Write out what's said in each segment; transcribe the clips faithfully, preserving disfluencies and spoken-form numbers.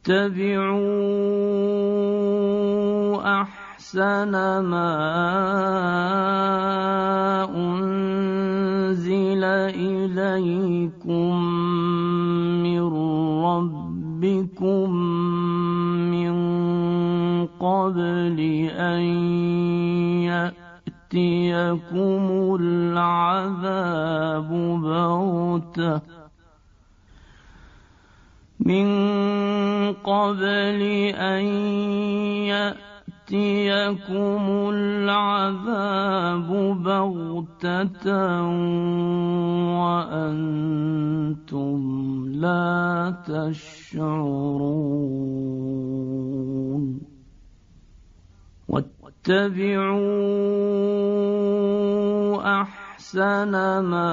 واتبعوا أحسن ما أنزل إليكم من ربكم من قبل أن يأتيكم العذاب بغتة من قبل أن يأتيكم العذاب بغتة وأنتم لا تشعرون واتبعوا أحسن ما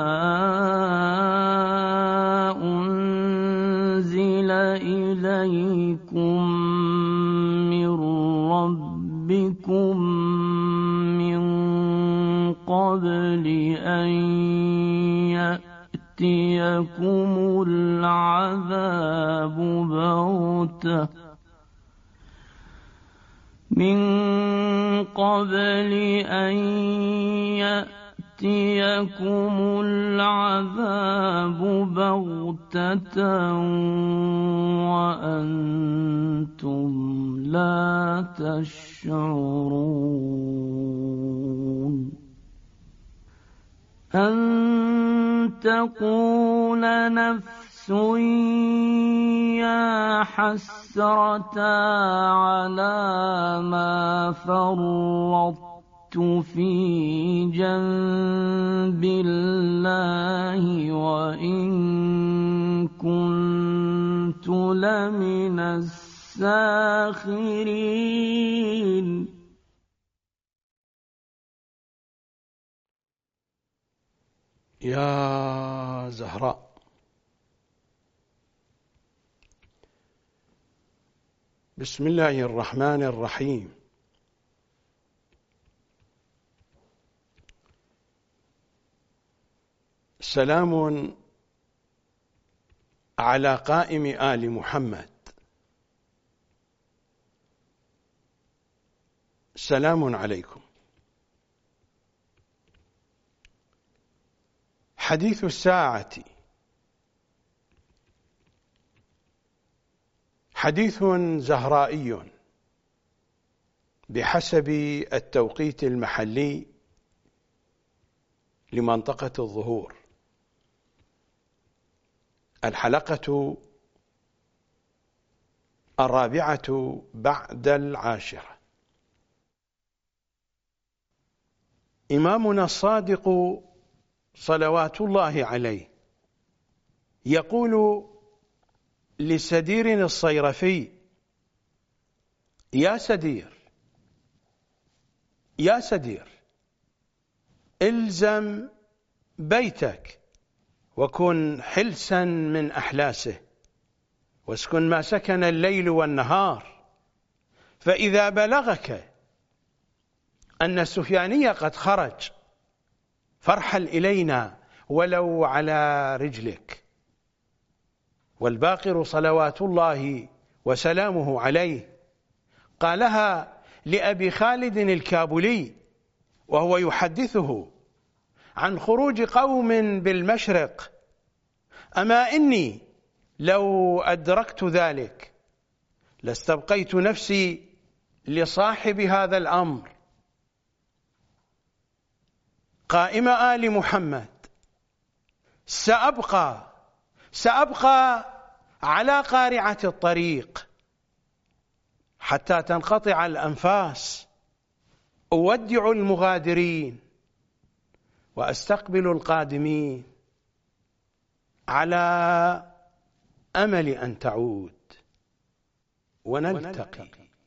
أنزل إليكم من ربكم من قبل أن يأتيكم العذاب بغتة من قبل أن يأتيكم العذاب بغتة وأنتم لا تشعرون أن تقول نفس يا حسرة على ما فرطت في جنب الله وإن كنت لمن الساخرين يا زهراء، بسم الله الرحمن الرحيم. سلام على قائم آل محمد، سلام عليكم. حديث الساعة حديث زهرائي بحسب التوقيت المحلي لمنطقة الظهور. الحلقة الرابعة بعد العاشرة. إمامنا الصادق صلوات الله عليه يقول لسدير الصيرفي: يا سدير يا سدير الزم بيتك وكن حلسا من أحلاسه، واسكن ما سكن الليل والنهار، فإذا بلغك أن السفياني قد خرج فارحل إلينا ولو على رجلك. والباقر صلوات الله وسلامه عليه قالها لأبي خالد الكابلي وهو يحدثه عن خروج قوم بالمشرق: أما إني لو أدركت ذلك لاستبقيت نفسي لصاحب هذا الأمر. قائم آل محمد، سأبقى سأبقى على قارعة الطريق حتى تنقطع الأنفاس، أودع المغادرين وأستقبل القادمين على أمل أن تعود ونلتقي.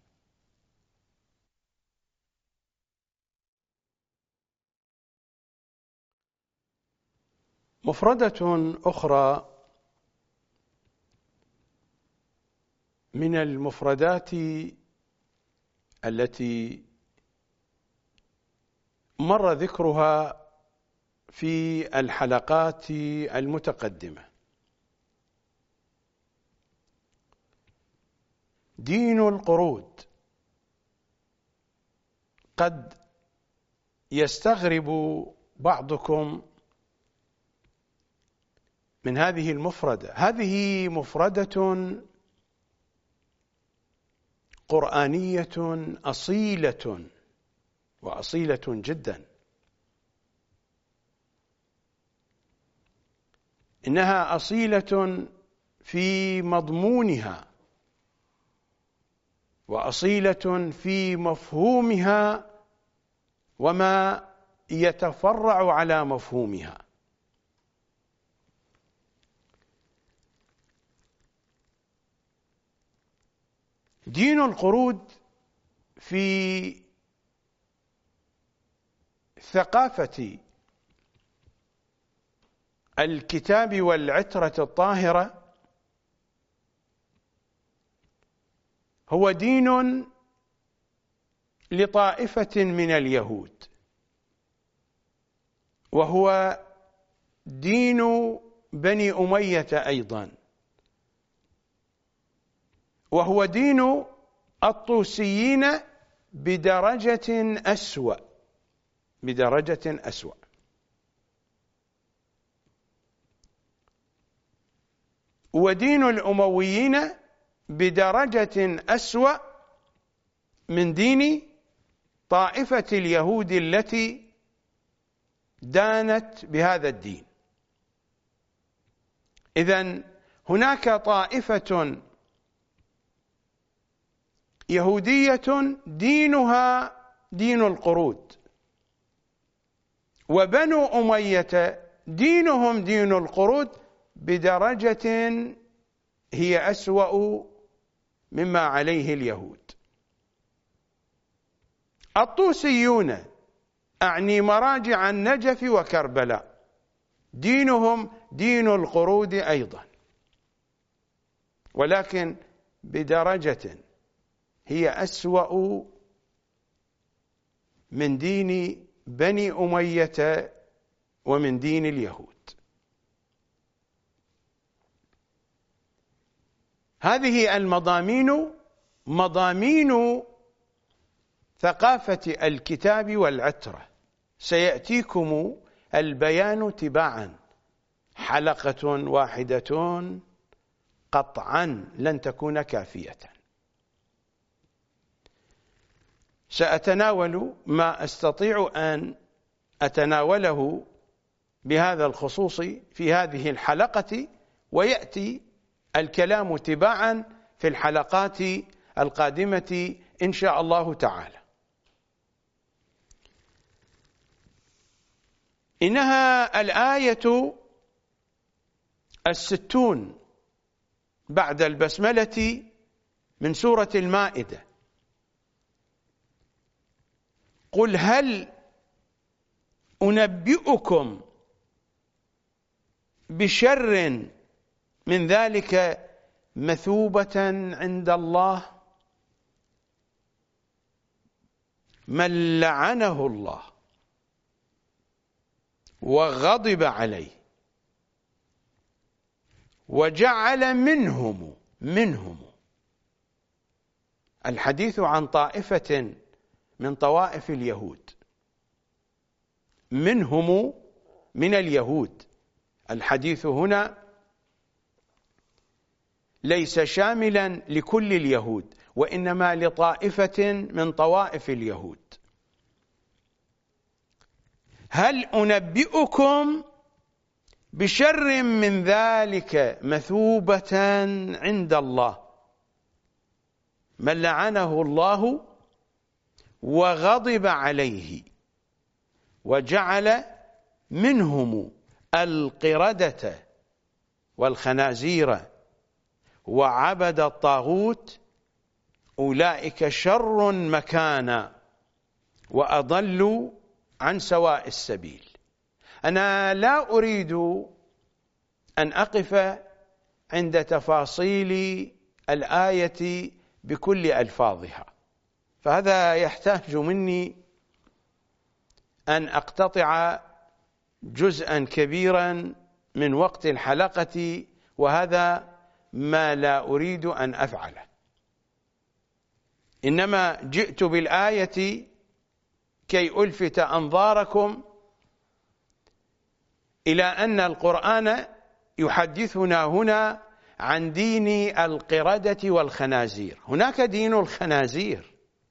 مفردة أخرى من المفردات التي مر ذكرها في الحلقات المتقدمة دين القرود. قد يستغرب بعضكم من هذه المفردة. هذه مفردة قرآنية أصيلة وأصيلة جدا. إنها أصيلة في مضمونها وأصيلة في مفهومها وما يتفرع على مفهومها. دين القرود في ثقافة الكتاب والعترة الطاهرة هو دين لطائفة من اليهود، وهو دين بني أمية أيضا، وهو دين الطوسيين بدرجة أسوأ بدرجة أسوأ. ودين الأمويين بدرجة أسوأ من دين طائفة اليهود التي دانت بهذا الدين. إذن هناك طائفة يهودية دينها دين القرود، وبنو أمية دينهم دين القرود بدرجة هي أسوأ مما عليه اليهود. الطوسيون أعني مراجع النجف وكربلاء دينهم دين القرود أيضا، ولكن بدرجة هي أسوأ من دين بني أمية ومن دين اليهود. هذه المضامين مضامين ثقافة الكتاب والعترة، سيأتيكم البيان تباعا، حلقة واحدة قطعا لن تكون كافية. سأتناول ما أستطيع أن أتناوله بهذا الخصوص في هذه الحلقة، ويأتي الكلام تباعا في الحلقات القادمة إن شاء الله تعالى. إنها الآية الستون بعد البسملة من سورة المائدة. قل هل أنبئكم بشر من ذلك مثوبة عند الله من لعنه الله وغضب عليه وجعل منهم منهم الحديث عن طائفة من طوائف اليهود، منهم من اليهود. الحديث هنا ليس شاملا لكل اليهود، وإنما لطائفة من طوائف اليهود. هل أنبئكم بشر من ذلك مثوبة عند الله من لعنه الله وغضب عليه وجعل منهم القردة والخنازير وعبد الطاغوت أولئك شر مكانا وأضلوا عن سواء السبيل. أنا لا أريد أن أقف عند تفاصيل الآية بكل ألفاظها، فهذا يحتاج مني أن أقتطع جزءا كبيرا من وقت الحلقة، وهذا ما لا أريد أن أفعله. إنما جئت بالآية كي ألفت أنظاركم إلى أن القرآن يحدثنا هنا عن دين القردة والخنازير. هناك دين الخنازير،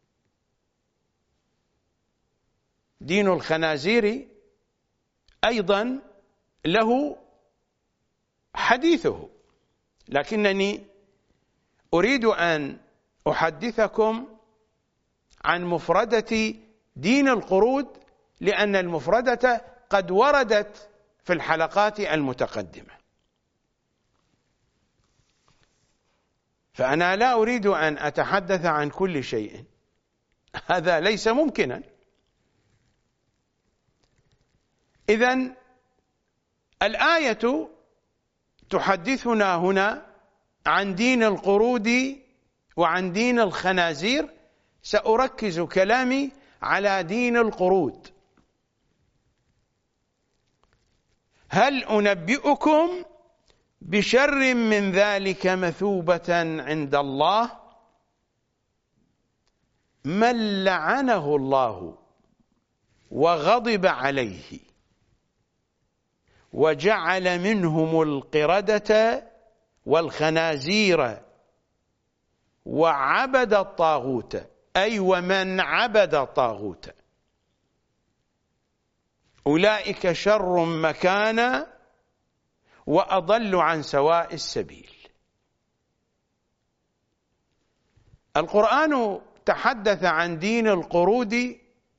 دين الخنازير أيضا له حديثه، لكنني أريد أن أحدثكم عن مفردة دين القرود، لأن المفردة قد وردت في الحلقات المتقدمة، فأنا لا أريد أن أتحدث عن كل شيء، هذا ليس ممكنا. إذن الآية تحدثنا هنا عن دين القرود وعن دين الخنازير. سأركز كلامي على دين القرود. هل أنبئكم بشر من ذلك مثوبة عند الله؟ من لعنه الله وغضب عليه وجعل منهم القردة والخنازير وعبد الطاغوت، أي ومن عبد الطاغوت، أولئك شر مكانا وأضل عن سواء السبيل. القرآن تحدث عن دين القرود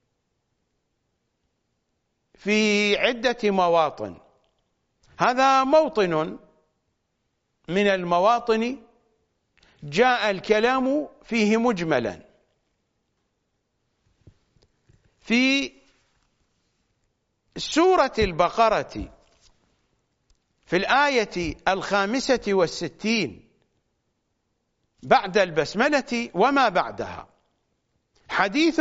في عدة مواطن. هذا موطن من المواطن جاء الكلام فيه مجملا. في سورة البقرة في الآية الخامسة والستين بعد البسملة وما بعدها حديث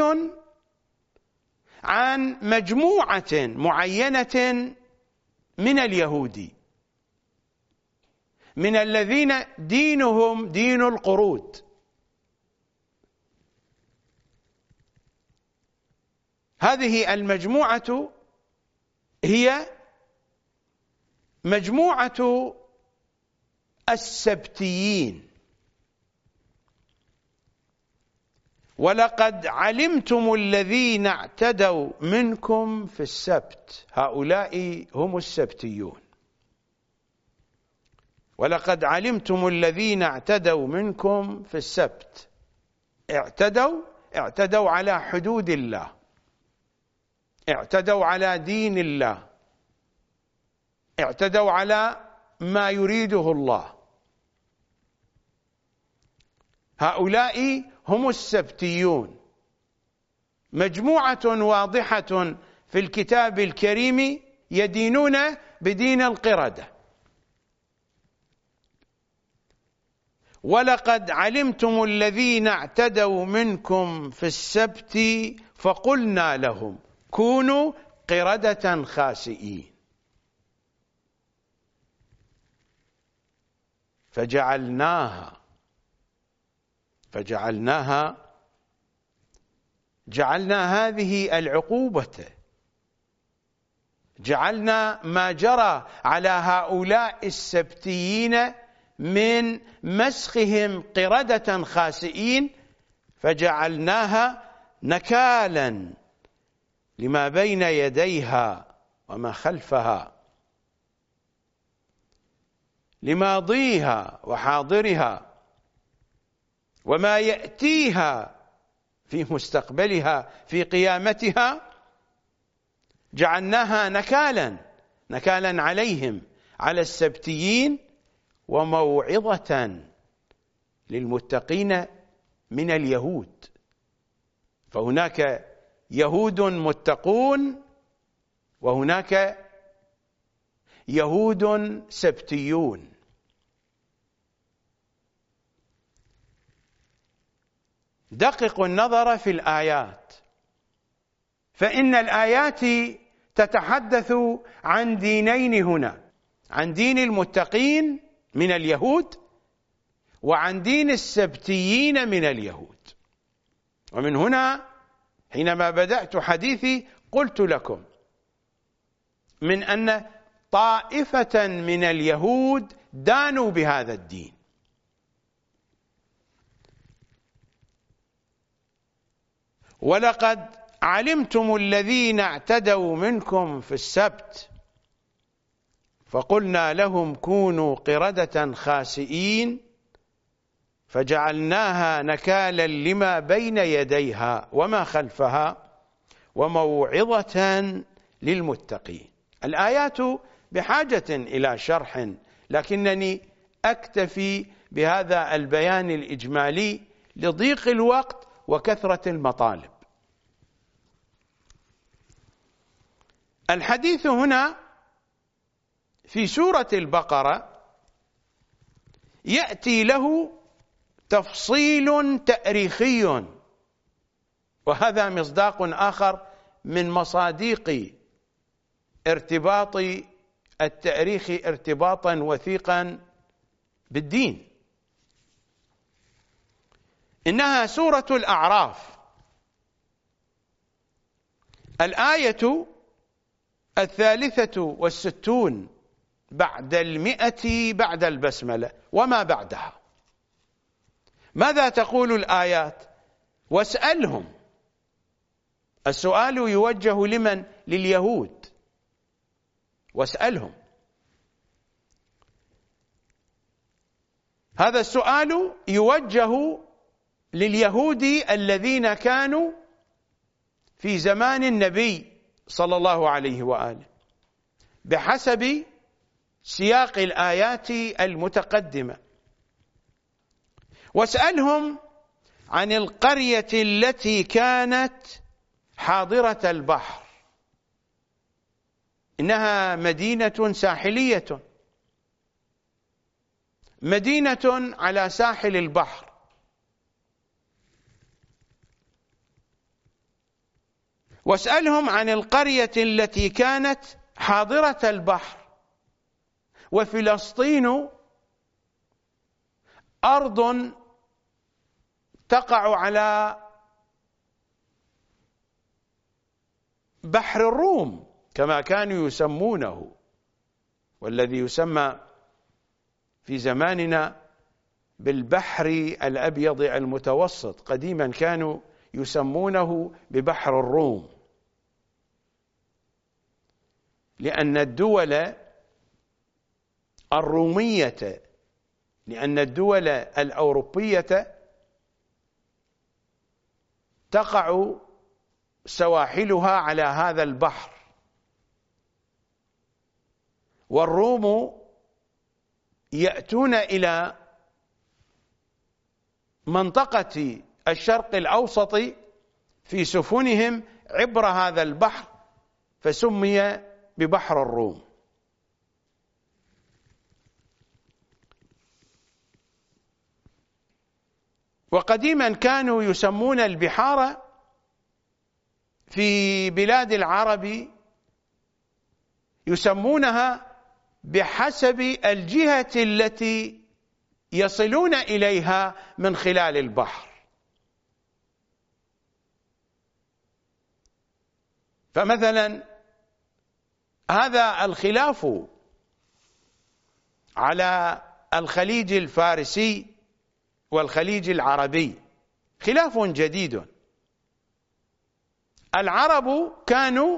عن مجموعة معينة من اليهود، من الذين دينهم دين القرود. هذه المجموعة هي مجموعة السبتيين. ولقد علمتم الذين اعتدوا منكم في السبت، هؤلاء هم السبتيون. ولقد علمتم الذين اعتدوا منكم في السبت. اعتدوا اعتدوا على حدود الله، اعتدوا على دين الله، اعتدوا على ما يريده الله. هؤلاء هم السبتيون، مجموعة واضحة في الكتاب الكريم يدينون بدين القردة. ولقد علمتم الذين اعتدوا منكم في السبت فقلنا لهم كونوا قردة خاسئين فجعلناها فجعلناها جعلنا هذه العقوبة، جعلنا ما جرى على هؤلاء السبتيين من مسخهم قردة خاسئين، فجعلناها نكالا لما بين يديها وما خلفها، لماضيها وحاضرها وما يأتيها في مستقبلها في قيامتها. جعلناها نكالا نكالا عليهم، على السبتيين، وموعظة للمتقين من اليهود. فهناك يهود متقون وهناك يهود سبتيون. دققوا النظر في الآيات، فإن الآيات تتحدث عن دينين هنا، عن دين المتقين من اليهود وعن دين السبتيين من اليهود. ومن هنا حينما بدأت حديثي قلت لكم من أن طائفة من اليهود دانوا بهذا الدين، ولقد علمتم الذين اعتدوا منكم في السبت فقلنا لهم كونوا قردة خاسئين فجعلناها نكالا لما بين يديها وما خلفها وموعظة للمتقين. الآيات بحاجة إلى شرح، لكنني أكتفي بهذا البيان الإجمالي لضيق الوقت وكثرة المطالب. الحديث هنا في سورة البقرة يأتي له تفصيل تاريخي، وهذا مصداق آخر من مصادق ارتباط التاريخ ارتباطا وثيقا بالدين. إنها سورة الأعراف، الآية الثالثة والستون بعد المئة بعد البسملة وما بعدها. ماذا تقول الآيات؟ واسألهم. السؤال يوجه لمن؟ لليهود. واسألهم. هذا السؤال يوجه لليهود الذين كانوا في زمان النبي صلى الله عليه وآله بحسب سياق الآيات المتقدمة. واسألهم عن القرية التي كانت حاضرة البحر، إنها مدينة ساحلية، مدينة على ساحل البحر. واسألهم عن القرية التي كانت حاضرة البحر. وفلسطين أرض تقع على بحر الروم كما كانوا يسمونه، والذي يسمى في زماننا بالبحر الأبيض المتوسط، قديما كانوا يسمونه ببحر الروم، لأن الدول الرومية لأن الدول الأوروبية تقع سواحلها على هذا البحر، والروم يأتون إلى منطقة الشرق الأوسط في سفنهم عبر هذا البحر، فسمي ببحر الروم. وقديما كانوا يسمون البحار في بلاد العرب يسمونها بحسب الجهة التي يصلون إليها من خلال البحر. فمثلا هذا الخلاف على الخليج الفارسي والخليج العربي خلاف جديد. العرب كانوا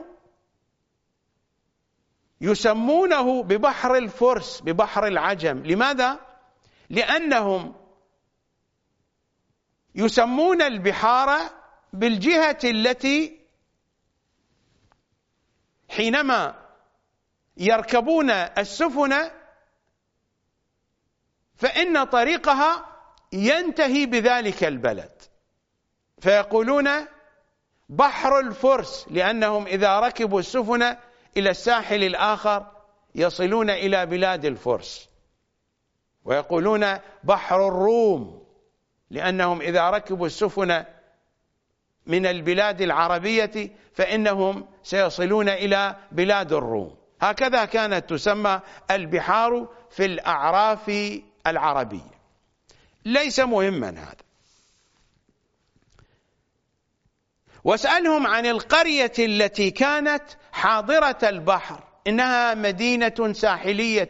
يسمونه ببحر الفرس، ببحر العجم. لماذا؟ لأنهم يسمون البحار بالجهة التي حينما يركبون السفن فإن طريقها ينتهي بذلك البلد، فيقولون بحر الفرس، لأنهم إذا ركبوا السفن إلى الساحل الآخر يصلون إلى بلاد الفرس. ويقولون بحر الروم، لأنهم إذا ركبوا السفن من البلاد العربية فإنهم سيصلون إلى بلاد الروم. هكذا كانت تسمى البحار في الأعراف العربية. ليس مهما هذا. واسألهم عن القرية التي كانت حاضرة البحر، إنها مدينة ساحلية،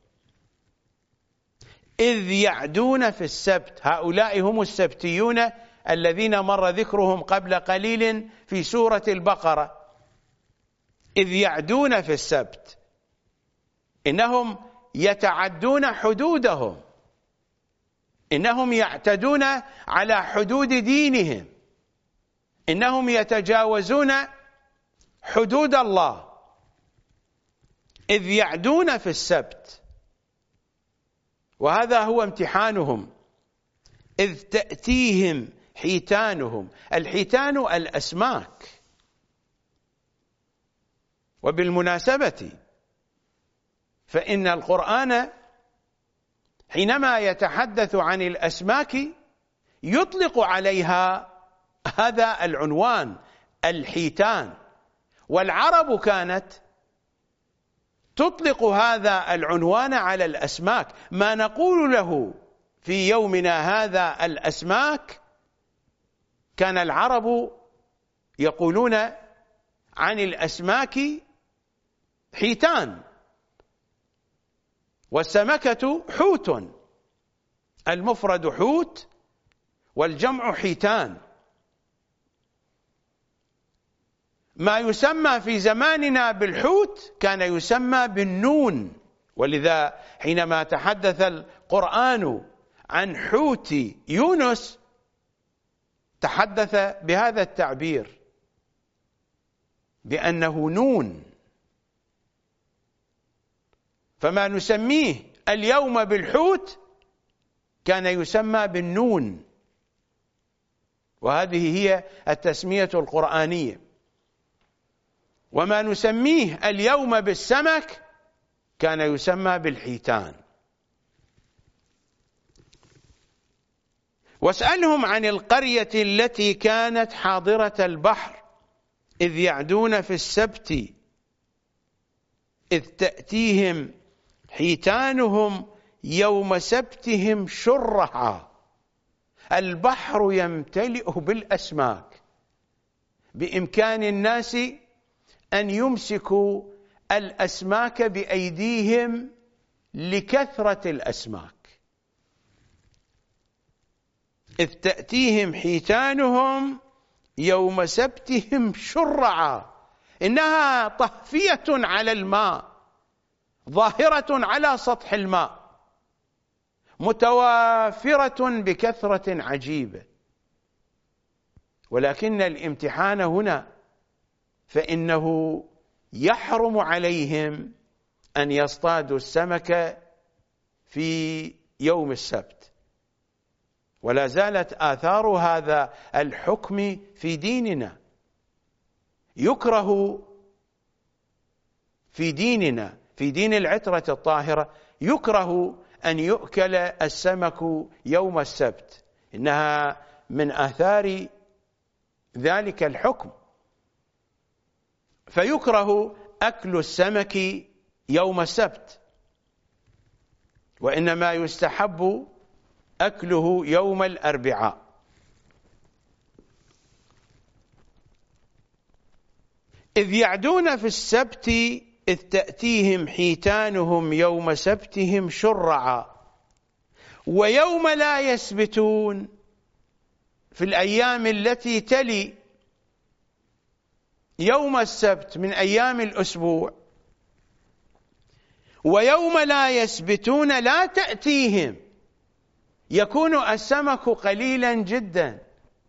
إذ يعدون في السبت. هؤلاء هم السبتيون الذين مر ذكرهم قبل قليل في سورة البقرة. إذ يعدون في السبت، إنهم يتعدون حدودهم، إنهم يعتدون على حدود دينهم، إنهم يتجاوزون حدود الله. إذ يعدون في السبت، وهذا هو امتحانهم. إذ تأتيهم حيتانهم. الحيتان الأسماك. وبالمناسبة فإن القرآن حينما يتحدث عن الأسماك يطلق عليها هذا العنوان الحيتان، والعرب كانت تطلق هذا العنوان على الأسماك. ما نقول له في يومنا هذا الأسماك كان العرب يقولون عن الأسماك حيتان، والسمكة حوت، المفرد حوت والجمع حيتان. ما يسمى في زماننا بالحوت كان يسمى بالنون، ولذا حينما تحدث القرآن عن حوت يونس تحدث بهذا التعبير بأنه نون. فما نسميه اليوم بالحوت كان يسمى بالنون، وهذه هي التسمية القرآنية. وما نسميه اليوم بالسمك كان يسمى بالحيتان. واسألهم عن القرية التي كانت حاضرة البحر إذ يعدون في السبت إذ تأتيهم حيتانهم يوم سبتهم شرعا. البحر يمتلئ بالأسماك، بإمكان الناس أن يمسكوا الأسماك بأيديهم لكثرة الأسماك. إذ تأتيهم حيتانهم يوم سبتهم شرعا، إنها طهفية على الماء، ظاهرة على سطح الماء، متوافرة بكثرة عجيبة. ولكن الامتحان هنا فإنه يحرم عليهم أن يصطادوا السمك في يوم السبت، ولا زالت آثار هذا الحكم في ديننا. يكره في ديننا، في دين العترة الطاهرة، يكره أن يؤكل السمك يوم السبت، إنها من آثار ذلك الحكم. فيكره أكل السمك يوم السبت، وإنما يستحب أكله يوم الأربعاء. إذ يعدون في السبت إذ تأتيهم حيتانهم يوم سبتهم شرعا ويوم لا يسبتون، في الأيام التي تلي يوم السبت من أيام الأسبوع، ويوم لا يسبتون لا تأتيهم، يكون السمك قليلا جدا،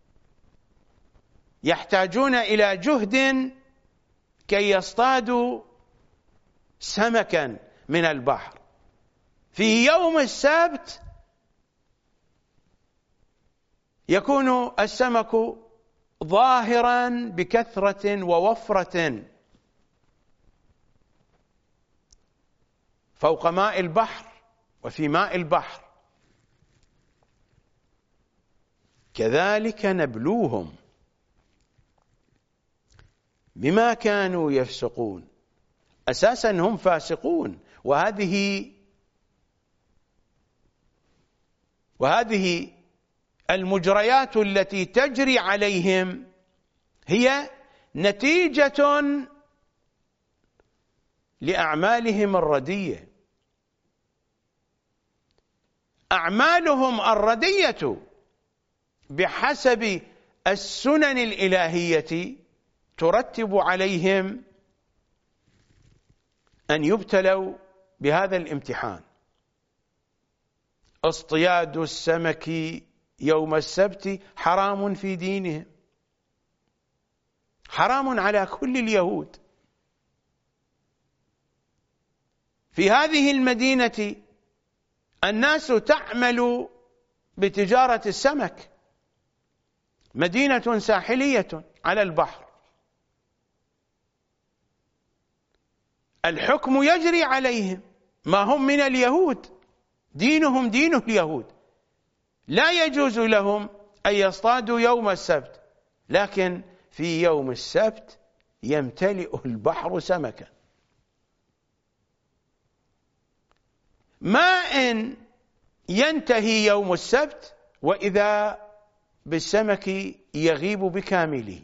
يحتاجون إلى جهد كي يصطادوا سمكا من البحر. في يوم السبت يكون السمك ظاهرا بكثرة ووفرة فوق ماء البحر وفي ماء البحر. كذلك نبلوهم بما كانوا يفسقون. أساسا هم فاسقون، وهذه وهذه المجريات التي تجري عليهم هي نتيجة لأعمالهم الردية. أعمالهم الردية بحسب السنن الإلهية ترتب عليهم أن يبتلوا بهذا الامتحان. اصطياد السمك يوم السبت حرام في دينهم، حرام على كل اليهود. في هذه المدينة الناس تعمل بتجارة السمك، مدينة ساحلية على البحر، الحكم يجري عليهم، ما هم من اليهود، دينهم دين اليهود، لا يجوز لهم أن يصطادوا يوم السبت، لكن في يوم السبت يمتلئ البحر سمكا. ما إن ينتهي يوم السبت وإذا بالسمك يغيب بكامله.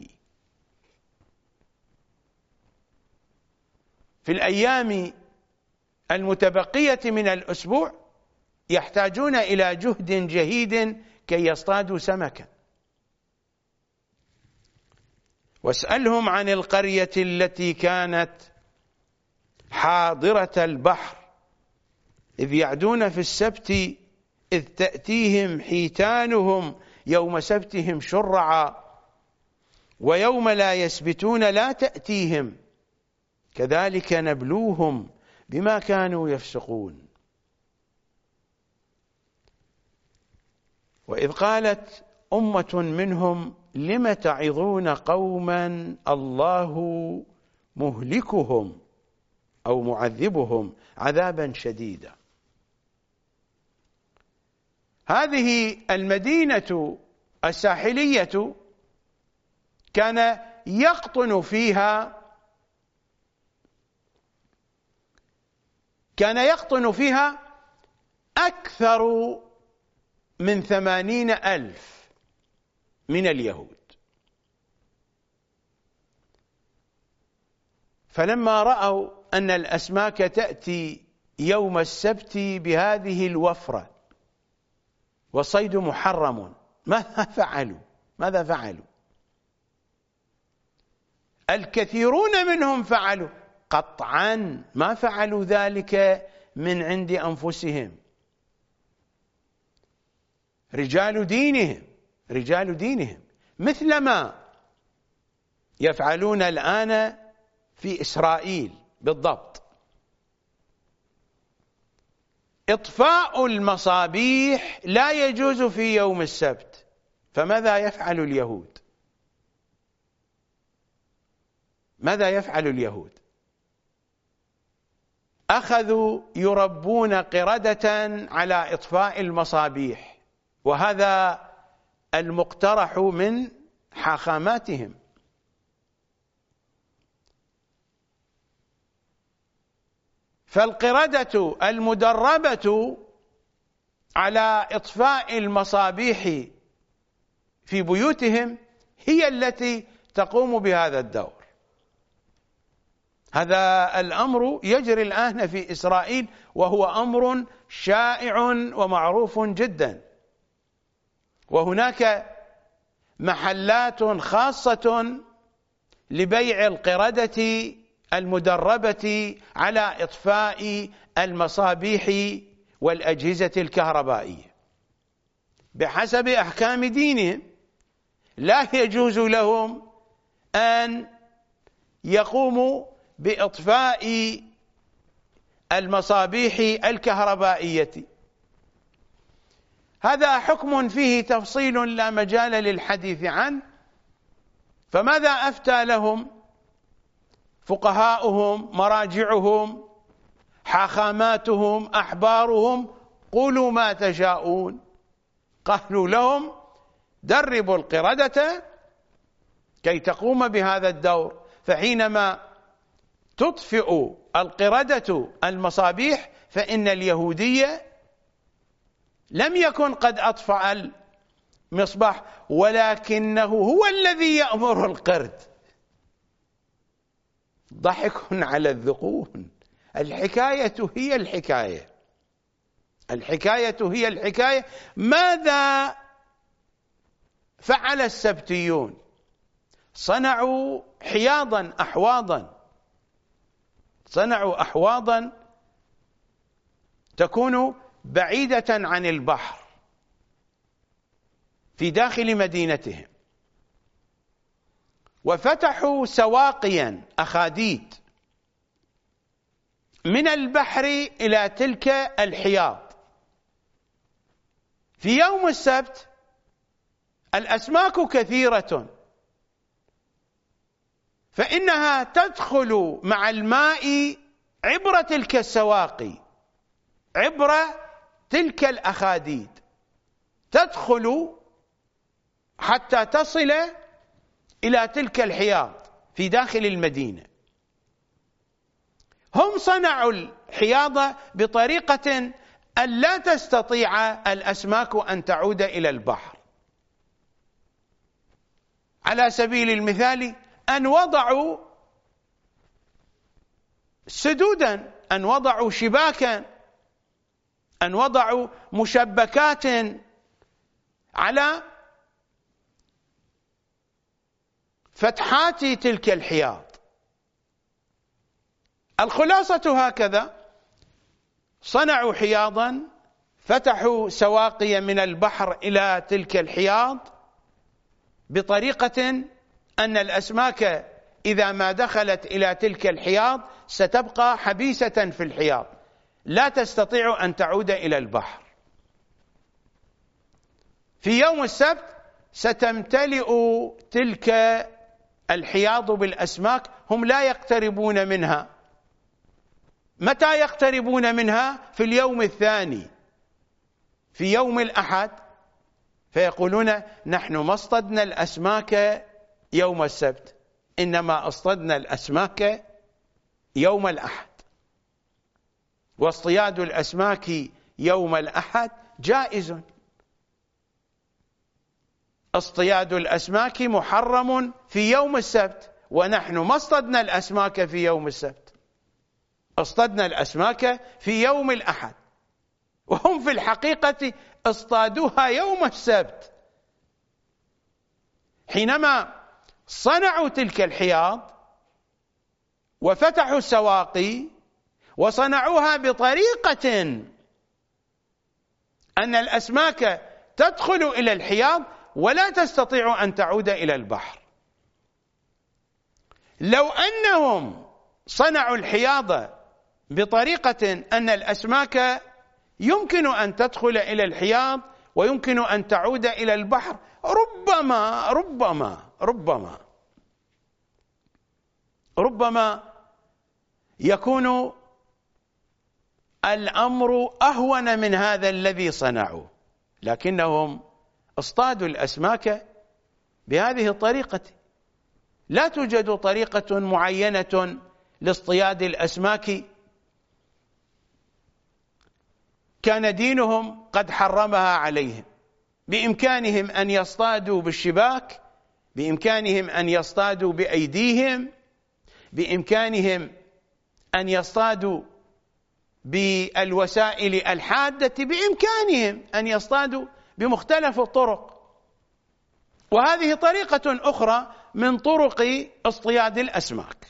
في الأيام المتبقية من الأسبوع يحتاجون إلى جهد جهيد كي يصطادوا سمكا. واسألهم عن القرية التي كانت حاضرة البحر إذ يعدون في السبت إذ تأتيهم حيتانهم يوم سبتهم شرعا ويوم لا يسبتون لا تأتيهم كذلك نبلوهم بما كانوا يفسقون. وإذ قالت أمة منهم لم تعظون قوما الله مهلكهم أو معذبهم عذابا شديدا. هذه المدينة الساحلية كان يقطن فيها كان يقطن فيها أكثر من ثمانين ألف من اليهود. فلما رأوا أن الأسماك تأتي يوم السبت بهذه الوفرة والصيد محرم، ماذا فعلوا؟ ماذا فعلوا؟ الكثيرون منهم فعلوا، قطعا ما فعلوا ذلك من عند أنفسهم، رجال دينهم رجال دينهم مثلما يفعلون الآن في إسرائيل بالضبط. إطفاء المصابيح لا يجوز في يوم السبت، فماذا يفعل اليهود؟ ماذا يفعل اليهود؟ أخذوا يربون قردة على إطفاء المصابيح، وهذا المقترح من حاخاماتهم. فالقردة المدربة على إطفاء المصابيح في بيوتهم هي التي تقوم بهذا الدور. هذا الأمر يجري الآن في إسرائيل، وهو أمر شائع ومعروف جدا. وهناك محلات خاصة لبيع القردة المدربة على إطفاء المصابيح والأجهزة الكهربائية بحسب أحكام دينهم. لا يجوز لهم أن يقوموا بإطفاء المصابيح الكهربائية. هذا حكم فيه تفصيل لا مجال للحديث عنه. فماذا أفتى لهم فقهاؤهم، مراجعهم، حاخاماتهم، أحبارهم؟ قولوا ما تشاءون. قالوا لهم دربوا القردة كي تقوم بهذا الدور، فحينما تطفئ القردة المصابيح فإن اليهودية لم يكن قد أطفأ مصباح ولكنه هو الذي يأمر القرد. ضحك على الذقون. الحكاية هي الحكاية، الحكاية هي الحكاية. ماذا فعل السبتيون؟ صنعوا حياضا أحواضا، صنعوا أحواضا تكون بعيدة عن البحر في داخل مدينتهم، وفتحوا سواقيا أخاديد من البحر إلى تلك الحياض. في يوم السبت الأسماك كثيرة، فإنها تدخل مع الماء عبر تلك السواقي، عبر تلك الأخاديد، تدخل حتى تصل إلى تلك الحياض في داخل المدينة. هم صنعوا الحياض بطريقة أن لا تستطيع الأسماك أن تعود إلى البحر. على سبيل المثال أن وضعوا سدودا، أن وضعوا شباكا، أن وضعوا مشبكات على فتحات تلك الحياض. الخلاصة هكذا: صنعوا حياضا، فتحوا سواقي من البحر إلى تلك الحياض بطريقة أن الأسماك إذا ما دخلت إلى تلك الحياض ستبقى حبيسة في الحياض، لا تستطيع أن تعود إلى البحر. في يوم السبت ستمتلئ تلك الحياض بالأسماك، هم لا يقتربون منها. متى يقتربون منها؟ في اليوم الثاني، في يوم الأحد، فيقولون: نحن ما اصطدنا الأسماك يوم السبت، إنما اصطدنا الأسماك يوم الأحد. واصطياد الأسماك يوم الأحد جائز، اصطياد الأسماك محرم في يوم السبت، ونحن ما اصطدنا الأسماك في يوم السبت، اصطدنا الأسماك في يوم الأحد، وهم في الحقيقة اصطادوها يوم السبت. حينما صنعوا تلك الحياض وفتحوا السواقي وصنعوها بطريقة أن الأسماك تدخل إلى الحياض ولا تستطيع أن تعود إلى البحر، لو أنهم صنعوا الحياض بطريقة أن الأسماك يمكن أن تدخل إلى الحياض ويمكن أن تعود إلى البحر، ربما ربما ربما ربما يكون الأمر أهون من هذا الذي صنعوه، لكنهم اصطادوا الأسماك بهذه الطريقة. لا توجد طريقة معينة لاصطياد الأسماك كان دينهم قد حرمها عليهم. بإمكانهم أن يصطادوا بالشباك، بإمكانهم أن يصطادوا بأيديهم، بإمكانهم أن يصطادوا بالوسائل الحادة، بإمكانهم أن يصطادوا بمختلف الطرق، وهذه طريقة أخرى من طرق اصطياد الأسماك.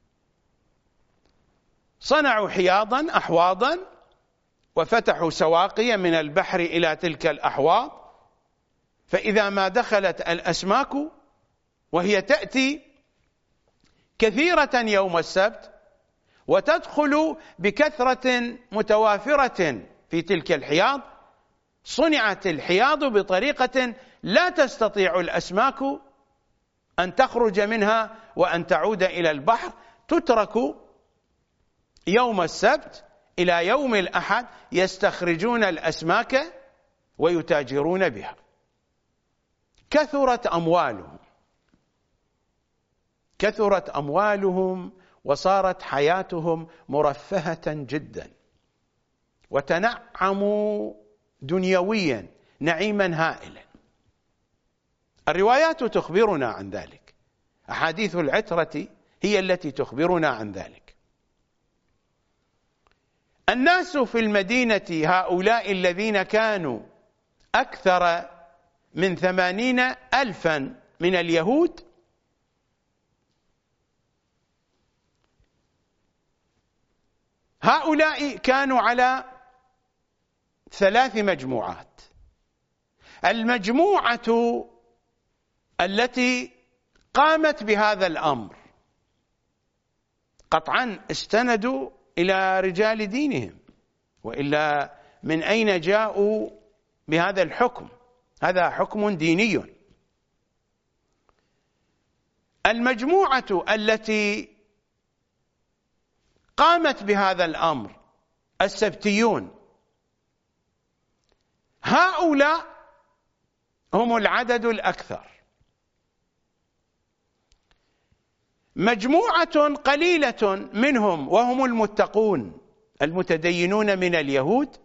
صنعوا حياضا أحواضا وفتحوا سواقي من البحر إلى تلك الأحواض، فإذا ما دخلت الأسماك وهي تأتي كثيرة يوم السبت وتدخل بكثرة متوافرة في تلك الحياض، صنعت الحياض بطريقة لا تستطيع الأسماك أن تخرج منها وأن تعود إلى البحر، تترك يوم السبت إلى يوم الأحد يستخرجون الأسماك ويتاجرون بها. كثرت أموالهم كثرت أموالهم وصارت حياتهم مرفهة جدا، وتنعموا دنيويا نعيما هائلا. الروايات تخبرنا عن ذلك، أحاديث العترة هي التي تخبرنا عن ذلك. الناس في المدينة هؤلاء الذين كانوا أكثر من ثمانين ألفا من اليهود هؤلاء كانوا على ثلاث مجموعات. المجموعة التي قامت بهذا الأمر قطعا استندوا إلى رجال دينهم، وإلا من أين جاءوا بهذا الحكم؟ هذا حكم ديني. المجموعة التي قامت بهذا الأمر السبتيون، هؤلاء هم العدد الأكثر. مجموعة قليلة منهم وهم المتقون المتدينون من اليهود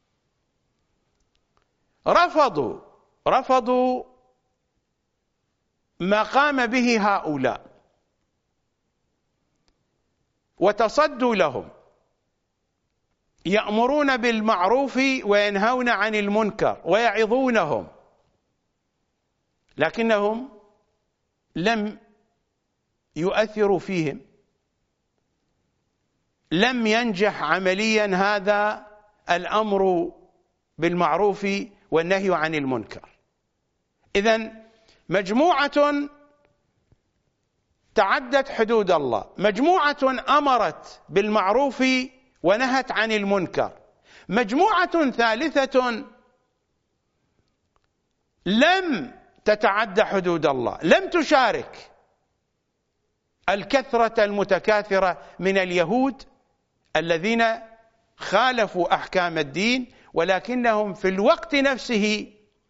رفضوا رفضوا ما قام به هؤلاء وتصدوا لهم، يأمرون بالمعروف وينهون عن المنكر ويعظونهم، لكنهم لم يؤثروا فيهم، لم ينجح عمليا هذا الأمر بالمعروف والنهي عن المنكر. إذن مجموعة تعدت حدود الله، مجموعة أمرت بالمعروف ونهت عن المنكر، مجموعة ثالثة لم تتعدى حدود الله، لم تشارك الكثرة المتكاثرة من اليهود الذين خالفوا أحكام الدين، ولكنهم في الوقت نفسه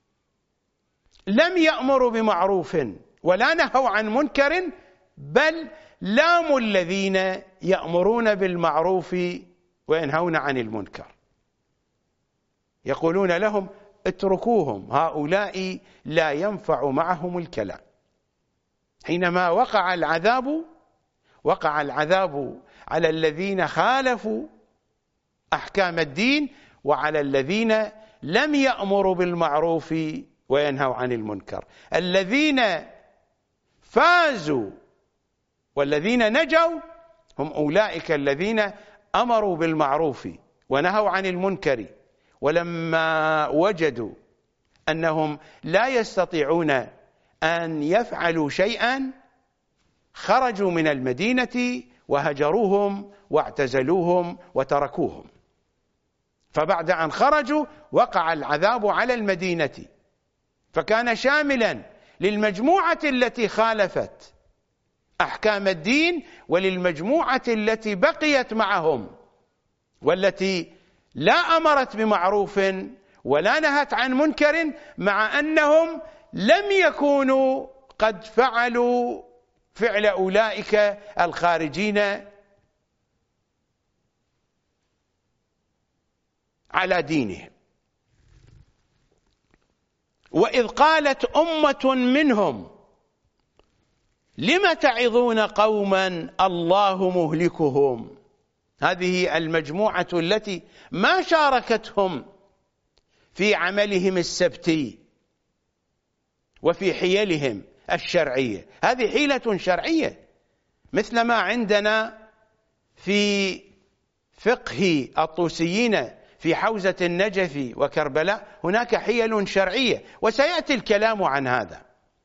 لم يأمروا بمعروف ولا نهوا عن منكر، بل لاموا الذين يأمرون بالمعروف وينهون عن المنكر، يقولون لهم اتركوهم، هؤلاء لا ينفع معهم الكلام. حينما وقع العذاب وقع العذاب على الذين خالفوا أحكام الدين وعلى الذين لم يأمروا بالمعروف وينهوا عن المنكر. الذين فازوا والذين نجوا هم أولئك الذين أمروا بالمعروف ونهوا عن المنكر، ولما وجدوا أنهم لا يستطيعون أن يفعلوا شيئا خرجوا من المدينة وهجروهم واعتزلوهم وتركوهم. فبعد أن خرجوا وقع العذاب على المدينة، فكان شاملا للمجموعة التي خالفت أحكام الدين وللمجموعة التي بقيت معهم والتي لا أمرت بمعروف ولا نهت عن منكر، مع أنهم لم يكونوا قد فعلوا فعل أولئك الخارجين على دينهم. وإذ قالت أمة منهم لم تعظون قوما الله مهلكهم، هذه المجموعة التي ما شاركتهم في عملهم السبتي وفي حيلهم الشرعية، هذه حيلة شرعية، مثل ما عندنا في فقه الطوسيين في حوزة النجف وكربلاء هناك حيل شرعية، وسيأتي الكلام عن هذا.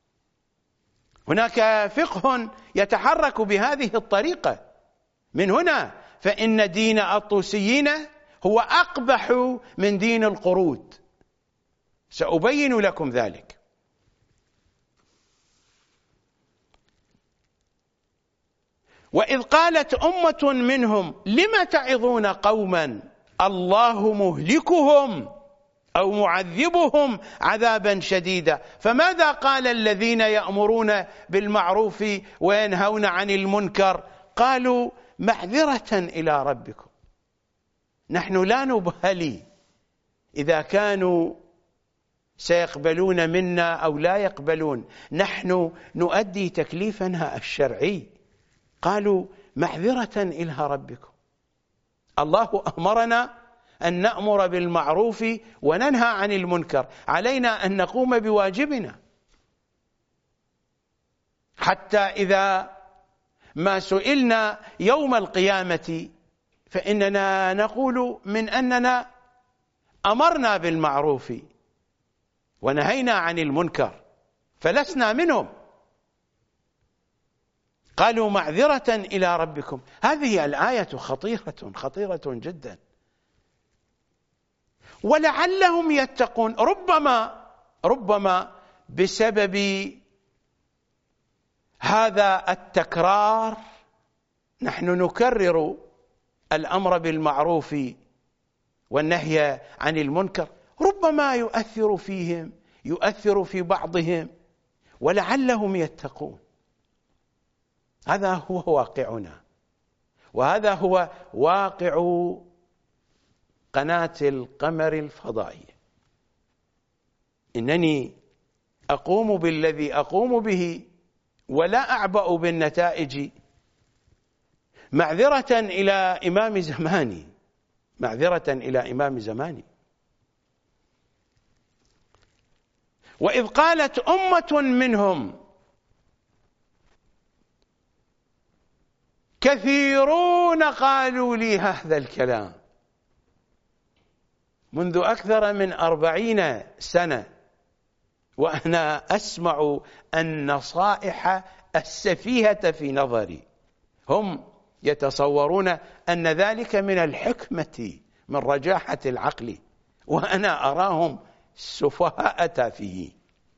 هناك فقه يتحرك بهذه الطريقة. من هنا فإن دين الطوسيين هو أقبح من دين القرود، سأبين لكم ذلك. وإذ قالت أمة منهم لم تعظون قوما الله مهلكهم أو معذبهم عذابا شديدا. فماذا قال الذين يأمرون بالمعروف وينهون عن المنكر؟ قالوا معذرة إلى ربكم، نحن لا نبالي إذا كانوا سيقبلون منا أو لا يقبلون، نحن نؤدي تكليفنا الشرعي. قالوا معذرة إلى ربكم، الله أمرنا أن نأمر بالمعروف وننهى عن المنكر، علينا أن نقوم بواجبنا، حتى إذا ما سئلنا يوم القيامة فإننا نقول من أننا أمرنا بالمعروف ونهينا عن المنكر فلسنا منهم. قالوا معذرة إلى ربكم. هذه الآية خطيرة خطيرة جدا، ولعلهم يتقون. ربما ربما بسبب هذا التكرار نحن نكرر الأمر بالمعروف والنهي عن المنكر، ربما يؤثر فيهم، يؤثر في بعضهم، ولعلهم يتقون. هذا هو واقعنا، وهذا هو واقع قناة القمر الفضائية. إنني أقوم بالذي أقوم به ولا أعبأ بالنتائج، معذرة إلى إمام زماني، معذرة إلى إمام زماني. وإذ قالت أمة منهم، كثيرون قالوا لي هذا الكلام منذ أكثر من أربعين سنة، وأنا أسمع النصائح السفيهة في نظري. هم يتصورون أن ذلك من الحكمة، من رجاحة العقل، وأنا أراهم سفهاء تافهين.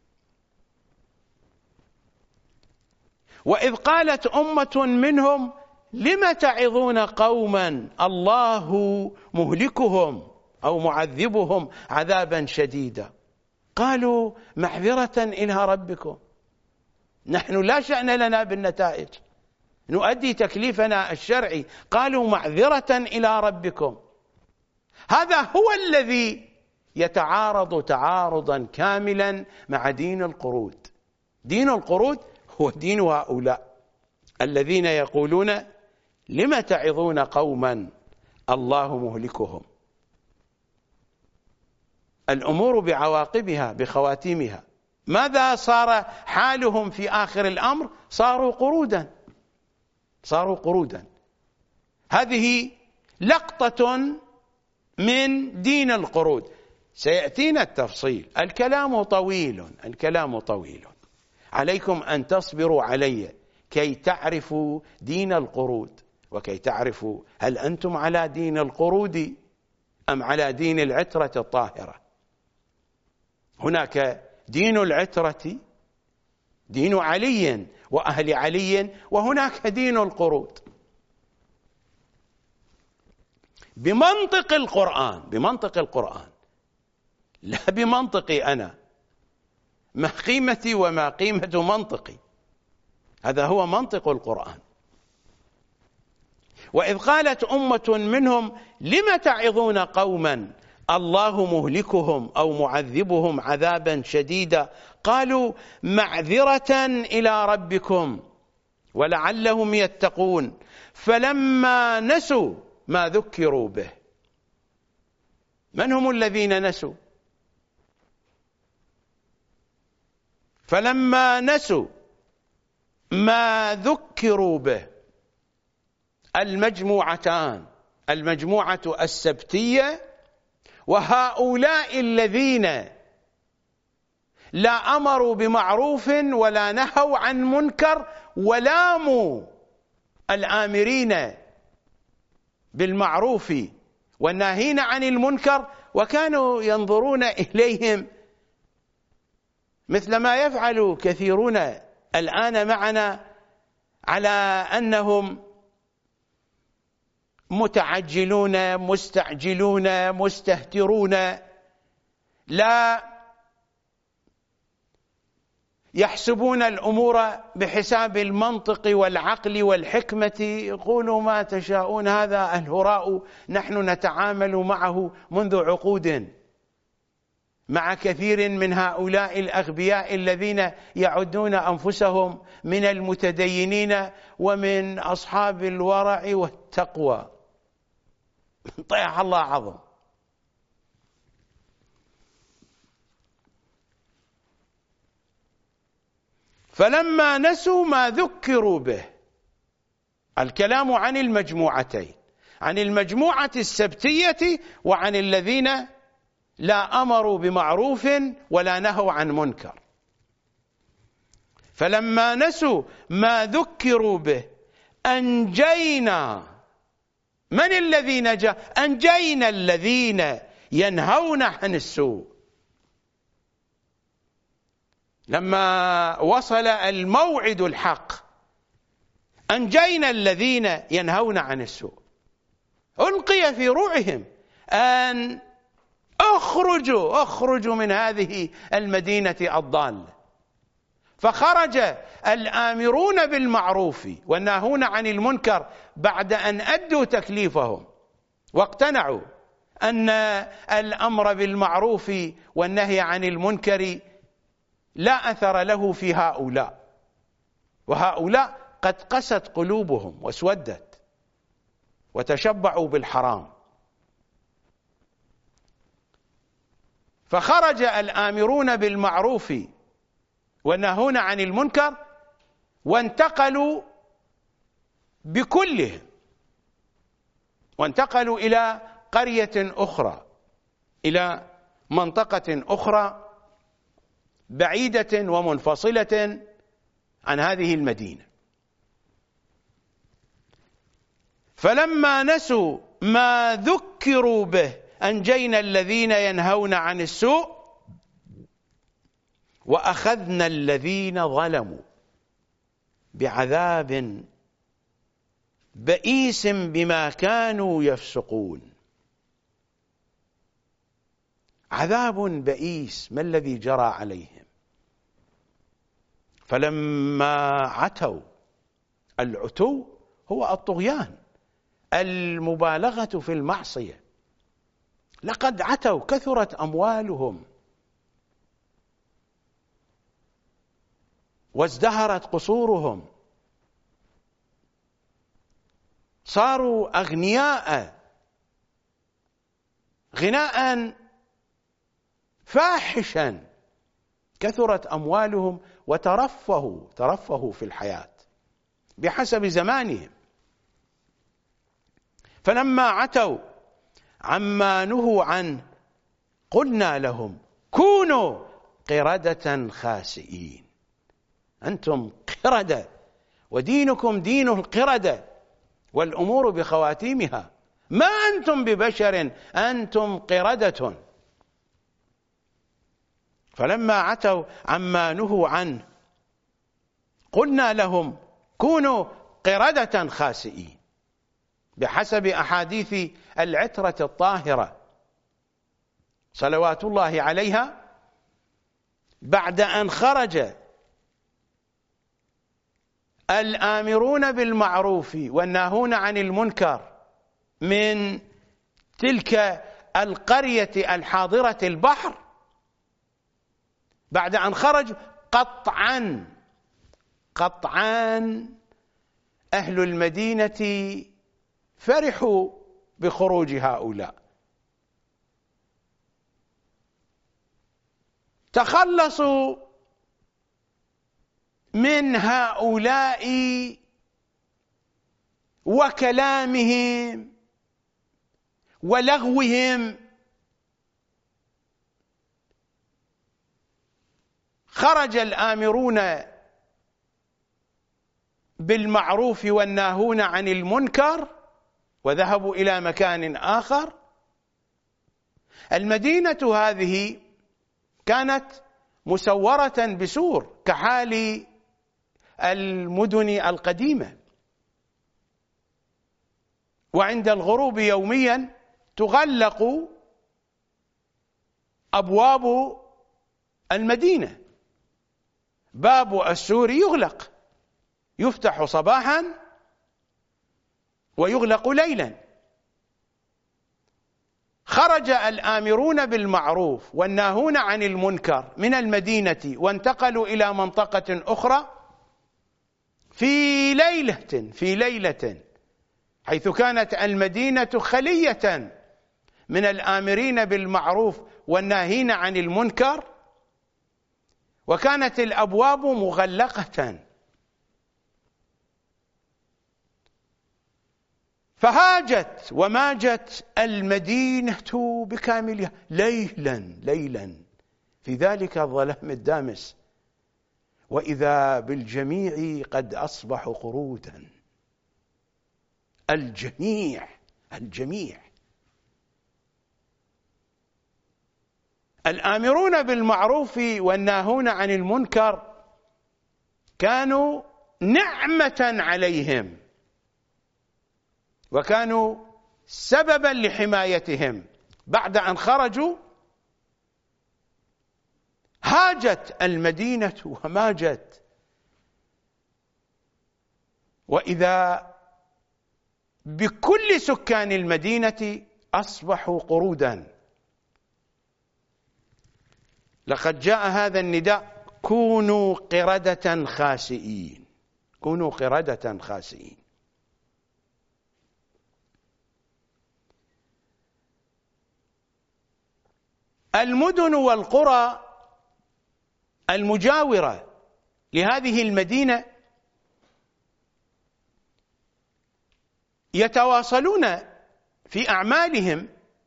وإذ قالت أمة منهم لم تعظون قوما الله مهلكهم أو معذبهم عذابا شديدا، قالوا معذرة إلى ربكم، نحن لا شأن لنا بالنتائج، نؤدي تكليفنا الشرعي. قالوا معذرة إلى ربكم. هذا هو الذي يتعارض تعارضا كاملا مع دين القرود. دين القرود هو دين هؤلاء الذين يقولون لم تعظون قوما الله مهلكهم. الأمور بعواقبها بخواتيمها. ماذا صار حالهم في آخر الأمر؟ صاروا قرودا، صاروا قرودا. هذه لقطة من دين القرود، سيأتينا التفصيل. الكلام طويل، الكلام طويل، عليكم أن تصبروا علي كي تعرفوا دين القرود، وكي تعرفوا هل أنتم على دين القرود أم على دين العترة الطاهرة. هناك دين العترة، دين علي وأهل علي، وهناك دين القرود. بمنطق القرآن، بمنطق القرآن، لا بمنطقي أنا. ما قيمتي وما قيمة منطقي؟ هذا هو منطق القرآن. وإذ قالت أمة منهم لم تعظون قوما الله مهلكهم أو معذبهم عذابا شديدا، قالوا معذرة إلى ربكم ولعلهم يتقون، فلما نسوا ما ذكروا به. من هم الذين نسوا؟ فلما نسوا ما ذكروا به، المجموعتان، المجموعة السبتية وهؤلاء الذين لا أمروا بمعروف ولا نهوا عن منكر ولاموا الآمرين بالمعروف والناهين عن المنكر، وكانوا ينظرون إليهم مثل ما يفعل كثيرون الآن معنا على أنهم متعجلون مستعجلون مستهترون، لا يحسبون الأمور بحساب المنطق والعقل والحكمة. يقولوا ما تشاءون، هذا الهراء نحن نتعامل معه منذ عقود، مع كثير من هؤلاء الأغبياء الذين يعدون أنفسهم من المتدينين ومن أصحاب الورع والتقوى. طيح الله عظم. فلما نسوا ما ذكروا به، الكلام عن المجموعتين، عن المجموعة السبتية وعن الذين لا أمروا بمعروف ولا نهوا عن منكر. فلما نسوا ما ذكروا به أنجينا، من الذي نجا؟ أنجينا الذين ينهون عن السوء. لما وصل الموعد الحق أنجينا الذين ينهون عن السوء، ألقي في روعهم أن اخرجوا اخرجوا من هذه المدينة الضالة. فخرج الآمرون بالمعروف والناهون عن المنكر بعد أن أدوا تكليفهم واقتنعوا أن الأمر بالمعروف والنهي عن المنكر لا أثر له في هؤلاء، وهؤلاء قد قست قلوبهم واسودت وتشبعوا بالحرام. فخرج الآمرون بالمعروف والناهون عن المنكر وانتقلوا بكلهم، وانتقلوا إلى قرية أخرى، إلى منطقة أخرى بعيدة ومنفصلة عن هذه المدينة. فلما نسوا ما ذكروا به أنجينا الذين ينهون عن السوء وأخذنا الذين ظلموا بعذاب بئيس بما كانوا يفسقون. عذاب بئيس، ما الذي جرى عليهم؟ فلما عتوا، العتو هو الطغيان، المبالغة في المعصية. لقد عتوا، كثرت أموالهم وازدهرت قصورهم، صاروا أغنياء غناء فاحشا، كثرت أموالهم وترفهوا ترفهوا في الحياة بحسب زمانهم. فلما عتوا عما نهوا عنه قلنا لهم كونوا قردة خاسئين. أنتم قردة ودينكم دين القردة والأمور بخواتيمها، ما أنتم ببشر، أنتم قردة. فلما عتوا عما نهوا عنه قلنا لهم كونوا قردة خاسئين، بحسب أحاديث العترة الطاهرة صلوات الله عليها. بعد أن خرج الآمرون بالمعروف والناهون عن المنكر من تلك القرية الحاضرة البحر، بعد أن خرج قطعا قطعا أهل المدينة فرحوا بخروج هؤلاء، تخلصوا من هؤلاء وكلامهم ولغوهم. خرج الآمرون بالمعروف والناهون عن المنكر وذهبوا إلى مكان آخر. المدينة هذه كانت مسورة بسور كحال المدن القديمة، وعند الغروب يوميا تغلق أبواب المدينة، باب السور يغلق، يفتح صباحا ويغلق ليلا. خرج الآمرون بالمعروف والناهون عن المنكر من المدينة وانتقلوا إلى منطقة أخرى في ليلة في ليلة حيث كانت المدينة خلية من الآمرين بالمعروف والناهين عن المنكر، وكانت الأبواب مغلقة، فهاجت وماجت المدينة بكاملها ليلا ليلا في ذلك الظلام الدامس، وإذا بالجميع قد أصبحوا قرودا. الجميع الجميع الآمرون بالمعروف والناهون عن المنكر كانوا نعمة عليهم، وكانوا سببا لحمايتهم. بعد أن خرجوا هاجت المدينة وماجت، وإذا بكل سكان المدينة أصبحوا قرودا. لقد جاء هذا النداء: كونوا قردة خاسئين، كونوا قردة خاسئين. المدن والقرى المجاورة لهذه المدينة يتواصلون في أعمالهم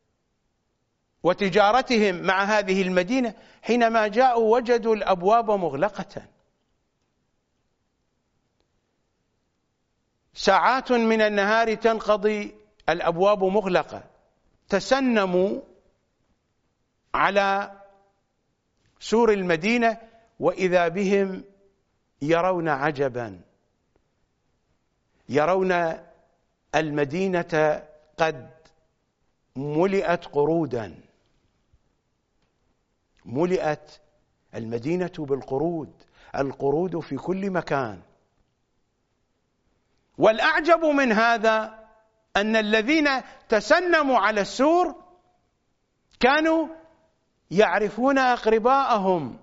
وتجارتهم مع هذه المدينة. حينما جاءوا وجدوا الأبواب مغلقة، ساعات من النهار تنقضي الأبواب مغلقة. تسنموا على سور المدينة وإذا بهم يرون عجبا، يرون المدينة قد ملئت قرودا، ملئت المدينة بالقرود، القرود في كل مكان. والأعجب من هذا أن الذين تسنموا على السور كانوا يعرفون أقرباءهم،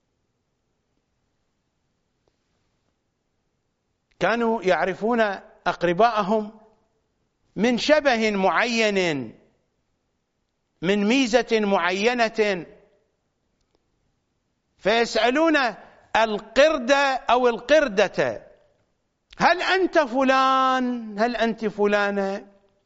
كانوا يعرفون أقرباءهم من شبه معين، من ميزة معينة، فيسألون القرد أو القردة: هل أنت فلان؟ هل أنت فلانة؟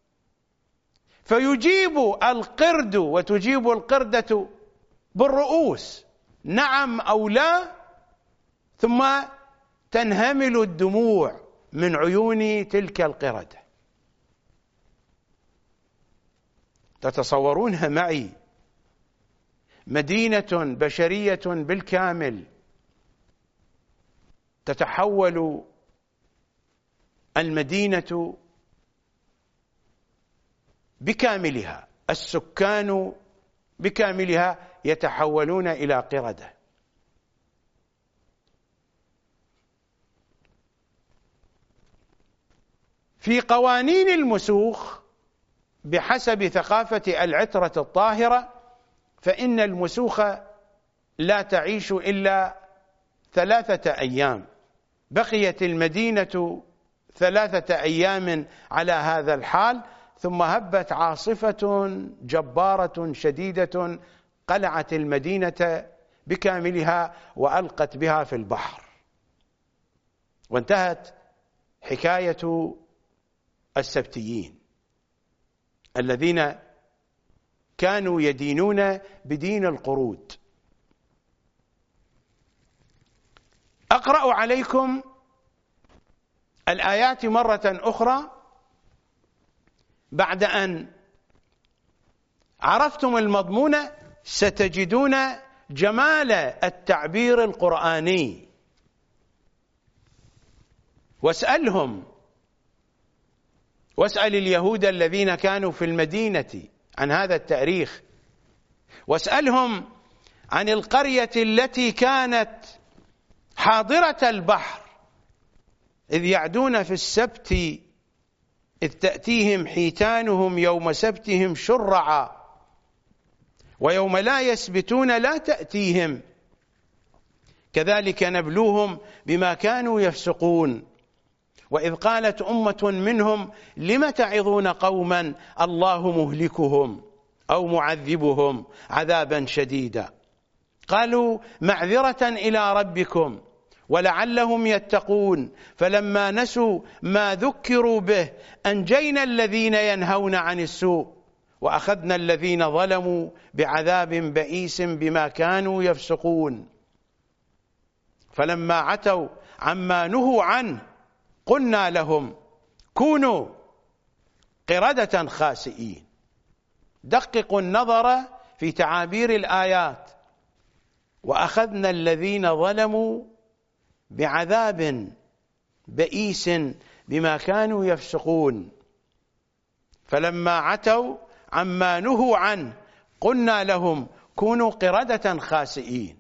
فيجيب القرد وتجيب القردة بالرؤوس نعم أو لا، ثم تنهمل الدموع من عيون تلك القردة. تتصورونها معي؟ مدينة بشرية بالكامل تتحول المدينة بكاملها، السكان بكاملها يتحولون إلى قردة. في قوانين المسوخ بحسب ثقافة العترة الطاهرة فإن المسوخ لا تعيش إلا ثلاثة أيام. بقيت المدينة ثلاثة أيام على هذا الحال، ثم هبت عاصفة جبارة شديدة قلعت المدينة بكاملها وألقت بها في البحر، وانتهت حكاية السبتيين الذين كانوا يدينون بدين القرود. أقرأ عليكم الآيات مرة أخرى بعد أن عرفتم المضمون. ستجدون جمال التعبير القرآني. واسألهم، واسأل اليهود الذين كانوا في المدينة عن هذا التاريخ، واسألهم عن القرية التي كانت حاضرة البحر إذ يعدون في السبت إذ تأتيهم حيتانهم يوم سبتهم شرعا ويوم لا يسبتون لا تأتيهم كذلك نبلوهم بما كانوا يفسقون. وإذ قالت أمة منهم لم تعظون قوما الله مهلكهم أو معذبهم عذابا شديدا قالوا معذرة إلى ربكم ولعلهم يتقون فلما نسوا ما ذكروا به أنجينا الذين ينهون عن السوء وأخذنا الذين ظلموا بعذاب بئيس بما كانوا يفسقون. فلما عتوا عما نهوا عنه قلنا لهم كونوا قردة خاسئين. دققوا النظر في تعابير الآيات. وأخذنا الذين ظلموا بعذاب بئيس بما كانوا يفسقون. فلما عتوا عما نهوا عنه قلنا لهم كونوا قردة خاسئين.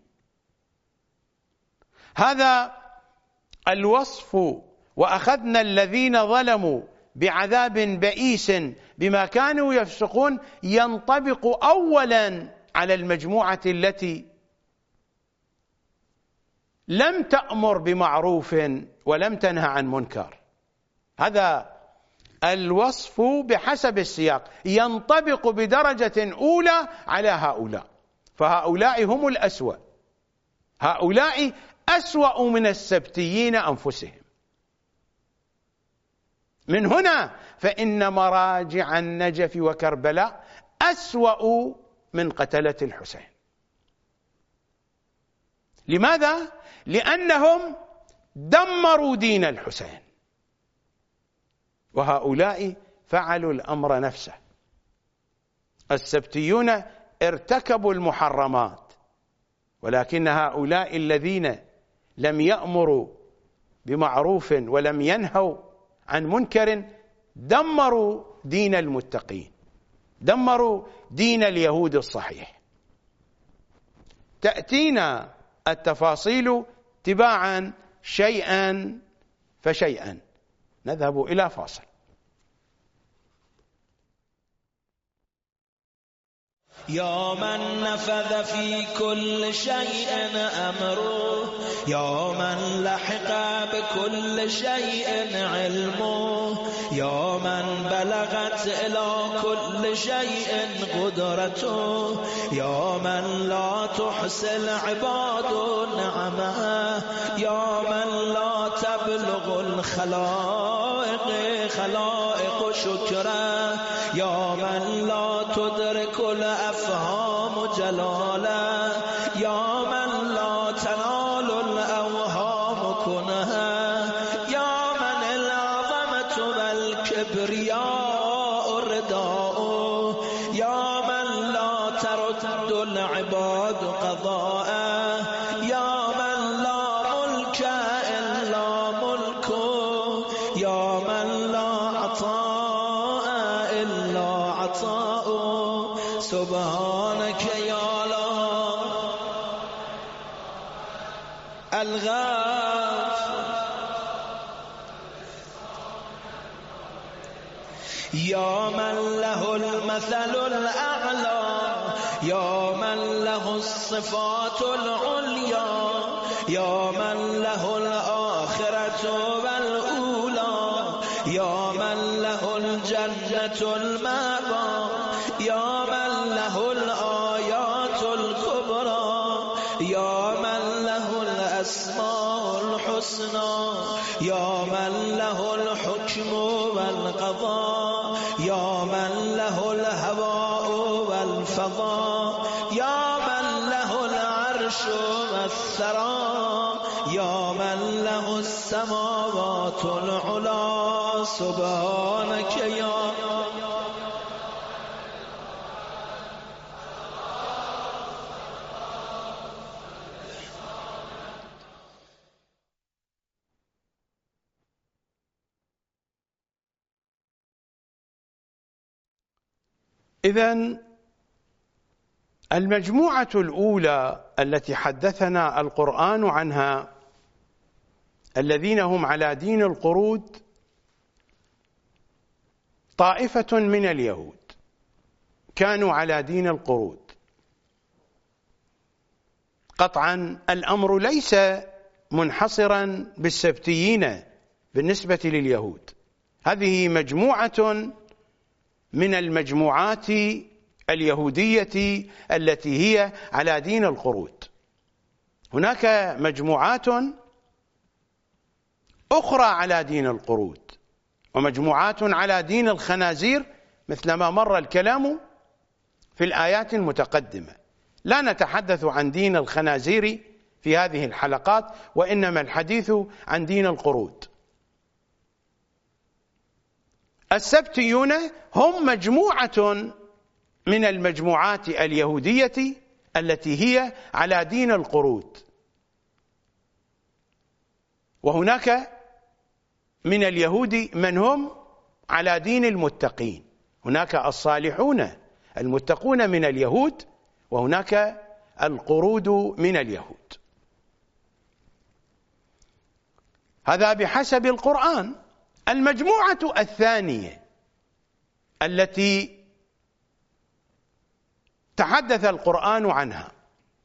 هذا الوصف وأخذنا الذين ظلموا بعذاب بئيس بما كانوا يفسقون ينطبق أولا على المجموعة التي لم تأمر بمعروف ولم تنهى عن منكر. هذا الوصف بحسب السياق ينطبق بدرجة أولى على هؤلاء، فهؤلاء هم الأسوأ، هؤلاء أسوأ من السبتيين أنفسهم. من هنا فإن مراجع النجف وكربلاء أسوأ من قتلة الحسين. لماذا؟ لأنهم دمروا دين الحسين، وهؤلاء فعلوا الأمر نفسه. السبتيون ارتكبوا المحرمات، ولكن هؤلاء الذين لم يأمروا بمعروف ولم ينهوا عن منكر دمروا دين المتقين، دمروا دين اليهود الصحيح. تأتينا التفاصيل تباعا شيئا فشيئا. نذهب إلى فاصل. يا من نفذ في كل شيء أمره، يا من لحق بكل شيء علمه، يا من بلغت إلى كل شيء قدرته، يا من لا تحصي العباد نعمه، يا من لا تبلغ الخلائق خلائق شكره، يا من لا تدرك الأفهام جلاله، يا من لا تنال الأوهام كنها، يا من العظمة والكبرياء رداؤه، يا من لا ترد العباد قضاءه، يا من لا ملك إلا ملكه، يا من لا عطاء إلا عطاؤه. سبحانك يا الله الغافر، يا من له المثل الأعلى، يا من له الصفات العليا، يا من له الآخرة والأولى، يا من له الجنة المأوى، يا من له الآيات الكبرى، يا من له الأسماء الحسنى، يا من له الحكم والقضاء، يا من له الهواء والفضاء، يا من له العرش والثرى، يا من له السماوات العلى. سبحانك يا إذن المجموعة الأولى التي حدثنا القرآن عنها الذين هم على دين القرود طائفة من اليهود كانوا على دين القرود، قطعا الأمر ليس منحصرا بالسبتيين بالنسبة لليهود، هذه مجموعة من المجموعات اليهودية التي هي على دين القرود. هناك مجموعات أخرى على دين القرود، ومجموعات على دين الخنازير مثل ما مر الكلام في الآيات المتقدمة. لا نتحدث عن دين الخنازير في هذه الحلقات، وإنما الحديث عن دين القرود. السبتيون هم مجموعة من المجموعات اليهودية التي هي على دين القرود، وهناك من اليهود من هم على دين المتقين. هناك الصالحون المتقون من اليهود، وهناك القرود من اليهود. هذا بحسب القرآن. المجموعة الثانية التي تحدث القرآن عنها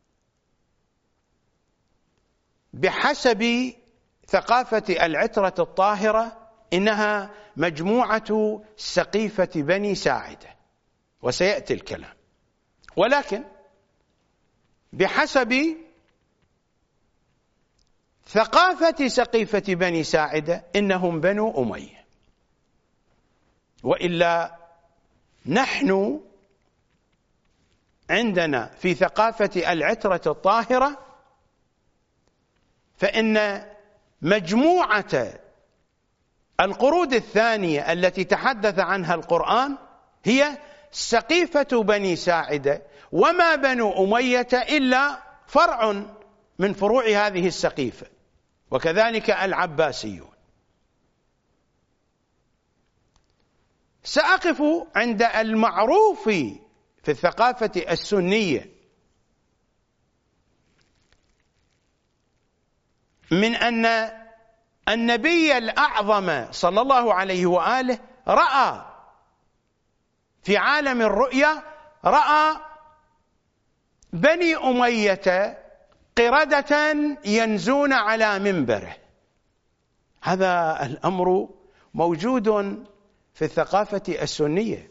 بحسب ثقافة العترة الطاهرة إنها مجموعة سقيفة بني ساعدة، وسيأتي الكلام. ولكن بحسب ثقافة سقيفة بني ساعدة إنهم بنو أمية، وإلا نحن عندنا في ثقافة العترة الطاهرة فإن مجموعة القرود الثانية التي تحدث عنها القرآن هي سقيفة بني ساعدة، وما بنو أمية إلا فرع من فروع هذه السقيفة، وكذلك العباسيون. سأقف عند المعروف في الثقافة السنية من أن النبي الأعظم صلى الله عليه وآله رأى في عالم الرؤيا، رأى بني أمية قردة ينزون على منبره. هذا الأمر موجود في الثقافة السنية.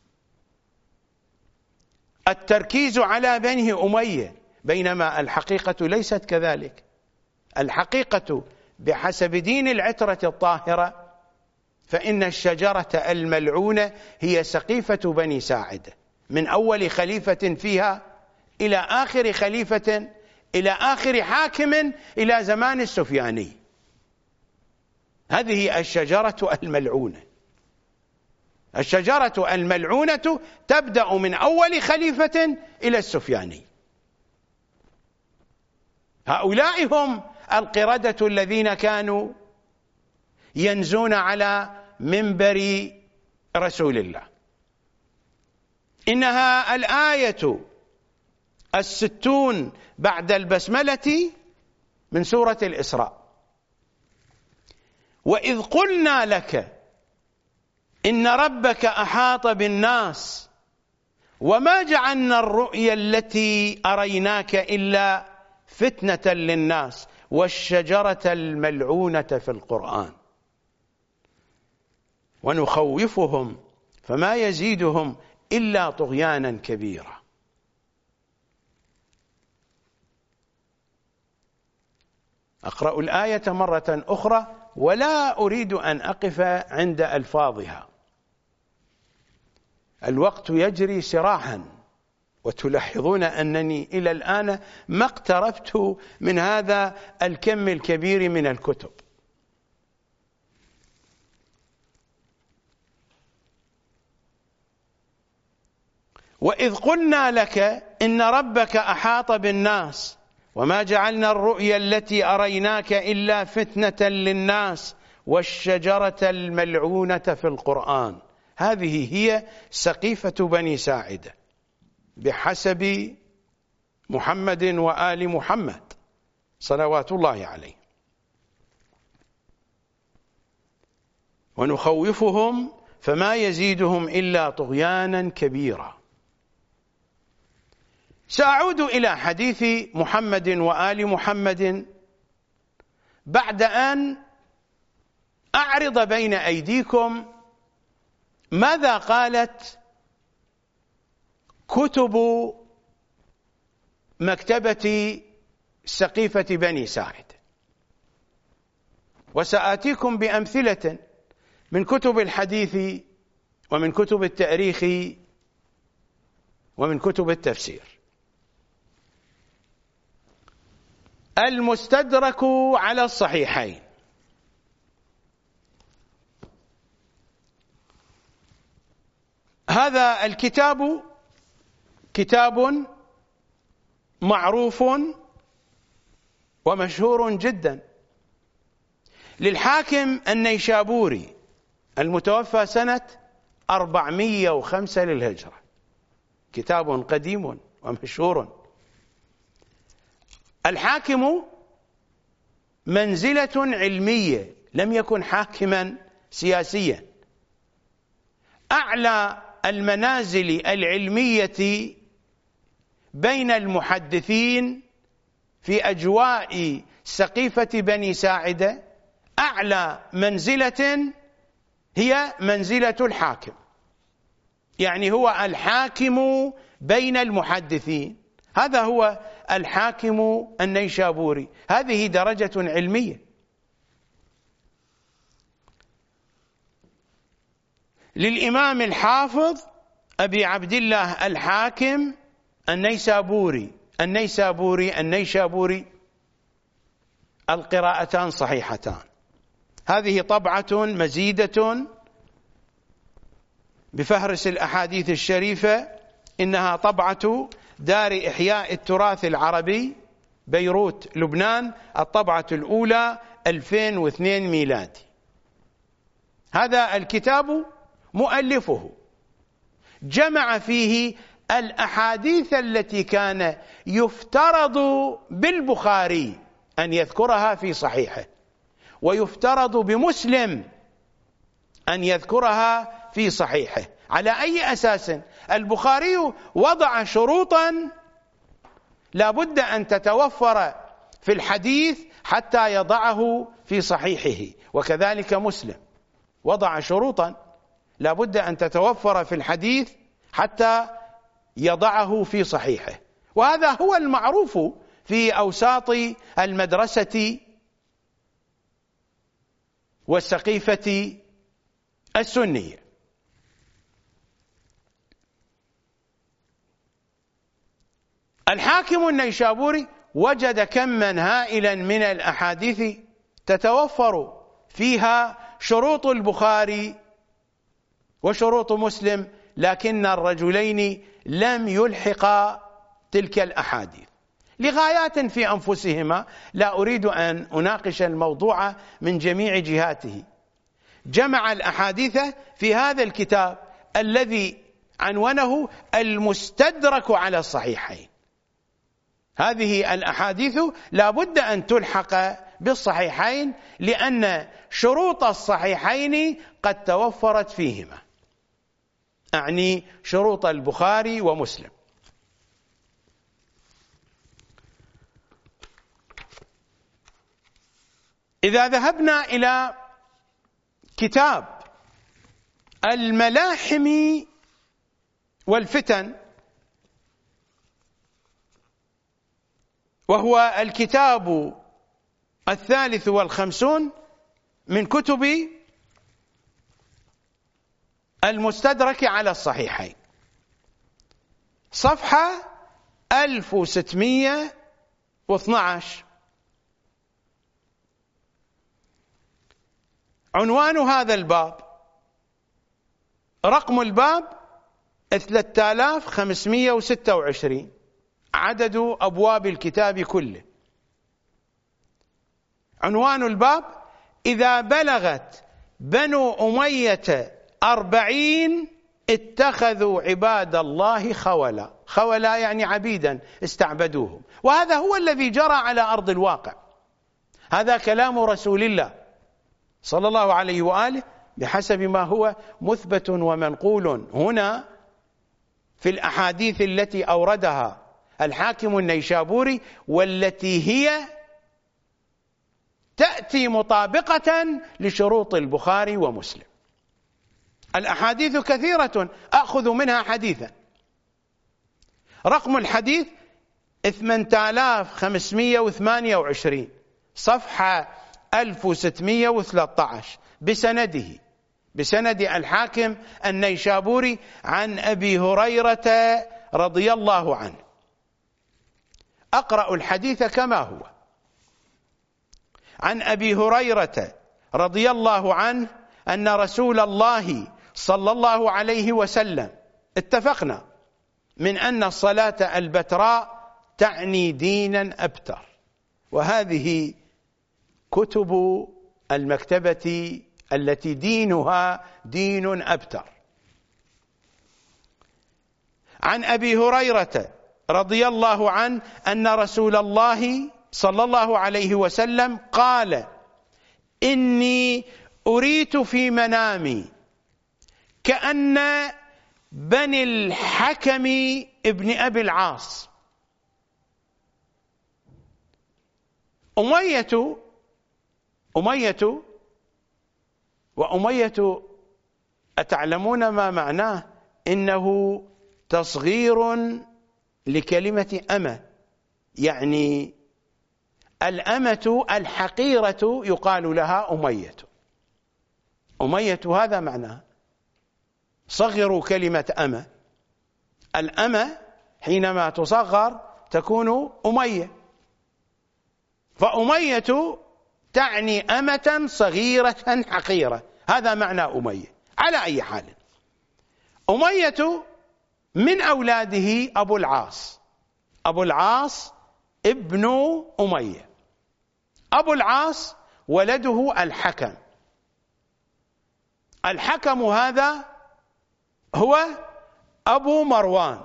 التركيز على بني أمية، بينما الحقيقة ليست كذلك. الحقيقة بحسب دين العترة الطاهرة فإن الشجرة الملعونة هي سقيفة بني ساعدة، من أول خليفة فيها إلى آخر خليفة، إلى آخر حاكم، إلى زمان السفياني. هذه الشجرة الملعونة. الشجرة الملعونة تبدأ من أول خليفة إلى السفياني. هؤلاء هم القردة الذين كانوا ينزون على منبر رسول الله. إنها الآية الستون بعد البسملة من سورة الإسراء. وإذ قلنا لك إن ربك أحاط بالناس وما جعلنا الرؤيا التي أريناك إلا فتنة للناس والشجرة الملعونة في القرآن ونخوفهم فما يزيدهم إلا طغيانا كبيرا. أقرأ الآية مرة أخرى ولا أريد أن أقف عند ألفاظها، الوقت يجري سراعا، وتلاحظون أنني إلى الآن ما اقتربت من هذا الكم الكبير من الكتب. وإذ قلنا لك إن ربك أحاط بالناس وما جعلنا الرؤيا التي أريناك إلا فتنة للناس والشجرة الملعونة في القرآن. هذه هي سقيفة بني ساعدة بحسب محمد وآل محمد صلوات الله عليه. ونخوفهم فما يزيدهم إلا طغيانا كبيرا. سأعود إلى حديث محمد وآل محمد بعد أن أعرض بين أيديكم ماذا قالت كتب مكتبة سقيفة بني ساعد، وسآتيكم بأمثلة من كتب الحديث ومن كتب التاريخ ومن كتب التفسير. المستدرك على الصحيحين. هذا الكتاب كتاب معروف ومشهور جدا للحاكم النيشابوري المتوفى سنة أربعمائة وخمسة للهجرة، كتاب قديم ومشهور. الحاكم منزلة علمية، لم يكن حاكما سياسيا. أعلى المنازل العلمية بين المحدثين في أجواء سقيفة بني ساعدة، أعلى منزلة هي منزلة الحاكم، يعني هو الحاكم بين المحدثين، هذا هو الحاكم النيشابوري، هذه درجة علمية. للإمام الحافظ أبي عبد الله الحاكم النيسابوري النيسابوري النيشابوري القراءتان صحيحتان. هذه طبعة مزيدة بفهرس الأحاديث الشريفة، إنها طبعة دار إحياء التراث العربي بيروت لبنان، الطبعة الأولى ألفين واثنين ميلادي. هذا الكتاب مؤلفه جمع فيه الأحاديث التي كان يفترض بالبخاري أن يذكرها في صحيحه، ويفترض بمسلم أن يذكرها في صحيحه. على أي أساس؟ البخاري وضع شروطا لا بد أن تتوفر في الحديث حتى يضعه في صحيحه، وكذلك مسلم وضع شروطا لا بد أن تتوفر في الحديث حتى يضعه في صحيحه، وهذا هو المعروف في أوساط المدرسة والسقيفة السنية. الحاكم النيشابوري وجد كما هائلا من الأحاديث تتوفر فيها شروط البخاري وشروط مسلم، لكن الرجلين لم يلحقا تلك الأحاديث لغايات في أنفسهما، لا أريد أن أناقش الموضوع من جميع جهاته. جمع الأحاديث في هذا الكتاب الذي عنونه المستدرك على الصحيحين. هذه الأحاديث لا بد أن تلحق بالصحيحين لأن شروط الصحيحين قد توفرت فيهما، أعني شروط البخاري ومسلم. إذا ذهبنا إلى كتاب الملاحم والفتن، وهو الكتاب الثالث والخمسون من كتب المستدرك على الصحيحين، صفحة ألف وستمائة واثني عشر، عنوان هذا الباب، رقم الباب ثلاثة آلاف وخمسمائة وستة وعشرين، عدد أبواب الكتاب كله. عنوان الباب: إذا بلغت بنو أمية أربعين اتخذوا عباد الله خولا. خولا يعني عبيدا استعبدوهم، وهذا هو الذي جرى على أرض الواقع. هذا كلام رسول الله صلى الله عليه وآله بحسب ما هو مثبت ومنقول هنا في الأحاديث التي أوردها الحاكم النيشابوري، والتي هي تأتي مطابقة لشروط البخاري ومسلم. الأحاديث كثيرة أخذ منها حديثا. رقم الحديث ثمانية آلاف وخمسمئة وثمانية وعشرين، صفحة ألف وستمئة وثلاثة عشر، بسنده بسند الحاكم النيشابوري عن أبي هريرة رضي الله عنه. أقرأ الحديث كما هو. عن أبي هريرة رضي الله عنه أن رسول الله صلى الله عليه وسلم، اتفقنا من أن الصلاة البتراء تعني دينا أبتر، وهذه كتب المكتبة التي دينها دين أبتر. عن أبي هريرة رضي الله عنه أن رسول الله صلى الله عليه وسلم قال: إني أريت في منامي كأن بني الحكم ابن أبي العاص. أمية أمية وأمية أتعلمون ما معناه؟ إنه تصغير لكلمة أمة، يعني الأمة الحقيرة يقال لها أمية. أمية هذا معناه، صغروا كلمة أمة. الأمة حينما تصغر تكون أمية، فأمية تعني أمة صغيرة حقيرة، هذا معنى أمية. على أي حال، أمية من أولاده أبو العاص، أبو العاص ابن أمية. أبو العاص ولده الحكم. الحكم هذا هو أبو مروان،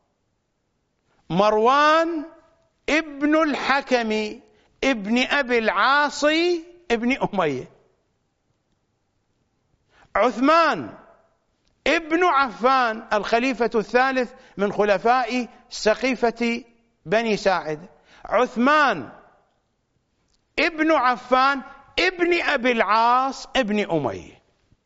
مروان ابن الحكم ابن أبي العاص ابن أمية. عثمان ابن عفان الخليفة الثالث من خلفاء سقيفة بني ساعد، عثمان ابن عفان ابن أبي العاص ابن أمية.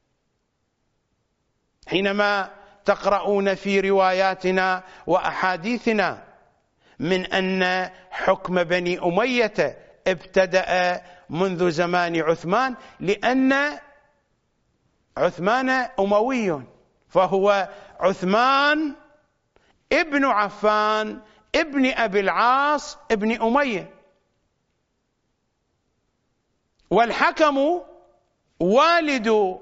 حينما تقرؤون في رواياتنا وأحاديثنا من أن حكم بني أمية ابتدأ منذ زمان عثمان، لأن عثمان أموي، فهو عثمان ابن عفان ابن أبي العاص ابن أمية. والحكم والد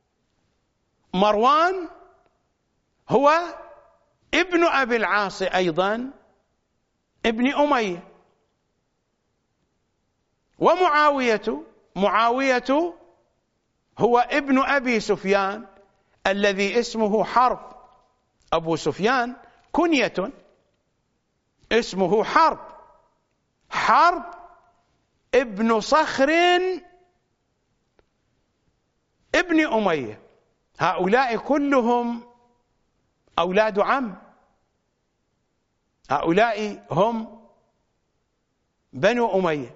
مروان هو ابن أبي العاص أيضا ابن أمية. ومعاوية معاوية هو ابن أبي سفيان الذي اسمه حرب. أبو سفيان كنية اسمه حرب، حرب ابن صخر ابن أمية. هؤلاء كلهم أولاد عم، هؤلاء هم بنو أمية.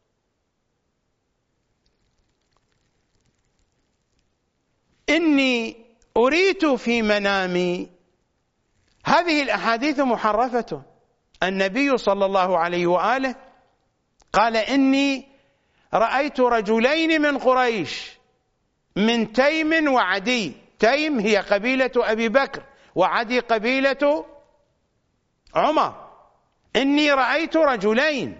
إني أريت في منامي، هذه الأحاديث محرفة. النبي صلى الله عليه وآله قال: إني رأيت رجلين من قريش، من تيم وعدي. تيم هي قبيلة أبي بكر، وعدي قبيلة عمر. إني رأيت رجلين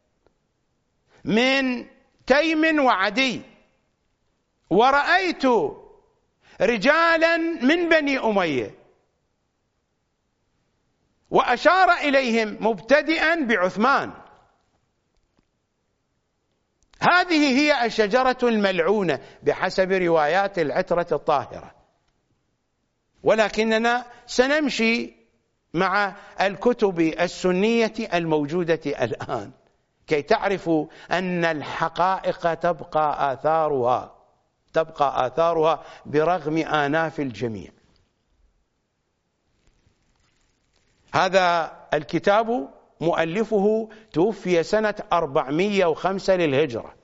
من تيم وعدي، ورأيت رجالا من بني أمية، وأشار إليهم مبتدئا بعثمان. هذه هي الشجرة الملعونة بحسب روايات العترة الطاهرة، ولكننا سنمشي مع الكتب السنية الموجودة الآن كي تعرفوا أن الحقائق تبقى آثارها تبقى آثارها برغم آناف الجميع. هذا الكتاب مؤلفه توفي سنة أربعمائة وخمسة للهجرة.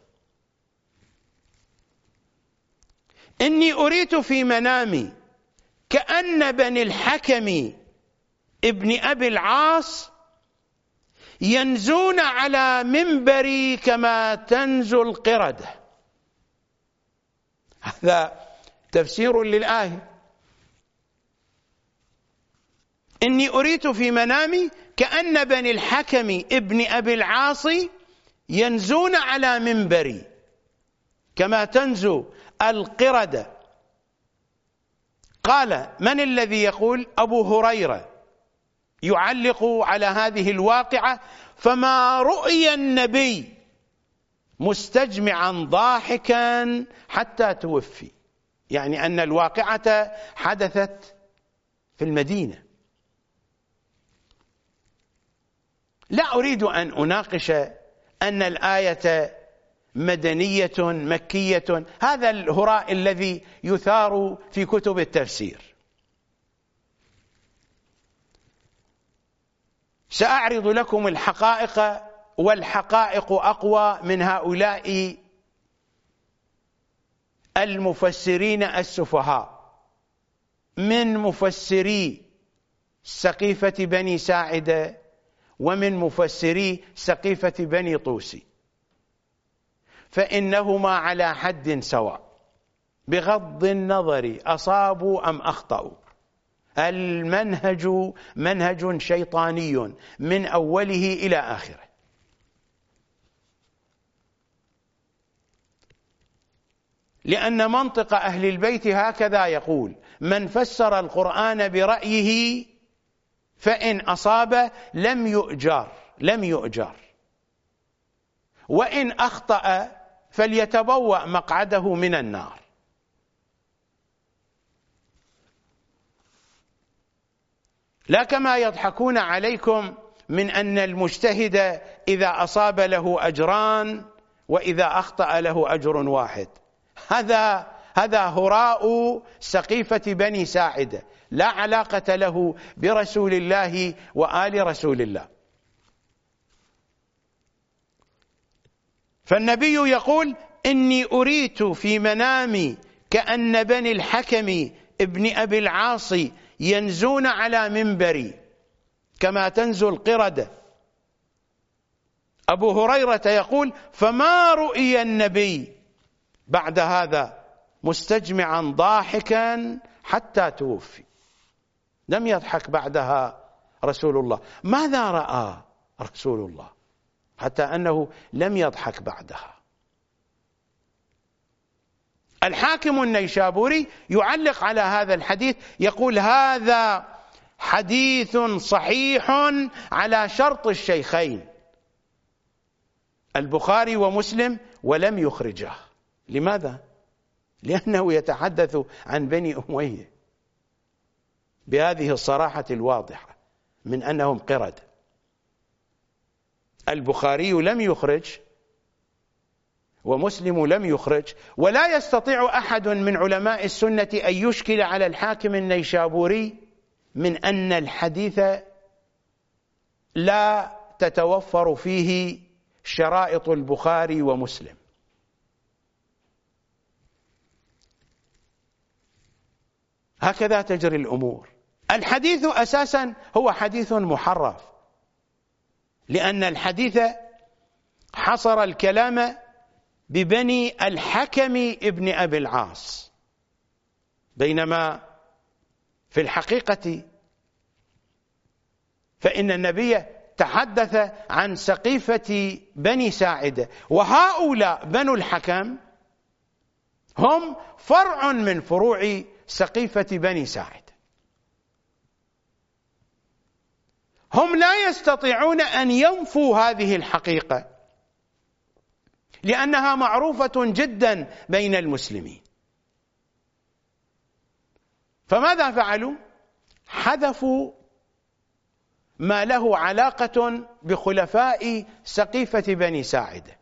إني أريت في منامي كأن بني الحكم ابن أبي العاص ينزون على منبري كما تنزو القردة. هذا تفسير للآية. إني أريت في منامي كأن بني الحكم ابن أبي العاص ينزون على منبري كما تنزو القردة. قال: من الذي يقول؟ أبو هريرة يعلق على هذه الواقعة: فما رؤي النبي مستجمعا ضاحكا حتى توفي، يعني أن الواقعة حدثت في المدينة. لا أريد أن أناقش أن الآية مدنية مكية، هذا الهراء الذي يثار في كتب التفسير. سأعرض لكم الحقائق، والحقائق أقوى من هؤلاء المفسرين السفهاء، من مفسري سقيفة بني ساعدة ومن مفسري سقيفة بني طوسي، فإنهما على حد سواء بغض النظر أصابوا أم أخطأوا. المنهج منهج شيطاني من أوله إلى آخره. لأن منطق أهل البيت هكذا يقول: من فسر القرآن برأيه فإن أصاب لم يؤجر لم يؤجر وإن أخطأ فليتبوأ مقعده من النار. لا كما يضحكون عليكم من أن المجتهد إذا أصاب له أجران وإذا أخطأ له أجر واحد. هذا هذا هراء سقيفة بني ساعدة، لا علاقة له برسول الله وآل رسول الله. فالنبي يقول: إني أريت في منامي كأن بني الحكم ابن أبي العاص ينزون على منبري كما تنزو القردة. أبو هريرة يقول: فما رؤي النبي بعد هذا مستجمعا ضاحكا حتى توفي. لم يضحك بعدها رسول الله. ماذا رأى رسول الله حتى أنه لم يضحك بعدها؟ الحاكم النيشابوري يعلق على هذا الحديث، يقول: هذا حديث صحيح على شرط الشيخين البخاري ومسلم ولم يخرجه. لماذا؟ لأنه يتحدث عن بني أمية بهذه الصراحة الواضحة من أنهم قردة. البخاري لم يخرج ومسلم لم يخرج، ولا يستطيع أحد من علماء السنة أن يشكل على الحاكم النيشابوري من أن الحديث لا تتوفر فيه شرائط البخاري ومسلم. هكذا تجري الأمور. الحديث أساسا هو حديث محرف، لأن الحديث حصر الكلام ببني الحكم ابن أبي العاص، بينما في الحقيقة فإن النبي تحدث عن سقيفة بني ساعدة، وهؤلاء بنو الحكم هم فرع من فروع سقيفة بني ساعدة. هم لا يستطيعون أن ينفوا هذه الحقيقة لأنها معروفة جدا بين المسلمين. فماذا فعلوا؟ حذفوا ما له علاقة بخلفاء سقيفة بني ساعدة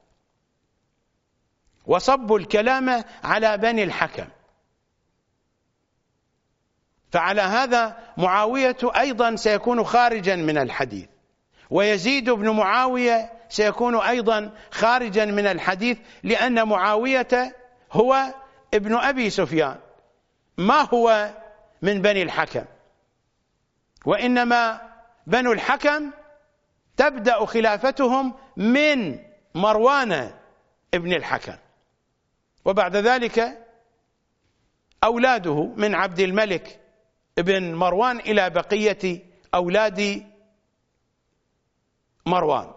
وصبوا الكلام على بني الحكم. فعلى هذا معاوية أيضا سيكون خارجا من الحديث، ويزيد بن معاوية سيكون أيضا خارجا من الحديث، لأن معاوية هو ابن أبي سفيان، ما هو من بني الحكم، وإنما بنو الحكم تبدأ خلافتهم من مروان ابن الحكم، وبعد ذلك أولاده من عبد الملك ابن مروان إلى بقية أولاد مروان.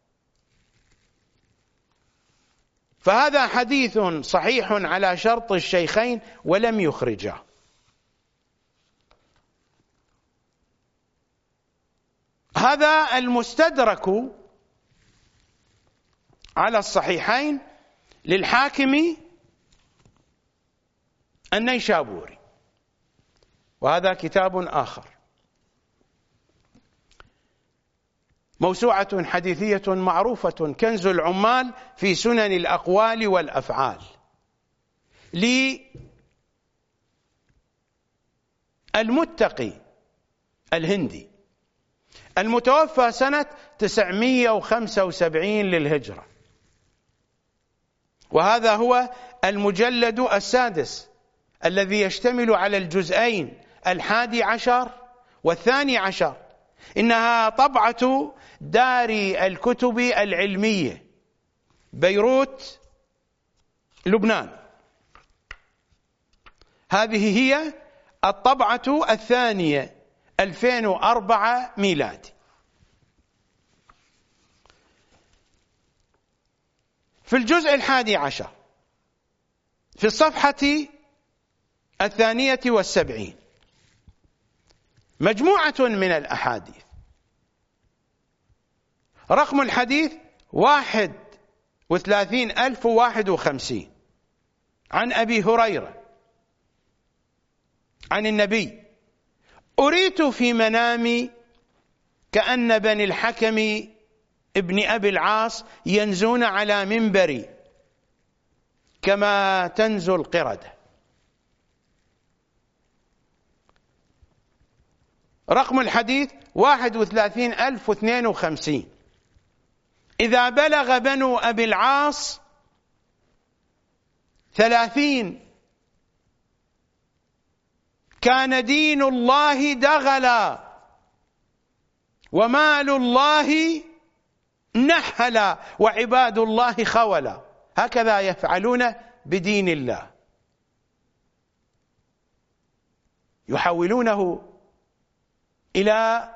فهذا حديث صحيح على شرط الشيخين ولم يخرجه. هذا المستدرك على الصحيحين للحاكم النيشابوري، وهذا كتاب آخر، موسوعة حديثية معروفة، كنز العمال في سنن الأقوال والأفعال، للمتقي الهندي، المتوفى سنة تسعمئة وخمسة وسبعين للهجرة، وهذا هو المجلد السادس الذي يشتمل على الجزئين الحادي عشر والثاني عشر. إنها طبعة دار الكتب العلمية بيروت لبنان. هذه هي الطبعة الثانية ألفين وأربعة ميلادي. في الجزء الحادي عشر في الصفحة الثانية والسبعين مجموعة من الأحاديث، رقم الحديث واحد وثلاثين ألف وواحد وخمسين، عن أبي هريرة عن النبي: أريت في منامي كأن بني الحكم ابن أبي العاص ينزون على منبري كما تنزو القردة. رقم الحديث واحد وثلاثين ألف واثنين وخمسين: إذا بلغ بنو أبي العاص ثلاثين كان دين الله دغلا ومال الله نحلا وعباد الله خولا. هكذا يفعلون بدين الله، يحولونه إلى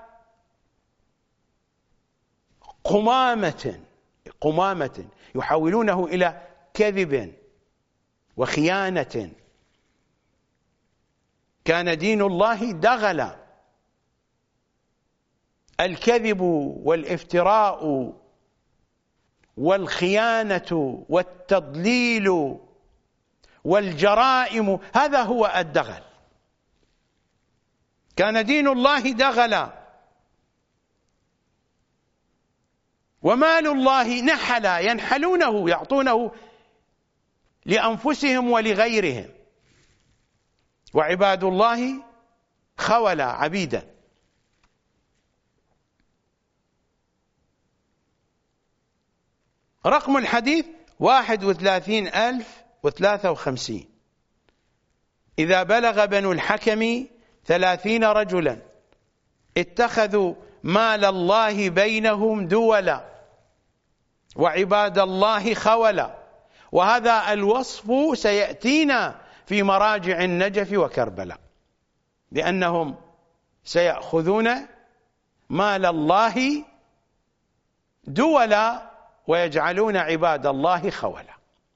قمامة قمامة يحولونه إلى كذب وخيانة. كان دين الله دغلا، الكذب والافتراء والخيانة والتضليل والجرائم، هذا هو الدغل. كان دين الله دغلا ومال الله نحلا، ينحلونه، يعطونه لأنفسهم ولغيرهم، وعباد الله خولا، عبيدا. رقم الحديث واحد وثلاثين ألف وثلاثة وخمسين: إذا بلغ بنو الحكم ثلاثين رجلا اتخذوا مال الله بينهم دولا وعباد الله خولا. وهذا الوصف سيأتينا في مراجع النجف وكربلاء، لأنهم سيأخذون مال الله دولا ويجعلون عباد الله خولا.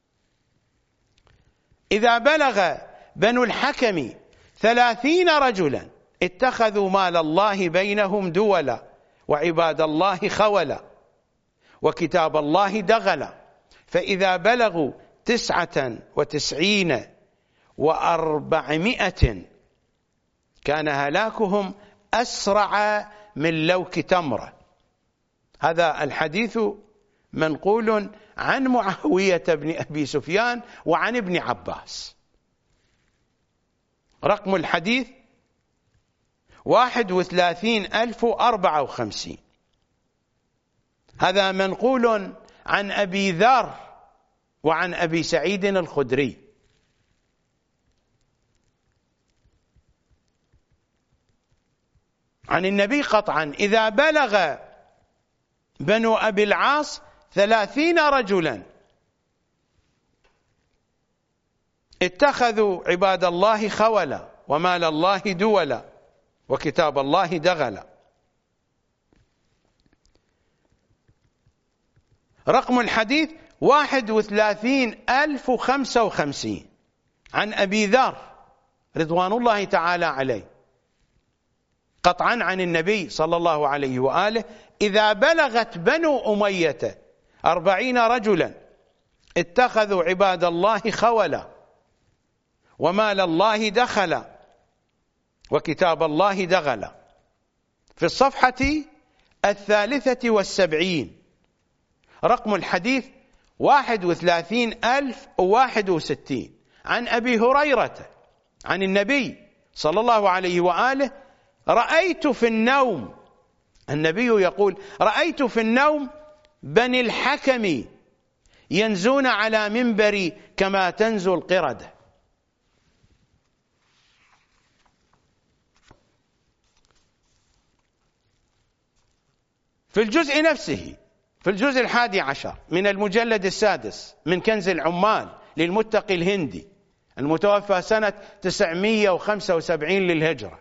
إذا بلغ بنو الحكم ثلاثين رجلا اتخذوا مال الله بينهم دولا وعباد الله خولا وكتاب الله دغلا. فإذا بلغوا تسعة وتسعين وأربعمائة كان هلاكهم أسرع من لوك تمرة. هذا الحديث منقول عن معاوية بن أبي سفيان وعن ابن عباس. رقم الحديث واحد وثلاثين ألف وأربعة وخمسين. هذا منقول عن أبي ذر وعن أبي سعيد الخدري. عن النبي قطعا: إذا بلغ بنو أبي العاص ثلاثين رجلا اتخذوا عباد الله خولا ومال الله دولا وكتاب الله دغلا. رقم الحديث واحد وثلاثين ألف وخمسة وخمسين عن أبي ذر رضوان الله تعالى عليه قطعا عن النبي صلى الله عليه وآله: إذا بلغت بنو أمية أربعين رجلا اتخذوا عباد الله خولا ومال الله دخلا وكتاب الله دغلا. في الصفحة الثالثة والسبعين رقم الحديث واحد وثلاثين ألف وواحد وستين عن أبي هريرة عن النبي صلى الله عليه وآله: رأيت في النوم، النبي يقول: رأيت في النوم بني الحكم ينزون على منبري كما تنزو القردة. في الجزء نفسه، في الجزء الحادي عشر من المجلد السادس من كنز العمال للمتقي الهندي المتوفى سنة تسعمئة وخمسة وسبعين للهجرة،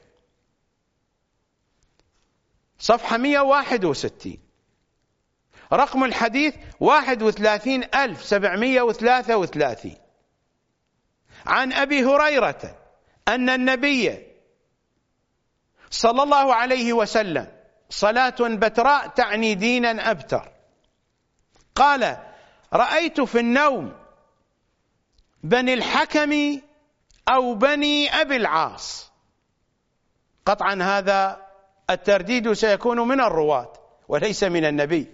صفحة مئة وواحد وستين، رقم الحديث واحد وثلاثين ألف سبعمئة وثلاثة وثلاثين عن أبي هريرة أن النبي صلى الله عليه وسلم: صلاة بتراء تعني دينا أبتر، قال: رأيت في النوم بني الحكم أو بني أبي العاص. قطعا هذا الترديد سيكون من الرواة وليس من النبي.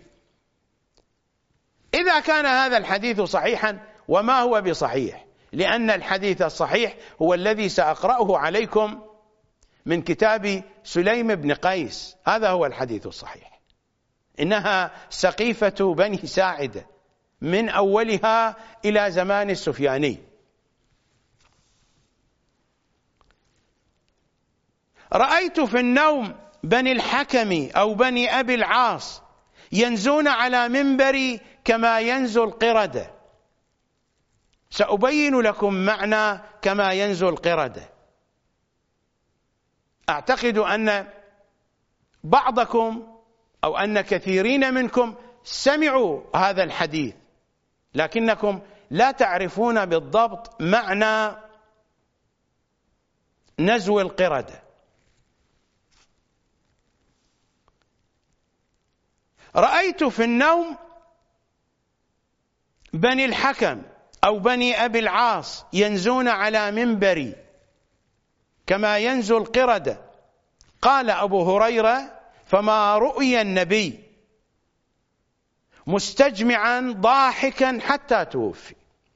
إذا كان هذا الحديث صحيحا، وما هو بصحيح، لأن الحديث الصحيح هو الذي سأقرأه عليكم من كتاب سليم بن قيس، هذا هو الحديث الصحيح. إنها سقيفة بني ساعدة من أولها إلى زمان السفياني. رأيت في النوم بني الحكم أو بني أبي العاص ينزون على منبري كما ينزو القردة. سأبين لكم معنى كما ينزو القردة. أعتقد أن بعضكم أو أن كثيرين منكم سمعوا هذا الحديث، لكنكم لا تعرفون بالضبط معنى نزو القردة. رأيت في النوم بني الحكم أو بني أبي العاص ينزون على منبري كما ينزو القردة. قال أبو هريرة: فما رؤي النبي مستجمعا ضاحكا حتى توفي.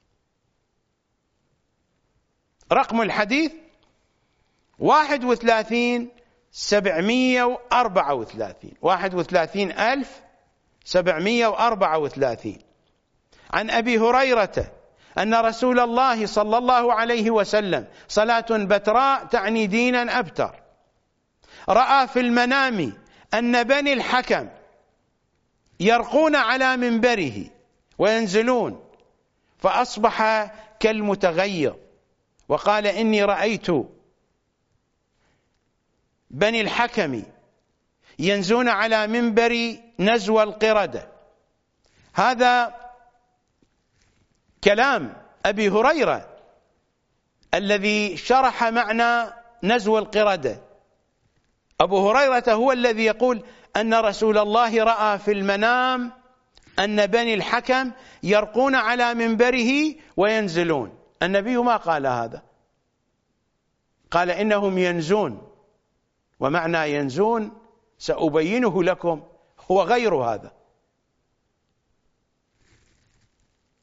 رقم الحديث واحد وثلاثين سبعمئة وأربعة وثلاثين واحد وثلاثين ألف سبعمئة وأربعة وثلاثين عن أبي هريرة أن رسول الله صلى الله عليه وسلم: صلاة بتراء تعني دينا أبتر، رأى في المنام أن بني الحكم يرقون على منبره وينزلون فأصبح كالمتغير، وقال: إني رأيت بني الحكم ينزون على منبري نزو القردة. هذا كلام أبي هريرة الذي شرح معنى نزو القردة. أبو هريرة هو الذي يقول أن رسول الله رأى في المنام أن بني الحكم يرقون على منبره وينزلون. النبي ما قال هذا، قال إنهم ينزون، ومعنى ينزون سأبينه لكم هو غير هذا.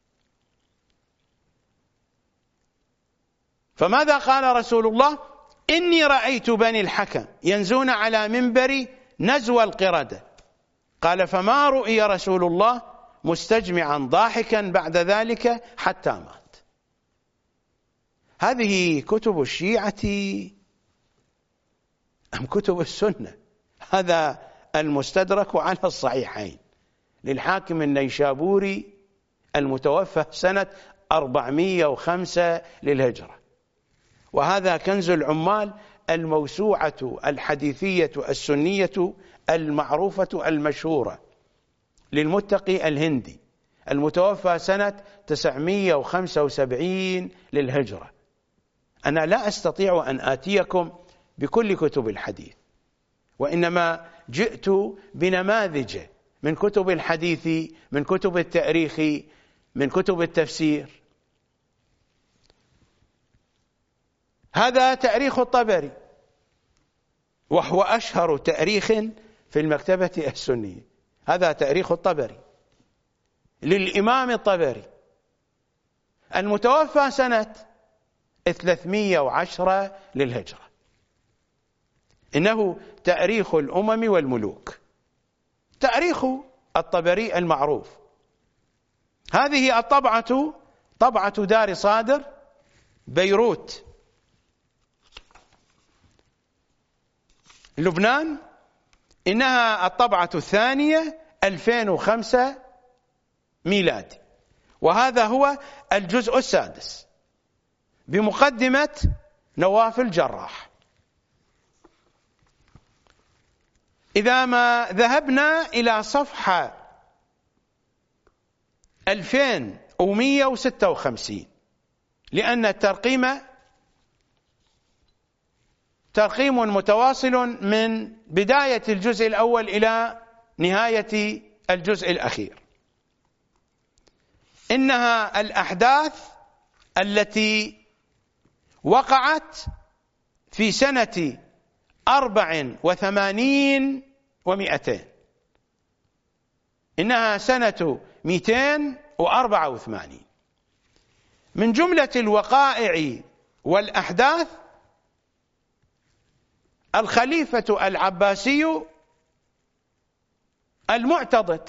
فماذا قال رسول الله؟ إني رأيت بني الحكم ينزون على منبري نزو القردة. قال فما رؤي رسول الله مستجمعا ضاحكا بعد ذلك حتى مات. هذه كتب الشيعة أم كتب السنة؟ هذا المستدرك على الصحيحين للحاكم النيشابوري المتوفى سنة أربعمائة وخمسة للهجرة، وهذا كنز العمال الموسوعة الحديثية السنية المعروفة المشهورة للمتقي الهندي المتوفى سنة تسعمائة وخمسة وسبعين للهجرة. أنا لا أستطيع أن آتيكم بكل كتب الحديث، وإنما جئت بنماذج من كتب الحديث، من كتب التاريخ، من كتب التفسير. هذا تاريخ الطبري، وهو أشهر تاريخ في المكتبة السنية. هذا تاريخ الطبري للإمام الطبري المتوفى سنة ثلاثمائة وعشرة للهجرة. إنه تاريخ الأمم والملوك، تاريخ الطبري المعروف. هذه الطبعة طبعة دار صادر بيروت لبنان، إنها الطبعة الثانية ألفين وخمسة ميلادي، وهذا هو الجزء السادس بمقدمة نواف الجراح. إذا ما ذهبنا إلى صفحة ألفين ومئة وستة وخمسين، لأن الترقيم ترقيم متواصل من بداية الجزء الأول إلى نهاية الجزء الأخير. إنها الأحداث التي وقعت في سنة أربع وثمانين ومئتين، إنها سنة مئتين وأربعة وثمانين. من جملة الوقائع والأحداث الخليفة العباسي المعتضد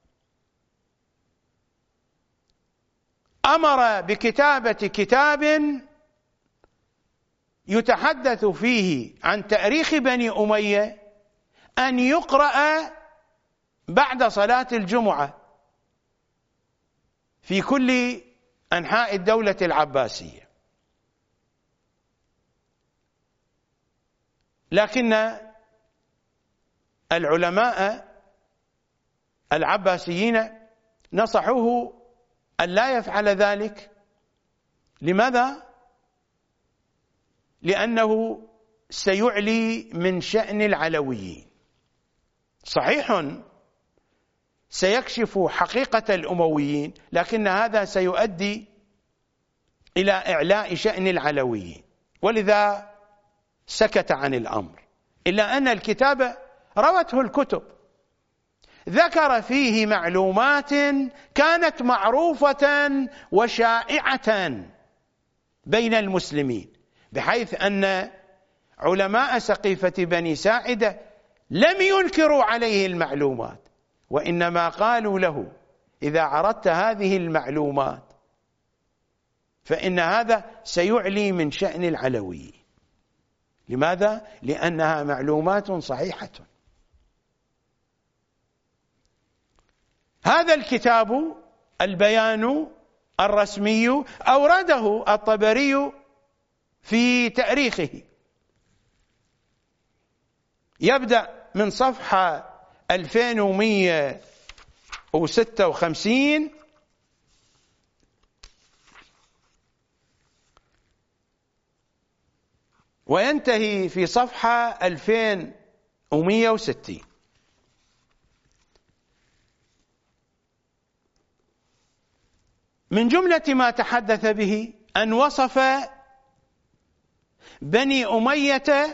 أمر بكتابة كتاب يتحدث فيه عن تاريخ بني أمية أن يقرأ بعد صلاة الجمعة في كل أنحاء الدولة العباسية. لكن العلماء العباسيين نصحوه أن لا يفعل ذلك. لماذا؟ لأنه سيعلي من شأن العلويين. صحيح سيكشف حقيقة الأمويين، لكن هذا سيؤدي إلى إعلاء شأن العلويين، ولذا سكت عن الأمر. إلا أن الكتاب روته الكتب ذكر فيه معلومات كانت معروفة وشائعة بين المسلمين، بحيث أن علماء سقيفة بني ساعدة لم ينكروا عليه المعلومات، وإنما قالوا له إذا عرضت هذه المعلومات فإن هذا سيعلي من شأن العلوي. لماذا؟ لأنها معلومات صحيحة. هذا الكتاب البيان الرسمي أورده الطبري في تاريخه، يبدأ من صفحة ألفين ومئة وستة وخمسين وينتهي في صفحة ألفين ومئة وستين. من جملة ما تحدث به أن وصف بني أمية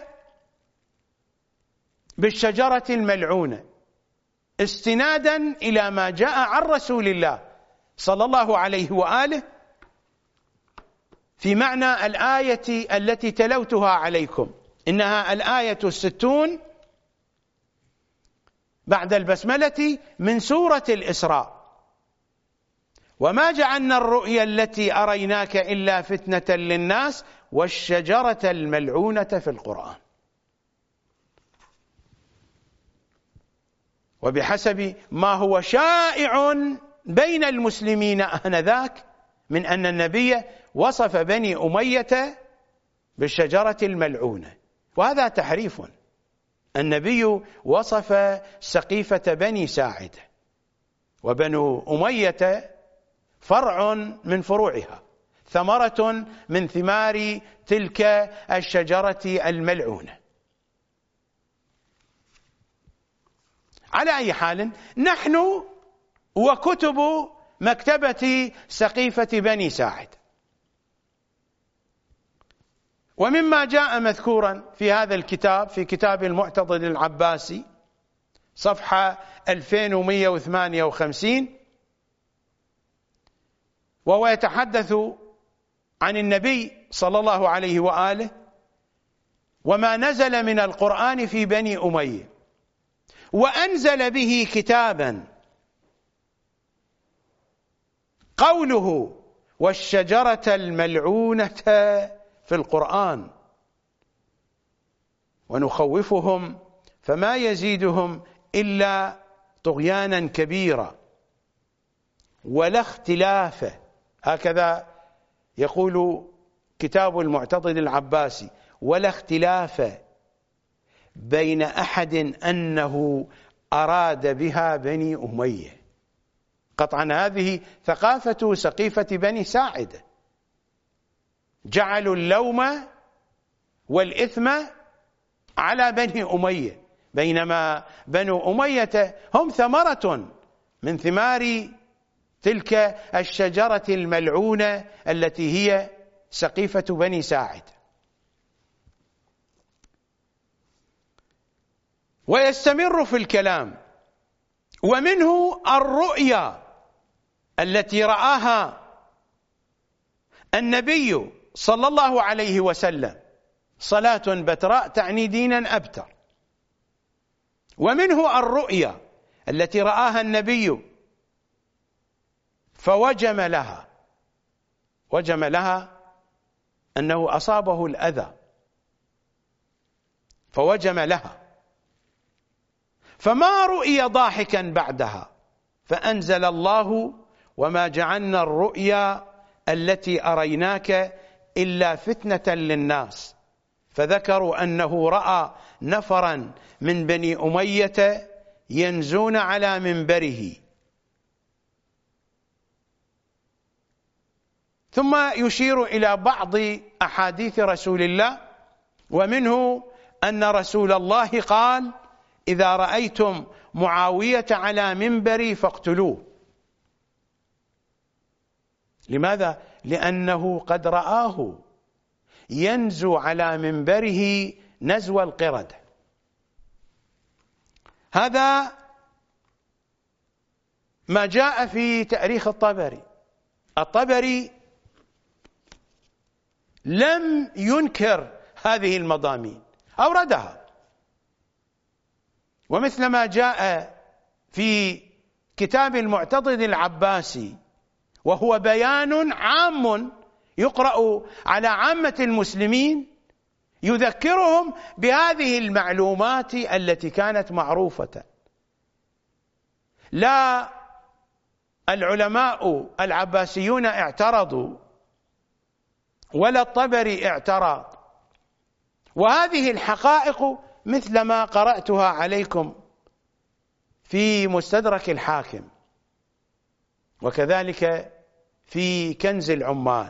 بالشجرة الملعونة استنادا إلى ما جاء عن رسول الله صلى الله عليه وآله في معنى الآية التي تلوتها عليكم، إنها الآية الستون بعد البسملة من سورة الإسراء. وما جعلنا الرؤيا التي أريناك إلا فتنة للناس والشجرة الملعونة في القرآن. وبحسب ما هو شائع بين المسلمين آنذاك من أن النبي وصف بني أمية بالشجرة الملعونة، وهذا تحريف. النبي وصف سقيفة بني ساعدة، وبنو أمية فرع من فروعها، ثمرة من ثمار تلك الشجرة الملعونة. على أي حال، نحن وكتب مكتبة سقيفة بني ساعد، ومما جاء مذكورا في هذا الكتاب في كتاب المعتضد العباسي صفحة ألفين ومئة وثمانية وخمسين، وهو يتحدث عن النبي صلى الله عليه وآله وما نزل من القرآن في بني أمية، وأنزل به كتابا. قوله والشجرة الملعونة في القرآن، ونخوفهم فما يزيدهم إلا طغيانا كبيرا ولا اختلاف، هكذا يقول كتاب المعتضد العباسي، ولا اختلاف بين أحد أنه أراد بها بني أمية. قطعا هذه ثقافة سقيفة بني ساعدة، جعلوا اللوم والإثم على بني أمية، بينما بنو أمية هم ثمرة من ثمار تلك الشجرة الملعونة التي هي سقيفة بني ساعد. ويستمر في الكلام: ومنه الرؤيا التي رآها النبي صلى الله عليه وسلم، صلاة بتراء تعني دينا أبتر. ومنه الرؤيا التي رآها النبي فوجم لها، وجم لها أنه أصابه الأذى فوجم لها، فما رؤي ضاحكا بعدها، فأنزل الله وما جعلنا الرؤيا التي أريناك إلا فتنة للناس، فذكروا أنه رأى نفرا من بني أمية ينزون على منبره. ثم يشير إلى بعض أحاديث رسول الله، ومنه أن رسول الله قال: إذا رأيتم معاوية على منبري فاقتلوه. لماذا؟ لأنه قد رآه ينزو على منبره نزو القردة. هذا ما جاء في تاريخ الطبري. الطبري لم ينكر هذه المضامين، أوردها، ومثل ما جاء في كتاب المعتضد العباسي، وهو بيان عام يقرأ على عامة المسلمين يذكرهم بهذه المعلومات التي كانت معروفة. لا العلماء العباسيون اعترضوا ولا الطبري اعترض، وهذه الحقائق مثل ما قرأتها عليكم في مستدرك الحاكم، وكذلك في كنز العمال.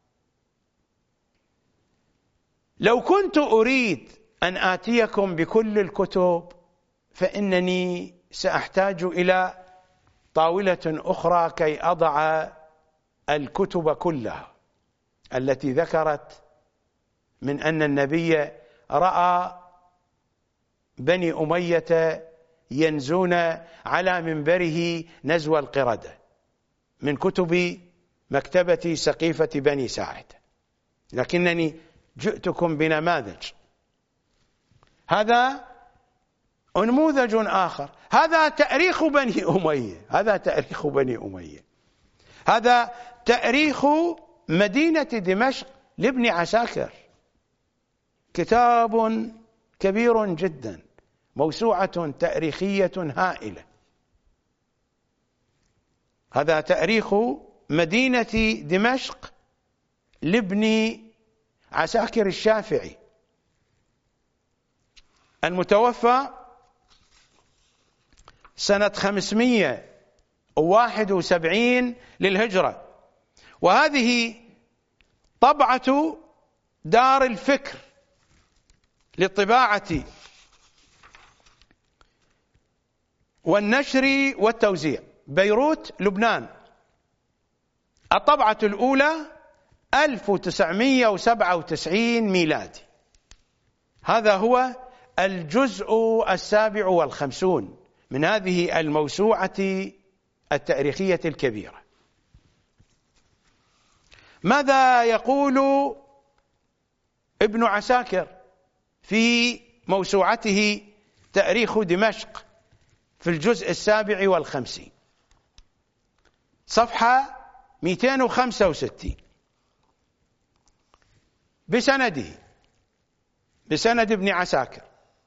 لو كنت أريد أن آتيكم بكل الكتب فإنني سأحتاج إلى طاولة أخرى كي أضع الكتب كلها التي ذكرت من أن النبي رأى بني أمية ينزون على منبره نزو القردة، من كتب مكتبة سقيفة بني ساعد. لكنني جئتكم بنماذج. هذا نموذج آخر، هذا تاريخ بني أمية، هذا تاريخ بني أمية، هذا تاريخ مدينة دمشق لابن عساكر، كتاب كبير جدا، موسوعة تاريخية هائلة. هذا تاريخ مدينة دمشق لابن عساكر الشافعي المتوفى سنة خمسمائة وواحد وسبعين للهجرة، وهذه طبعة دار الفكر للطباعة والنشر والتوزيع، بيروت لبنان. الطبعة الأولى ألف وتسعمائة وسبعة وتسعين ميلادي. هذا هو الجزء السابع والخمسون من هذه الموسوعة التاريخية الكبيرة. ماذا يقول ابن عساكر في موسوعته تاريخ دمشق في الجزء السابع والخمسين صفحة مئتين وخمسة وستين؟ بسنده بسند ابن عساكر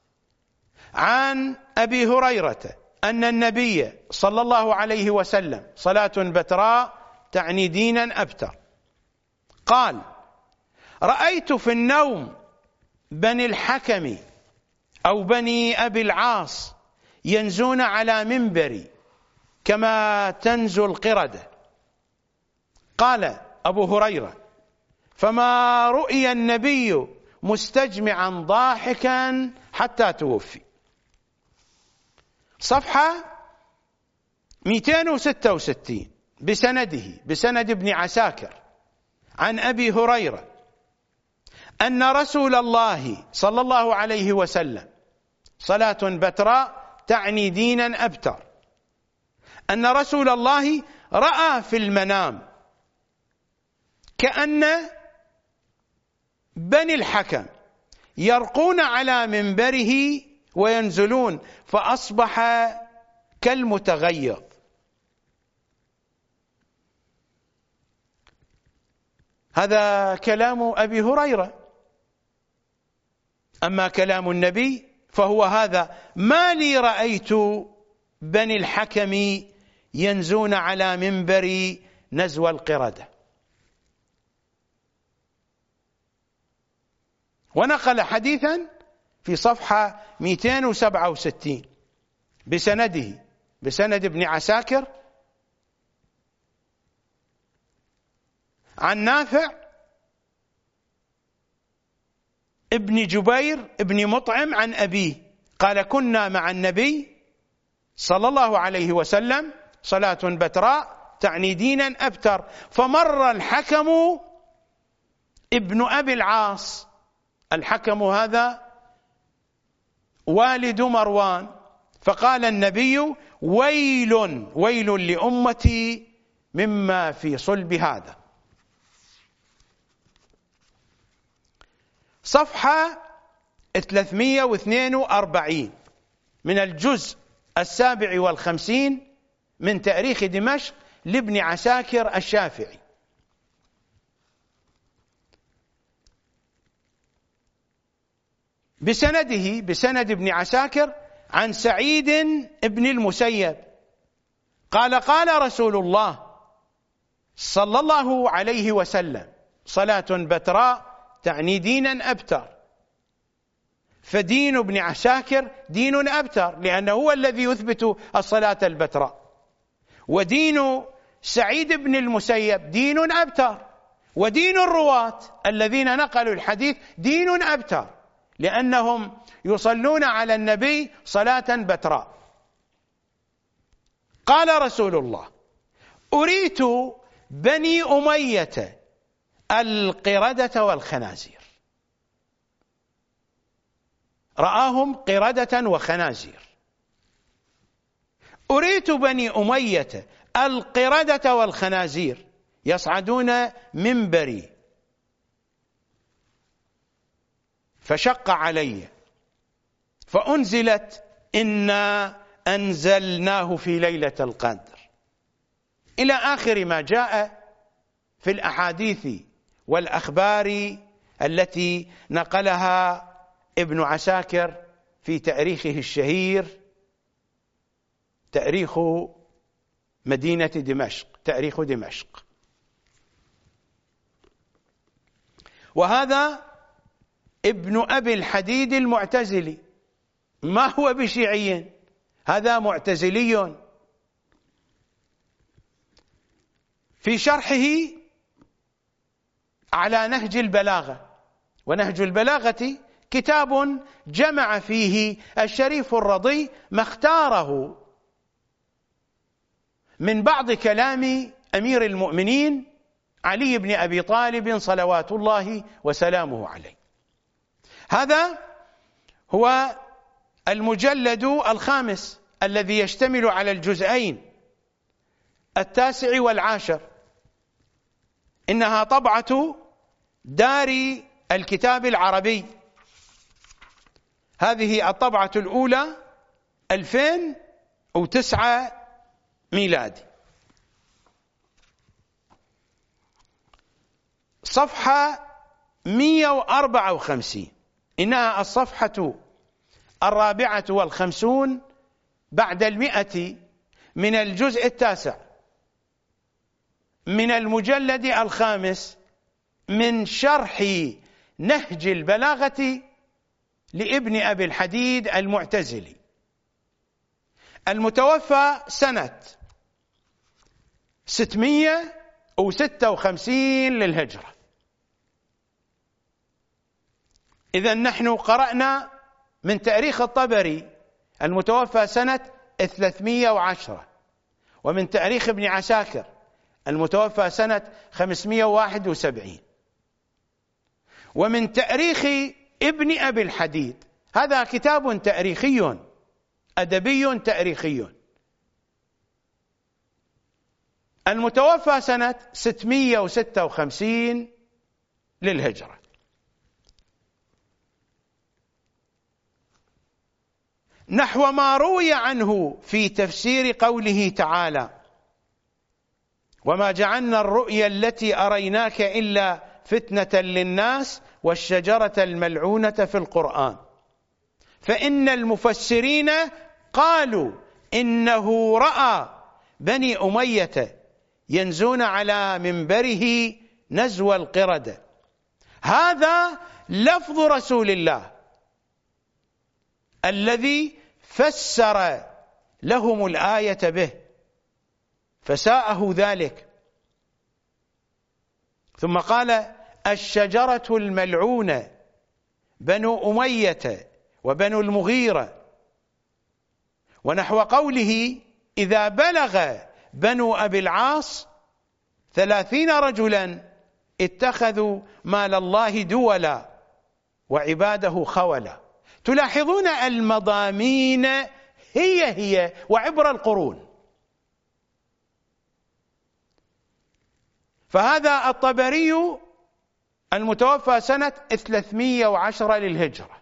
عن أبي هريرة أن النبي صلى الله عليه وسلم صلاة بتراء تعني دينا أبتر قال: رأيت في النوم بني الحكم أو بني أبي العاص ينزون على منبري كما تنزو القردة. قال أبو هريرة: فما رؤي النبي مستجمعا ضاحكا حتى توفي. صفحة مئتين وستة وستين بسنده بسند ابن عساكر عن أبي هريرة أن رسول الله صلى الله عليه وسلم صلاة بتراء تعني دينا أبتر، أن رسول الله رأى في المنام كأن بني الحكم يرقون على منبره وينزلون، فأصبح كالمتغيظ. هذا كلام أبي هريرة. أما كلام النبي فهو هذا: ما لي رأيت بني الحكم ينزون على منبري نزو القردة. ونقل حديثا في صفحة مئتين وسبعة وستين بسنده بسند ابن عساكر عن نافع ابن جبير ابن مطعم عن أبيه قال: كنا مع النبي صلى الله عليه وسلم صلاة بتراء تعني دينا أبتر، فمر الحكم ابن أبي العاص. الحكم هذا والد مروان، فقال النبي: ويل ويل لأمتي مما في صلب هذا. صفحة ثلاثمائة واثنين وأربعين من الجزء السابع والخمسين من تاريخ دمشق لابن عساكر الشافعي. بسنده بسند ابن عساكر عن سعيد بن المسيب قال: قال رسول الله صلى الله عليه وسلم صلاة بتراء تعني دينا أبتر. فدين ابن عساكر دين أبتر لأنه هو الذي يثبت الصلاة البتراء، ودين سعيد بن المسيب دين أبتر، ودين الرواة الذين نقلوا الحديث دين أبتر لأنهم يصلون على النبي صلاة بتراء. قال رسول الله: أريت بني أمية القردة والخنازير. رآهم قردة وخنازير. أريت بني أمية القردة والخنازير يصعدون منبري فشق علي فأنزلت إنا أنزلناه في ليلة القدر إلى آخر ما جاء في الأحاديث والأخبار التي نقلها ابن عساكر في تاريخه الشهير، تاريخ مدينة دمشق، تاريخ دمشق. وهذا ابن أبي الحديد المعتزلي، ما هو بشيعي، هذا معتزلي. في شرحه على نهج البلاغة، ونهج البلاغة كتاب جمع فيه الشريف الرضي ما اختاره من بعض كلام أمير المؤمنين علي بن أبي طالب صلوات الله وسلامه عليه. هذا هو المجلد الخامس الذي يشتمل على الجزئين التاسع والعاشر. إنها طبعة دار الكتاب العربي، هذه الطبعة الأولى ألفين وتسعة ميلادي، صفحة مئة وأربعة وخمسين. إنها الصفحة الرابعة والخمسون بعد المئة من الجزء التاسع من المجلد الخامس من شرح نهج البلاغة لابن أبي الحديد المعتزلي، المتوفى سنة ستمئة وستة وخمسين للهجرة. إذن نحن قرأنا من تاريخ الطبري المتوفى سنة ثلاثمئة وعشرة، ومن تاريخ ابن عساكر المتوفى سنة خمسمئة وواحد وسبعين، ومن تاريخ ابن أبي الحديد. هذا كتاب تاريخي أدبي تاريخي، المتوفى سنة ستمئة وستة وخمسين للهجرة. نحو ما روي عنه في تفسير قوله تعالى: وما جعلنا الرؤيا التي أريناك إلا فتنة للناس والشجرة الملعونة في القرآن، فإن المفسرين قالوا إنه رأى بني أمية ينزون على منبره نزو القردة. هذا لفظ رسول الله الذي فسر لهم الآية به، فساءه ذلك. ثم قال: الشجرة الملعونة بنو أمية وبنو المغيرة. ونحو قوله: إذا بلغ بنو أبي العاص ثلاثين رجلا اتخذوا مال الله دولا وعباده خولا. تلاحظون المضامين هي هي وعبر القرون. فهذا الطبري المتوفى سنة ثلاثمئة وعشرة للهجرة،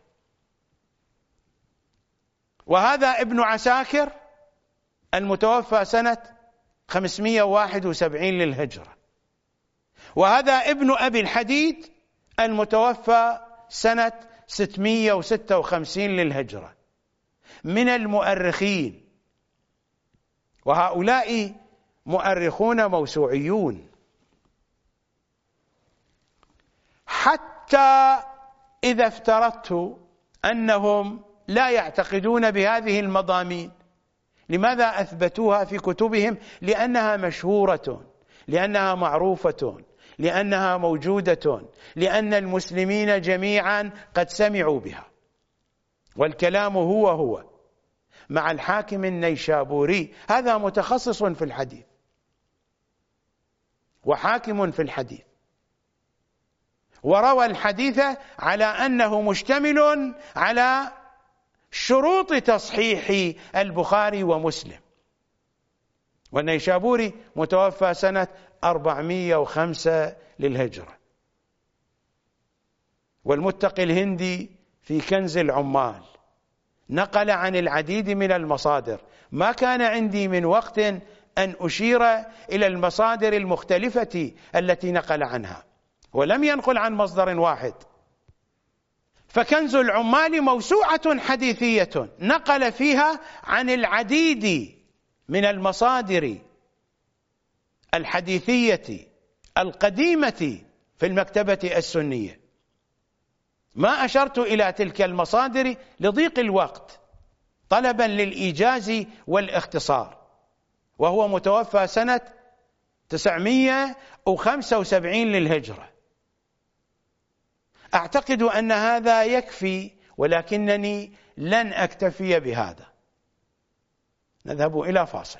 وهذا ابن عساكر المتوفى سنة خمسمئة وواحد وسبعين للهجرة، وهذا ابن أبي الحديد المتوفى سنة ستمئة وستة وخمسين للهجرة من المؤرخين. وهؤلاء مؤرخون موسوعيون، حتى إذا افترضت أنهم لا يعتقدون بهذه المضامين، لماذا أثبتوها في كتبهم؟ لأنها مشهورة، لأنها معروفة، لأنها موجودة، لأن المسلمين جميعا قد سمعوا بها. والكلام هو هو مع الحاكم النيشابوري، هذا متخصص في الحديث وحاكم في الحديث، وروى الحديث على أنه مشتمل على شروط تصحيح البخاري ومسلم. والنيشابوري متوفى سنة أربعمئة وخمسة للهجرة. والمتقي الهندي في كنز العمال نقل عن العديد من المصادر. ما كان عندي من وقت أن أشير إلى المصادر المختلفة التي نقل عنها، ولم ينقل عن مصدر واحد. فكنز العمال موسوعة حديثية نقل فيها عن العديد من المصادر الحديثية القديمة في المكتبة السنية. ما أشرت إلى تلك المصادر لضيق الوقت طلبا للإيجاز والاختصار، وهو متوفى سنة تسعمائة وخمسة وسبعين للهجرة. أعتقد أن هذا يكفي، ولكنني لن أكتفي بهذا. نذهب إلى فاصل.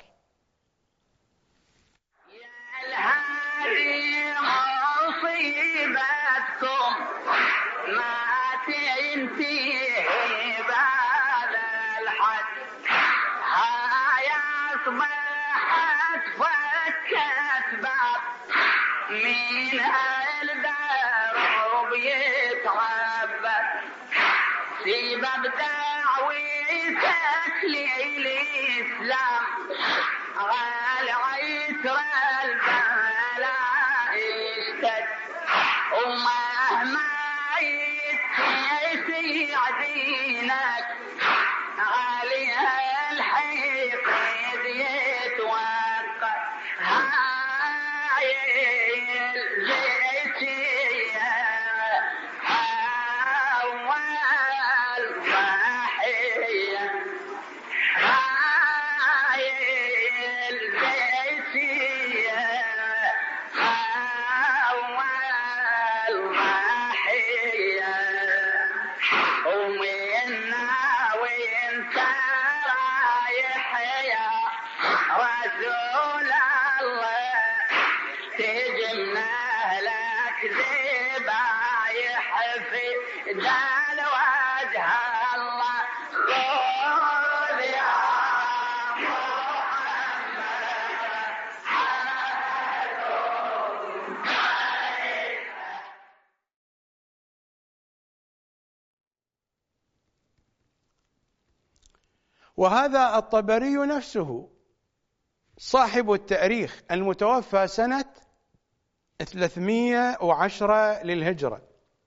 وهذا الطبري نفسه صاحب التاريخ المتوفى سنة ثلاثمائة وعشرة للهجرة،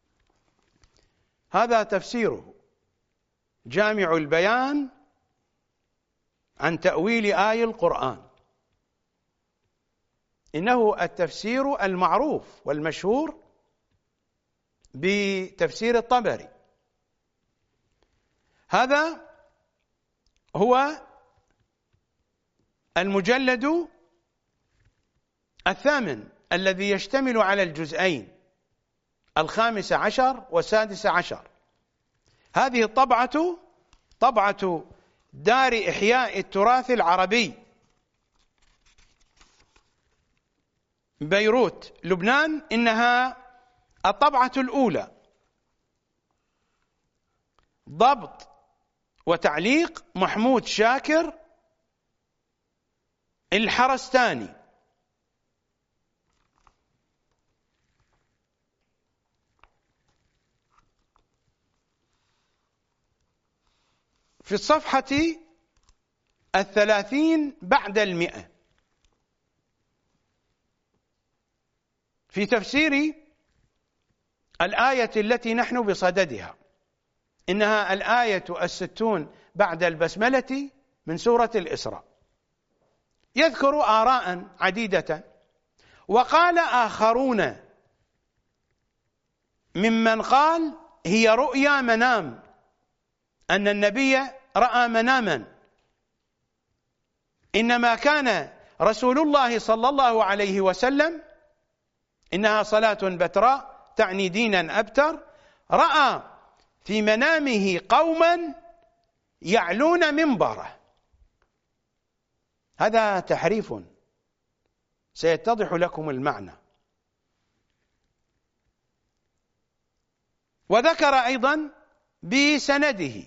هذا تفسيره جامع البيان عن تأويل آي القرآن. إنه التفسير المعروف والمشهور بتفسير الطبري. هذا هو المجلد الثامن الذي يشتمل على الجزئين الخامس عشر والسادس عشر. هذه الطبعة طبعة دار إحياء التراث العربي بيروت لبنان. إنها الطبعة الأولى، ضبط وتعليق محمود شاكر الحرستاني. في الصفحة الثلاثين بعد المئة في تفسير الآية التي نحن بصددها. إنها الآية الستون بعد البسملة من سورة الإسراء. يذكر آراء عديدة. وقال آخرون ممن قال هي رؤيا منام، أن النبي رأى مناما، إنما كان رسول الله صلى الله عليه وسلم، إنها صلاة بتراء تعني دينا أبتر، رأى في منامه قوما يعلون منبره. هذا تحريف سيتضح لكم المعنى. وذكر أيضا بسنده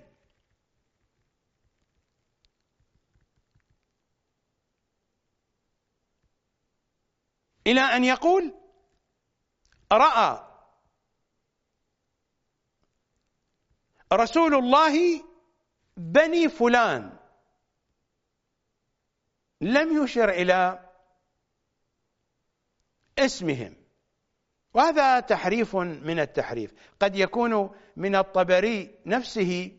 إلى أن يقول رأى رسول الله بني فلان، لم يشر إلى اسمهم، وهذا تحريف من التحريف، قد يكون من الطبري نفسه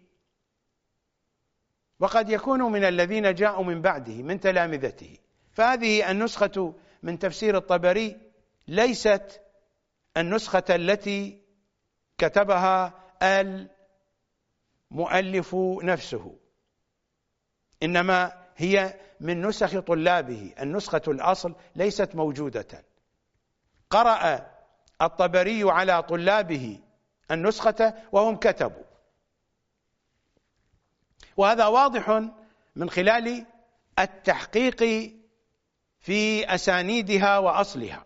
وقد يكون من الذين جاءوا من بعده من تلامذته. فهذه النسخة من تفسير الطبري ليست النسخة التي كتبها المؤلف نفسه، إنما هي من نسخ طلابه، النسخة الأصل ليست موجودة. قرأ الطبري على طلابه النسخة وهم كتبوا، وهذا واضح من خلال التحقيق في أسانيدها وأصلها.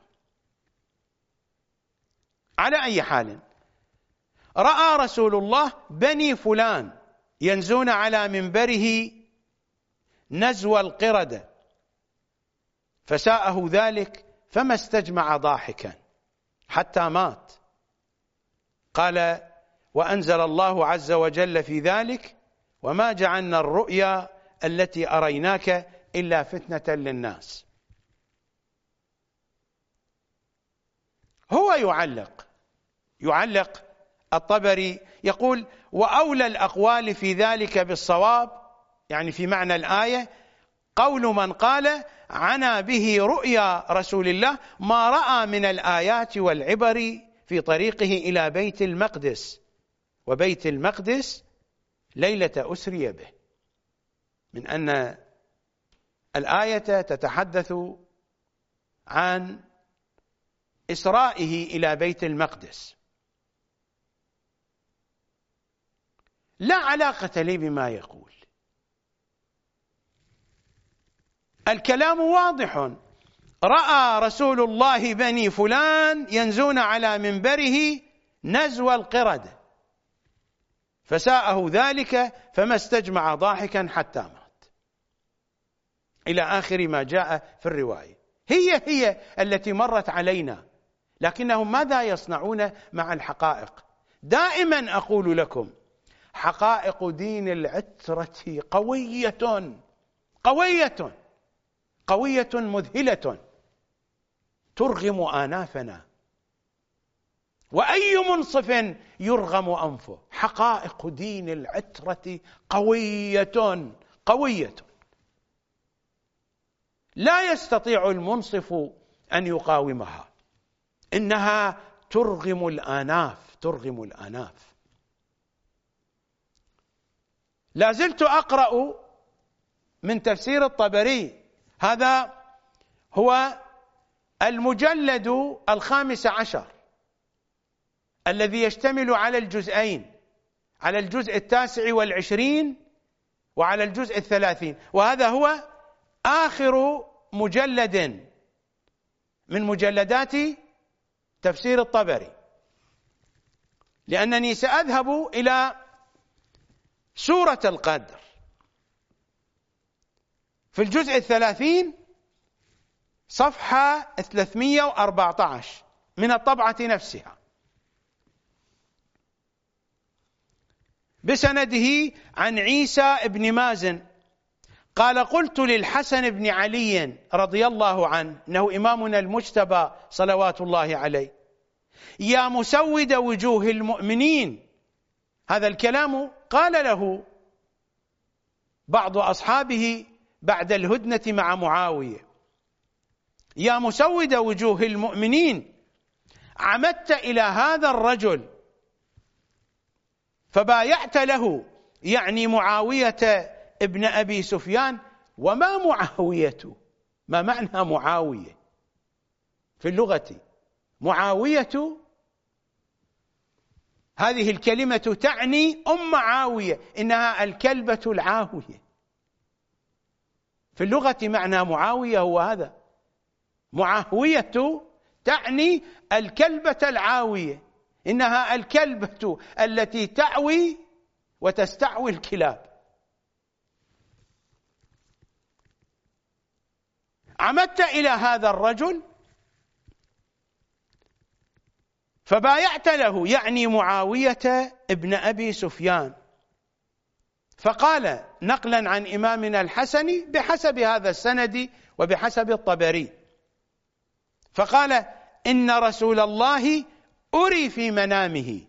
على أي حال، رأى رسول الله بني فلان ينزون على منبره نزو القردة، فساءه ذلك فما استجمع ضاحكا حتى مات. قال: وأنزل الله عز وجل في ذلك: وما جعلنا الرؤيا التي أريناك إلا فتنة للناس. هو يعلق يعلق الطبري يقول: وأولى الأقوال في ذلك بالصواب، يعني في معنى الآية، قول من قال عنا به رؤيا رسول الله ما رأى من الآيات والعبر في طريقه إلى بيت المقدس، وبيت المقدس ليلة أسري به، من أن الآية تتحدث عن إسرائه إلى بيت المقدس. لا علاقة لي بما يقول، الكلام واضح. رأى رسول الله بني فلان ينزون على منبره نزو القردة، فساءه ذلك فما استجمع ضاحكا حتى مات، إلى آخر ما جاء في الرواية. هي هي التي مرت علينا، لكنهم ماذا يصنعون مع الحقائق؟ دائما أقول لكم: حقائق دين العترة قوية قوية قوية مذهلة ترغم آنافنا، وأي منصف يرغم أنفه. حقائق دين العترة قوية قوية لا يستطيع المنصف أن يقاومها، إنها ترغم الآناف ترغم الآناف. لا زلت أقرأ من تفسير الطبري، هذا هو المجلد الخامس عشر الذي يشتمل على الجزئين، على الجزء التاسع والعشرين وعلى الجزء الثلاثين، وهذا هو آخر مجلد من مجلدات تفسير الطبري، لأنني سأذهب إلى سورة القدر في الجزء الثلاثين صفحة ثلاثمئة وأربعة عشر من الطبعة نفسها، بسنده عن عيسى بن مازن قال: قلت للحسن بن علي رضي الله عنه، إنه إمامنا المجتبى صلوات الله عليه: يا مسود وجوه المؤمنين. هذا الكلام قال له بعض أصحابه بعد الهدنة مع معاوية: يا مسود وجوه المؤمنين، عمدت إلى هذا الرجل فبايعت له، يعني معاوية ابن أبي سفيان. وما معاوية؟ ما معنى معاوية في اللغة؟ معاوية هذه الكلمة تعني أم عاوية، إنها الكلبة العاوية. في اللغة معنى معاوية هو هذا، معاوية تعني الكلبة العاوية، إنها الكلبة التي تعوي وتستعوي الكلاب. عمدت إلى هذا الرجل فبايعت له، يعني معاوية ابن أبي سفيان. فقال نقلا عن إمامنا الحسني بحسب هذا السند وبحسب الطبري، فقال إن رسول الله أري في منامه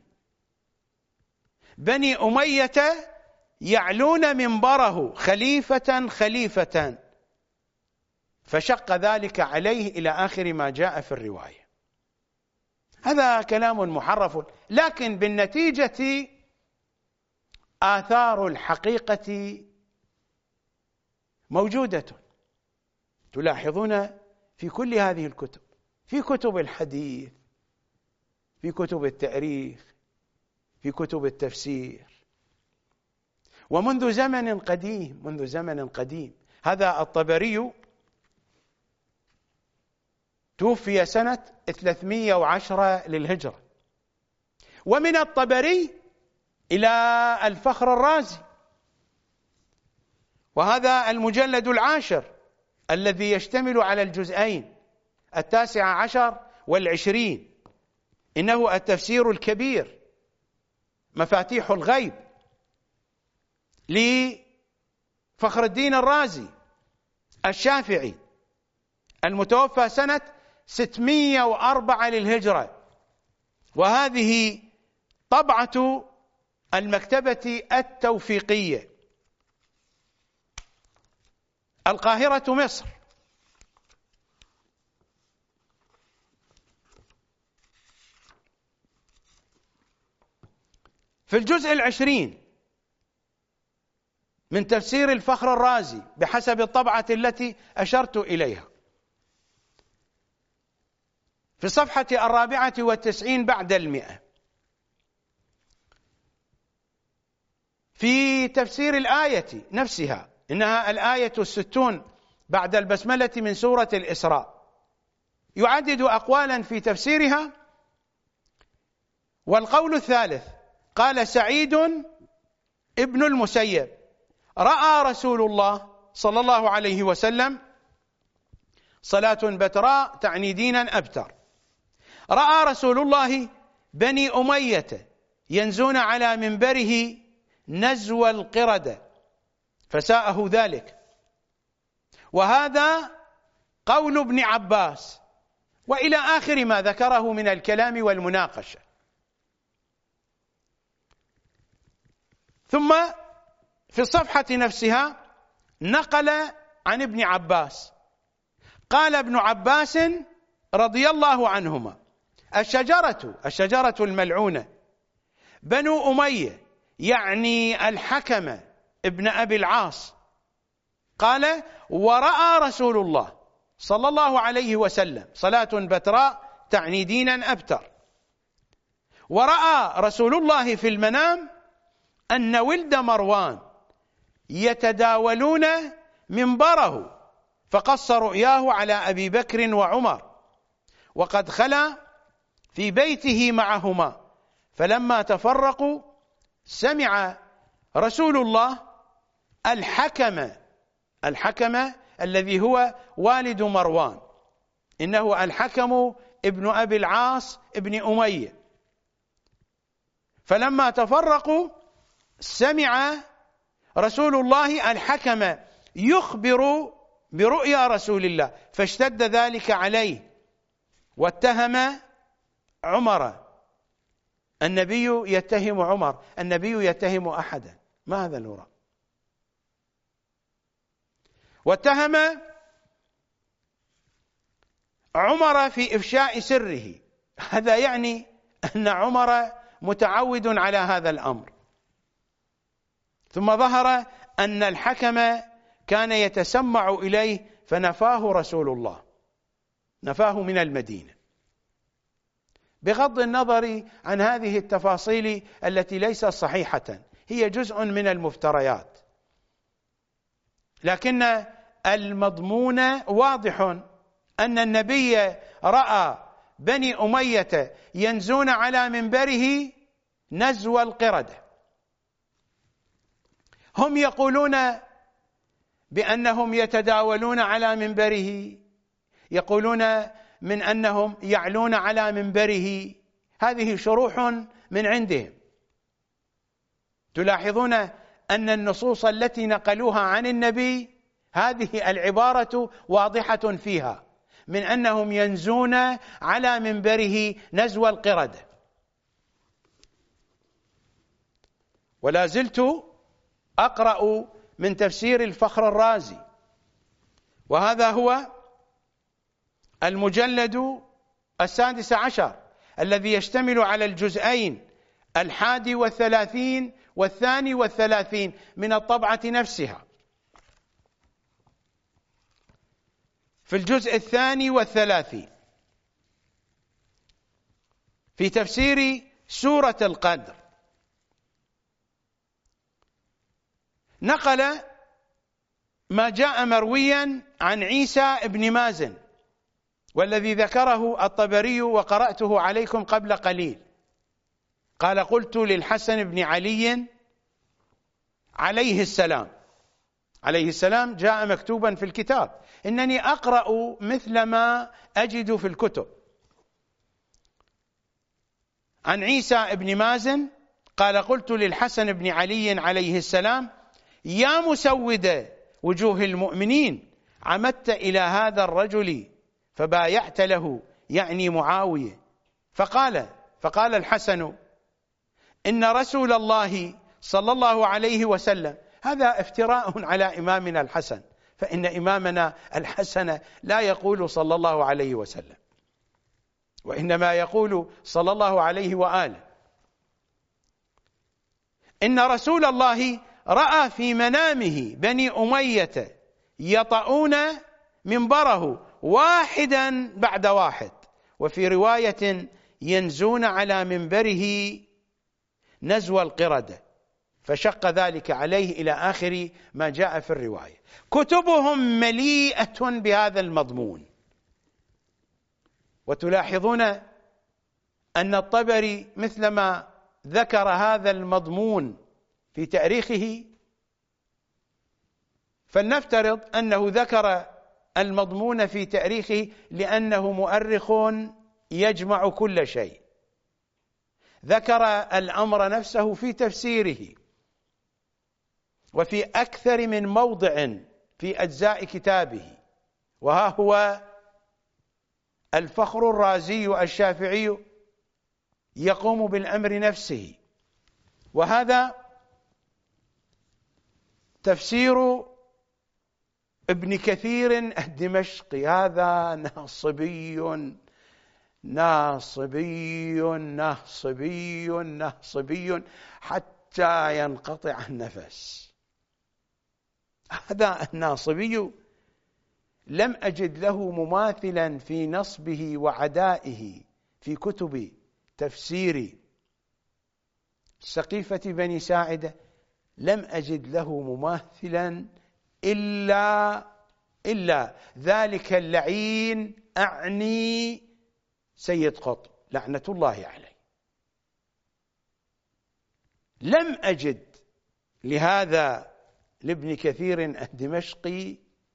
بني أمية يعلون منبره خليفة خليفة، فشق ذلك عليه إلى آخر ما جاء في الرواية. هذا كلام محرف، لكن بالنتيجة آثار الحقيقة موجودة، تلاحظون في كل هذه الكتب، في كتب الحديث، في كتب التاريخ، في كتب التفسير، ومنذ زمن قديم، منذ زمن قديم. هذا الطبري توفي سنة ثلاثمئة وعشرة للهجرة، ومن الطبري إلى الفخر الرازي، وهذا المجلد العاشر الذي يشتمل على الجزئين التاسع عشر والعشرين، إنه التفسير الكبير مفاتيح الغيب لفخر الدين الرازي الشافعي المتوفى سنة ستمئة وأربعة للهجرة، وهذه طبعة المكتبة التوفيقية، القاهرة مصر. في الجزء العشرين من تفسير الفخر الرازي بحسب الطبعة التي أشرت إليها، في الصفحة الرابعة والتسعين بعد المئة، في تفسير الآية نفسها، إنها الآية الستون بعد البسملة من سورة الإسراء، يعدد أقوالا في تفسيرها. والقول الثالث قال سعيد ابن المسيب رأى رسول الله صلى الله عليه وسلم صلاة بتراء تعني دينا أبتر، رأى رسول الله بني أمية ينزون على منبره نزو القردة فساءه ذلك. وهذا قول ابن عباس، وإلى آخر ما ذكره من الكلام والمناقشة. ثم في الصفحة نفسها نقل عن ابن عباس، قال ابن عباس رضي الله عنهما الشجرة الشجرة الملعونة بنو أمية، يعني الحكم ابن أبي العاص، قال ورأى رسول الله صلى الله عليه وسلم صلاة بتراء تعني دينا أبتر، ورأى رسول الله في المنام أن ولد مروان يتداولون منبره، فقص رؤياه على أبي بكر وعمر، وقد خلا في بيته معهما، فلما تفرقوا سمع رسول الله الحكم الحكم الذي هو والد مروان، إنه الحكم ابن أبي العاص ابن أمية، فلما تفرقوا سمع رسول الله الحكم يخبر برؤيا رسول الله، فاشتد ذلك عليه واتهم عمر. النبي يتهم عمر، النبي يتهم أحدا، ماذا نرى؟ واتهم عمر في إفشاء سره، هذا يعني أن عمر متعود على هذا الأمر. ثم ظهر أن الحكم كان يتسمع إليه فنفاه رسول الله، نفاه من المدينة، بغض النظر عن هذه التفاصيل التي ليست صحيحة، هي جزء من المفتريات، لكن المضمون واضح أن النبي رأى بني أمية ينزون على منبره نزو القردة. هم يقولون بأنهم يتداولون على منبره، يقولون من أنهم يعلون على منبره، هذه شروح من عندهم. تلاحظون أن النصوص التي نقلوها عن النبي هذه العبارة واضحة فيها، من أنهم ينزون على منبره نزو القردة. ولا زلت أقرأ من تفسير الفخر الرازي، وهذا هو المجلد السادس عشر الذي يشتمل على الجزئين الحادي والثلاثين والثاني والثلاثين من الطبعة نفسها. في الجزء الثاني والثلاثين في تفسير سورة القدر نقل ما جاء مرويا عن عيسى ابن مازن، والذي ذكره الطبري وقرأته عليكم قبل قليل. قال: قلت للحسن بن علي عليه السلام، عليه السلام جاء مكتوبا في الكتاب، إنني أقرأ مثل ما أجد في الكتب. عن عيسى ابن مازن قال: قلت للحسن بن علي عليه السلام: يا مسود وجوه المؤمنين، عمدت إلى هذا الرجل فبايعت له، يعني معاوية. فقال فقال الحسن: إن رسول الله صلى الله عليه وسلم، هذا افتراء على إمامنا الحسن، فإن إمامنا الحسن لا يقول صلى الله عليه وسلم، وإنما يقول صلى الله عليه وآله. إن رسول الله رأى في منامه بني أمية يطؤون منبره واحدا بعد واحد، وفي رواية ينزون على منبره نزو القردة، فشق ذلك عليه إلى آخر ما جاء في الرواية. كتبهم مليئة بهذا المضمون. وتلاحظون أن الطبري مثلما ذكر هذا المضمون في تاريخه، فلنفترض أنه ذكر المضمون في تاريخه لأنه مؤرخ يجمع كل شيء. ذكر الأمر نفسه في تفسيره وفي أكثر من موضع في أجزاء كتابه. وها هو الفخر الرازي الشافعي يقوم بالأمر نفسه. وهذا تفسير ابن كثير الدمشقي، هذا ناصبي ناصبي ناصبي ناصبي حتى ينقطع النفس. هذا الناصبي لم أجد له مماثلا في نصبه وعدائه في كتب تفسير سقيفة بني ساعدة، لم أجد له مماثلا إلا إلا ذلك اللعين، أعني سيد قطب لعنة الله عليه. لم أجد لهذا لابن كثير الدمشقي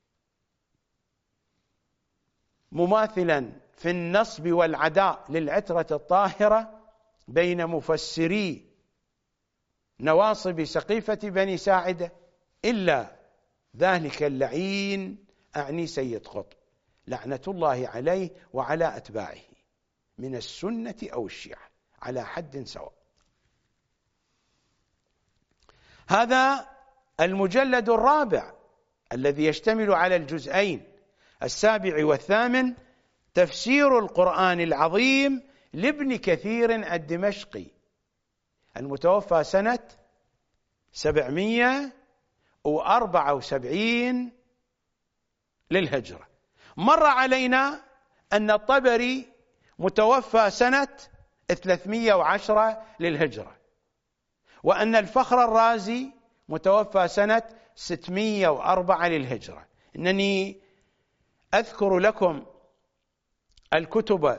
مماثلا في النصب والعداء للعترة الطاهرة بين مفسري نواصب سقيفة بني ساعدة إلا ذلك اللعين، أعني سيد قطب لعنة الله عليه وعلى أتباعه من السنة أو الشيعة على حد سواء. هذا المجلد الرابع الذي يشتمل على الجزئين السابع والثامن، تفسير القرآن العظيم لابن كثير الدمشقي، المتوفى سنة سبعمائة وأربعة وسبعين للهجرة. مر علينا أن الطبري متوفى سنة ثلاثمائة وعشرة للهجرة، وأن الفخر الرازي متوفى سنة ستمائة وأربعة للهجرة. إنني أذكر لكم الكتب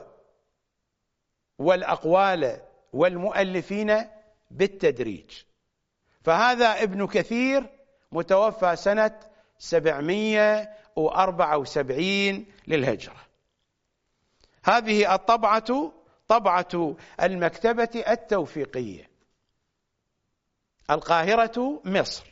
والأقوال والمؤلفين بالتدريج. فهذا ابن كثير متوفى سنة سبعمائة وأربعة وسبعين للهجرة. هذه الطبعة طبعة المكتبة التوفيقية، القاهرة، مصر.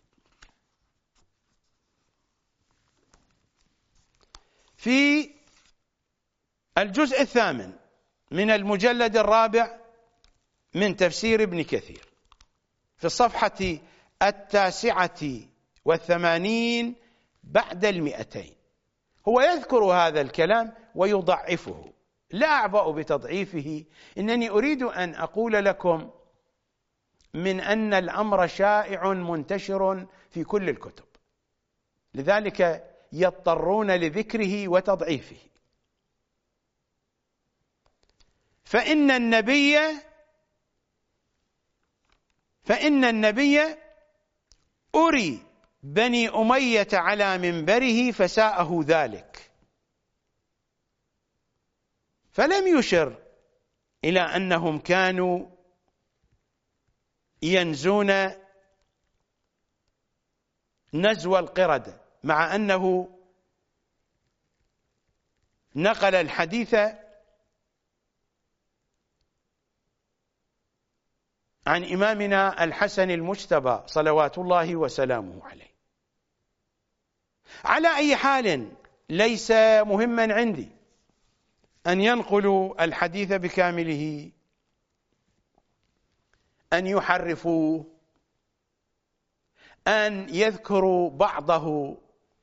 في الجزء الثامن من المجلد الرابع من تفسير ابن كثير في الصفحة التاسعة والثمانين بعد المئتين، هو يذكر هذا الكلام ويضعفه. لا أعبأ بتضعيفه، إنني أريد أن أقول لكم من أن الأمر شائع منتشر في كل الكتب، لذلك يضطرون لذكره وتضعيفه. فإن النبي فإن النبي أري بني أمية على منبره فساءه ذلك، فلم يشر إلى أنهم كانوا ينزون نزو القردة، مع أنه نقل الحديث عن إمامنا الحسن المجتبى صلوات الله وسلامه عليه. على أي حال ليس مهما عندي أن ينقلوا الحديث بكامله، أن يحرفوا، أن يذكروا بعضه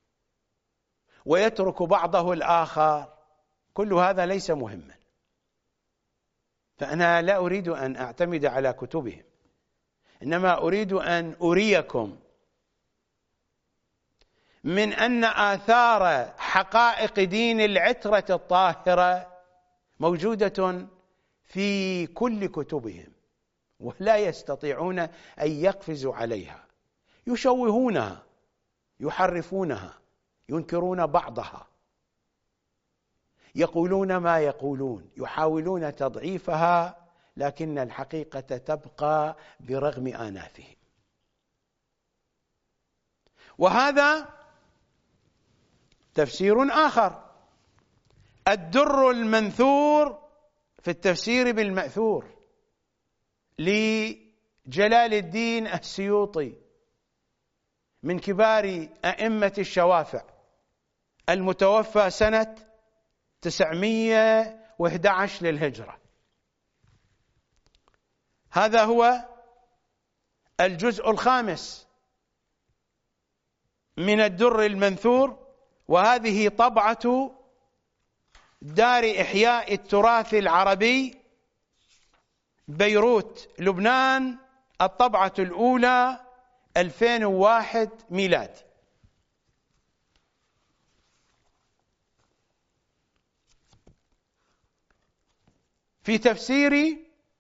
ويترك بعضه الآخر، كل هذا ليس مهما. فأنا لا أريد أن أعتمد على كتبهم، إنما أريد أن أريكم من أن آثار حقائق دين العترة الطاهرة موجودة في كل كتبهم، ولا يستطيعون أن يقفزوا عليها، يشوهونها، يحرفونها، ينكرون بعضها، يقولون ما يقولون، يحاولون تضعيفها، لكن الحقيقة تبقى برغم آنافهم. وهذا تفسير آخر، الدر المنثور في التفسير بالمأثور لجلال الدين السيوطي، من كبار أئمة الشوافع، المتوفى سنة تسعمائة وأحد عشر للهجرة. هذا هو الجزء الخامس من الدر المنثور، وهذه طبعة دار إحياء التراث العربي بيروت، لبنان، الطبعة الأولى ألفين وواحد ميلادي. في تفسير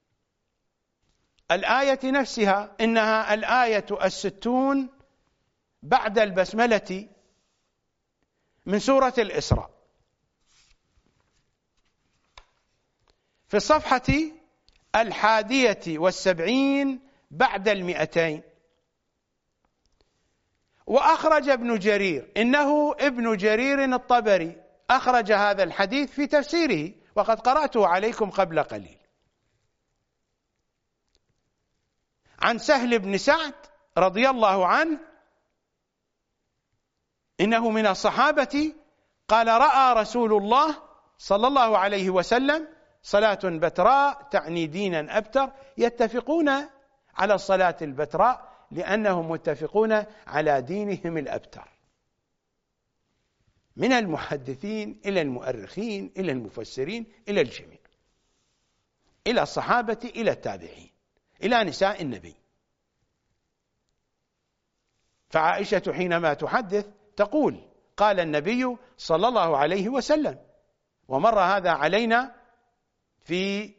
الآية نفسها، إنها الآية الستون بعد البسملة من سورة الإسراء، في الصفحة الحادية والسبعين بعد المئتين. وأخرج ابن جرير، إنه ابن جرير الطبري أخرج هذا الحديث في تفسيره، وقد قرأته عليكم قبل قليل، عن سهل بن سعد رضي الله عنه، إنه من الصحابة، قال: رأى رسول الله صلى الله عليه وسلم صلاة بتراء، تعني دينا أبتر، يتفقون على الصلاة البتراء لأنهم متفقون على دينهم الأبتر، من المحدثين إلى المؤرخين إلى المفسرين إلى الجميع، إلى الصحابة إلى التابعين إلى نساء النبي. فعائشة حينما تحدث تقول: قال النبي صلى الله عليه وسلم. ومر هذا علينا في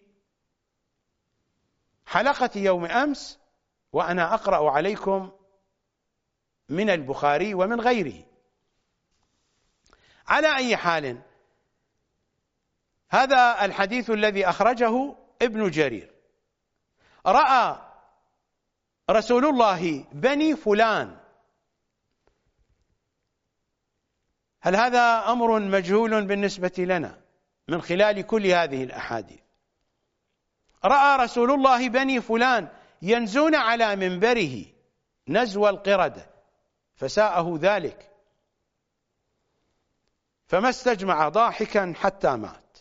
حلقة يوم أمس وأنا أقرأ عليكم من البخاري ومن غيره. على أي حال، هذا الحديث الذي أخرجه ابن جرير: رأى رسول الله بني فلان. هل هذا أمر مجهول بالنسبة لنا من خلال كل هذه الأحاديث؟ رأى رسول الله بني فلان ينزون على منبره نزو القردة فساءه ذلك، فما استجمع ضاحكا حتى مات.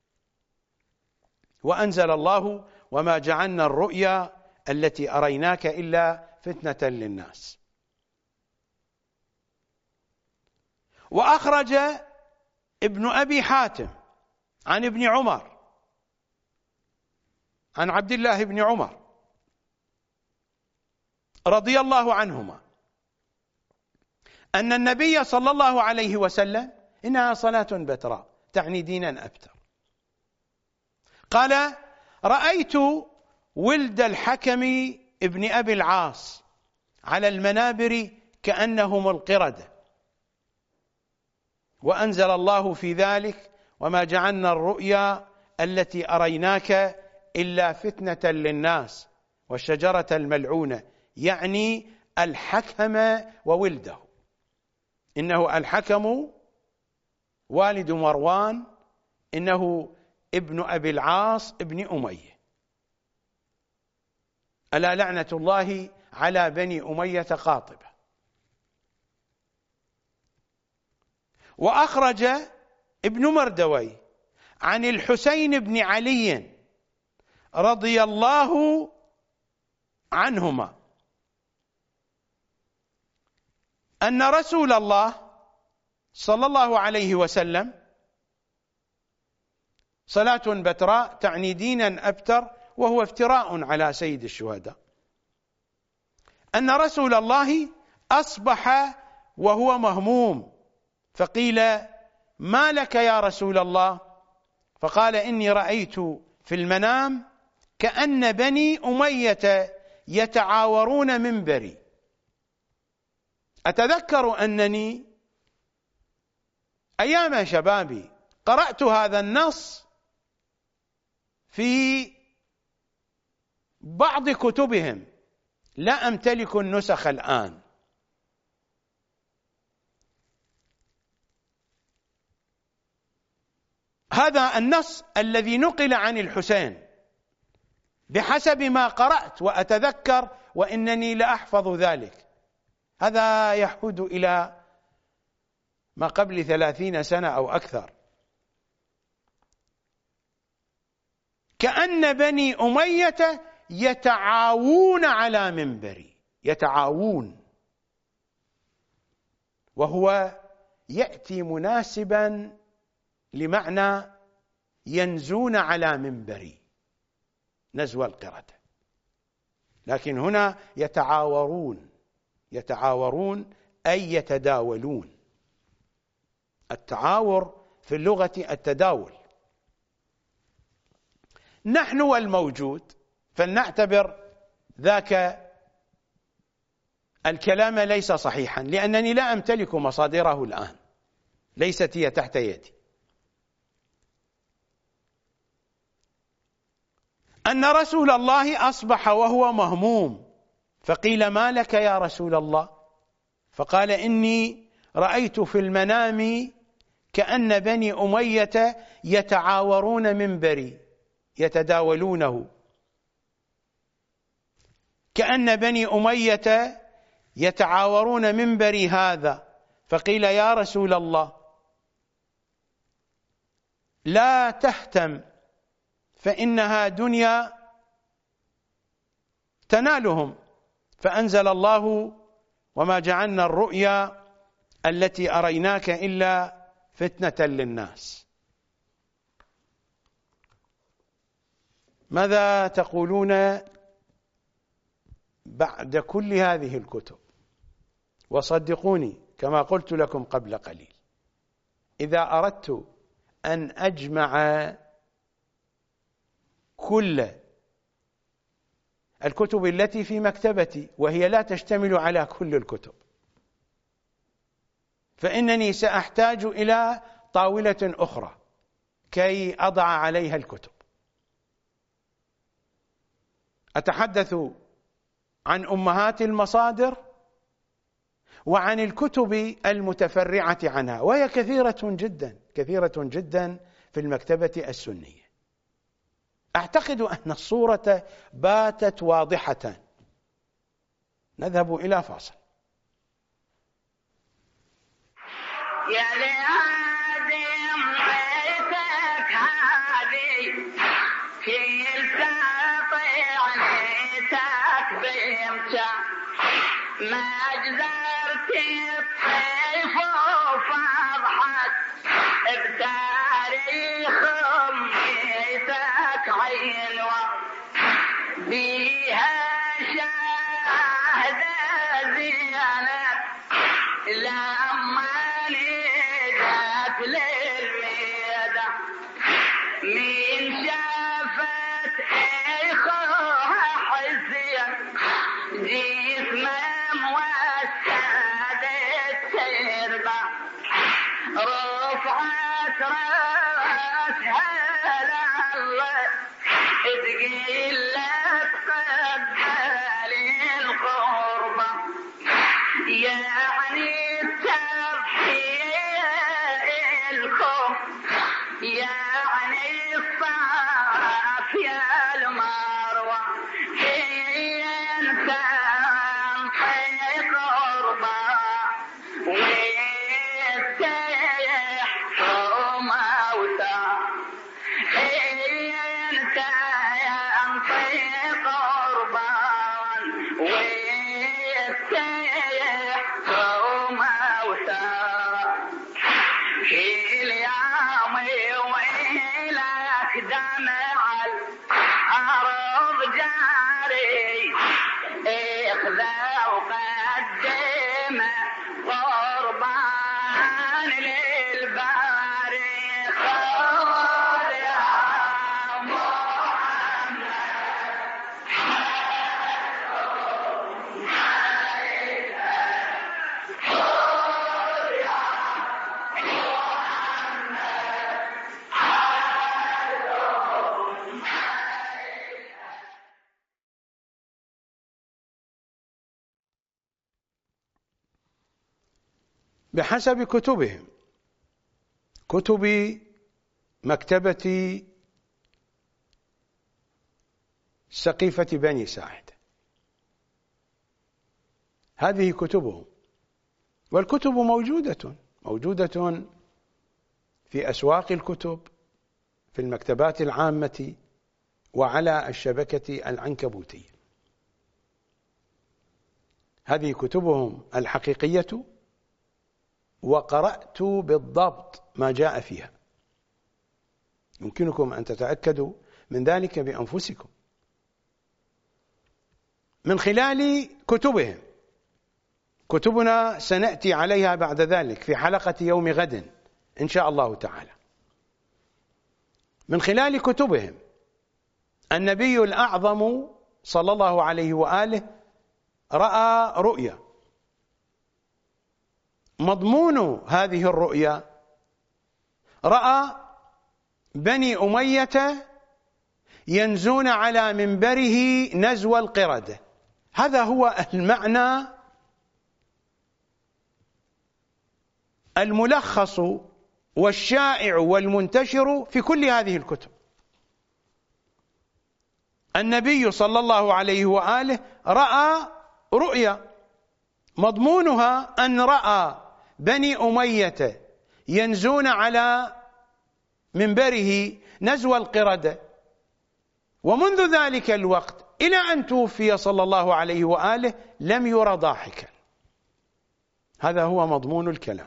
وأنزل الله: وما جعلنا الرؤيا التي أريناك إلا فتنة للناس. وأخرج ابن أبي حاتم عن ابن عمر عن عبد الله بن عمر رضي الله عنهما أن النبي صلى الله عليه وسلم، إنها صلاة بتراء تعني دينا أبتر، قال: رأيت ولد الحكم ابن أبي العاص على المنابر كأنهم القردة، وأنزل الله في ذلك: وما جعلنا الرؤيا التي أريناك إلا فتنة للناس والشجرة الملعونة، يعني الحكم وولده. إنه الحكم والد مروان، إنه ابن أبي العاص ابن أمية، ألا لعنة الله على بني أمية قاطبة. وأخرج ابن مردوي عن الحسين بن علي رضي الله عنهما أن رسول الله صلى الله عليه وسلم، صلاة بتراء تعني دينا أبتر وهو افتراء على سيد الشهداء، أن رسول الله أصبح وهو مهموم، فقيل: ما لك يا رسول الله؟ فقال: إني رأيت في المنام كأن بني أمية يتعاورون منبري، أتذكر أنني أيام شبابي قرأت هذا النص في بعض كتبهم، لا أمتلك النسخ الآن. هذا النص الذي نقل عن الحسين بحسب ما قرأت وأتذكر، وإنني لأحفظ ذلك، هذا يحود إلى ما قبل ثلاثين سنة أو أكثر. كأن بني أمية يتعاوون على منبري، يتعاوون، وهو يأتي مناسبا لمعنى ينزون على منبري، نزو القردة، لكن هنا يتعاورون، يتعاورون أي يتداولون. التعاور في اللغة التداول. نحن والموجود، فلنعتبر ذاك الكلام ليس صحيحا، لأنني لا أمتلك مصادره الآن، ليست هي تحت يدي. أن رسول الله أصبح وهو مهموم، فقيل: ما لك يا رسول الله؟ فقال: إني رأيت في المنام كأن بني أمية يتعاورون منبري، يتداولونه، كأن بني أمية يتعاورون منبري هذا. فقيل: يا رسول الله لا تهتم، فإنها دنيا تنالهم. فأنزل الله: وما جعلنا الرؤيا التي أريناك إلا فتنة للناس. ماذا تقولون بعد كل هذه الكتب؟ وصدقوني كما قلت لكم قبل قليل، إذا أردت أن أجمع كل الكتب التي في مكتبتي، وهي لا تشتمل على كل الكتب، فإنني سأحتاج إلى طاولة أخرى كي أضع عليها الكتب. أتحدث عن أمهات المصادر وعن الكتب المتفرعة عنها، وهي كثيرة جدا كثيرة جدا في المكتبة السنية. أعتقد أن الصورة باتت واضحة. نذهب إلى فاصل. يا لآدم بيتك هذه كل طيعنيتك بيمتع ما أجزرت الطيف وفضحت بتاريخ بيتك عينوة بيها شاهدة زينب لما نجت للميدة من شافت اخوها حزية جسمه موسد التربة رفعت راسها لله تقيل تقبل القربة يعني التضحية لكم يعني الصاف يا المروة انت انطي قربة ويستيح موتى انت انطي قربة ويستيح موتى كل يوم ويلك دمع الأرض جاري اخذا وقدم قربان للباري خذ يا محمد بحسب كتبهم، كتب مكتبة سقيفة بني ساعد، هذه كتبهم، والكتب موجودة موجودة في أسواق الكتب، في المكتبات العامة، وعلى الشبكة العنكبوتية. هذه كتبهم الحقيقية، وقرأت بالضبط ما جاء فيها. يمكنكم أن تتأكدوا من ذلك بأنفسكم من خلال كتبهم. كتبنا سنأتي عليها بعد ذلك في حلقة يوم غد إن شاء الله تعالى. من خلال كتبهم النبي الأعظم صلى الله عليه وآله رأى رؤيا، مضمون هذه الرؤيا رأى بني أمية ينزون على منبره نزو القردة. هذا هو المعنى الملخص والشائع والمنتشر في كل هذه الكتب. النبي صلى الله عليه وآله رأى رؤيا مضمونها أن رأى بني أمية ينزون على منبره نزو القردة، ومنذ ذلك الوقت إلى أن توفي صلى الله عليه وآله لم يرى ضاحكا. هذا هو مضمون الكلام.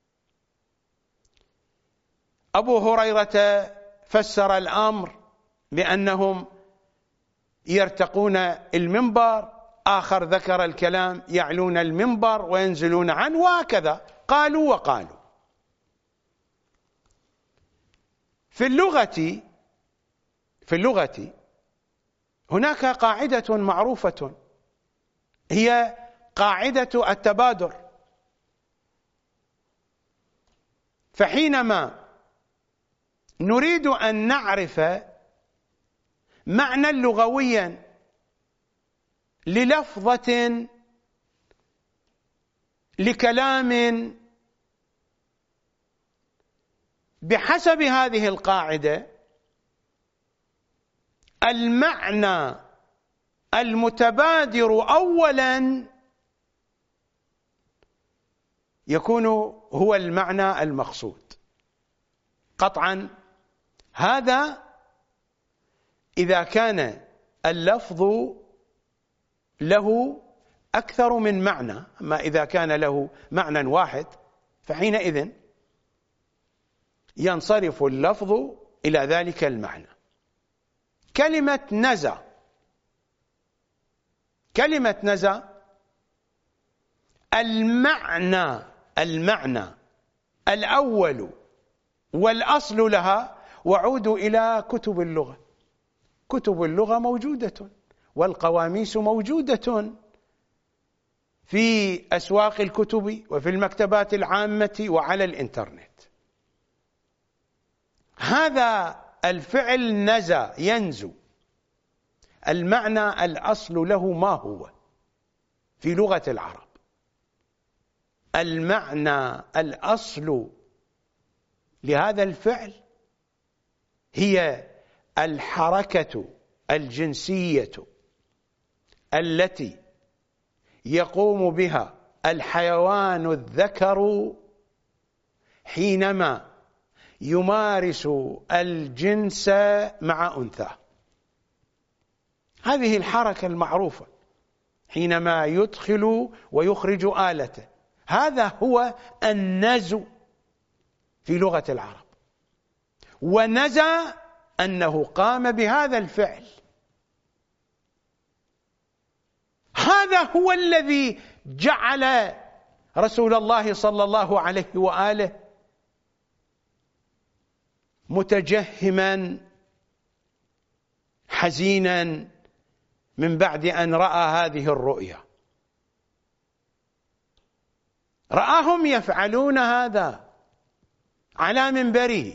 أبو هريرة فسر الأمر بأنهم يرتقون المنبر، آخر ذكر الكلام يعلون المنبر وينزلون عنه، وهكذا قالوا وقالوا. في اللغة في اللغة هناك قاعدة معروفة، هي قاعدة التبادر. فحينما نريد أن نعرف معنى لغويا للفظة لكلام بحسب هذه القاعدة، المعنى المتبادر أولا يكون هو المعنى المقصود قطعا. هذا إذا كان اللفظ له أكثر من معنى، أما إذا كان له معنى واحد فحينئذ ينصرف اللفظ إلى ذلك المعنى. كلمة نزى، كلمة نزى المعنى المعنى الأول والأصل لها، وعودوا إلى كتب اللغة. كتب اللغة موجودة والقواميس موجودة في أسواق الكتب وفي المكتبات العامة وعلى الإنترنت. هذا الفعل نزى ينزو، المعنى الأصل له ما هو في لغة العرب؟ المعنى الأصل لهذا الفعل هي الحركة الجنسية التي يقوم بها الحيوان الذكر حينما يمارس الجنس مع أنثى. هذه الحركة المعروفة حينما يدخل ويخرج آلته، هذا هو النزو في لغة العرب. ونزى أنه قام بهذا الفعل. هذا هو الذي جعل رسول الله صلى الله عليه وآله متجهما حزينا من بعد أن رأى هذه الرؤيا. رآهم يفعلون هذا على منبره.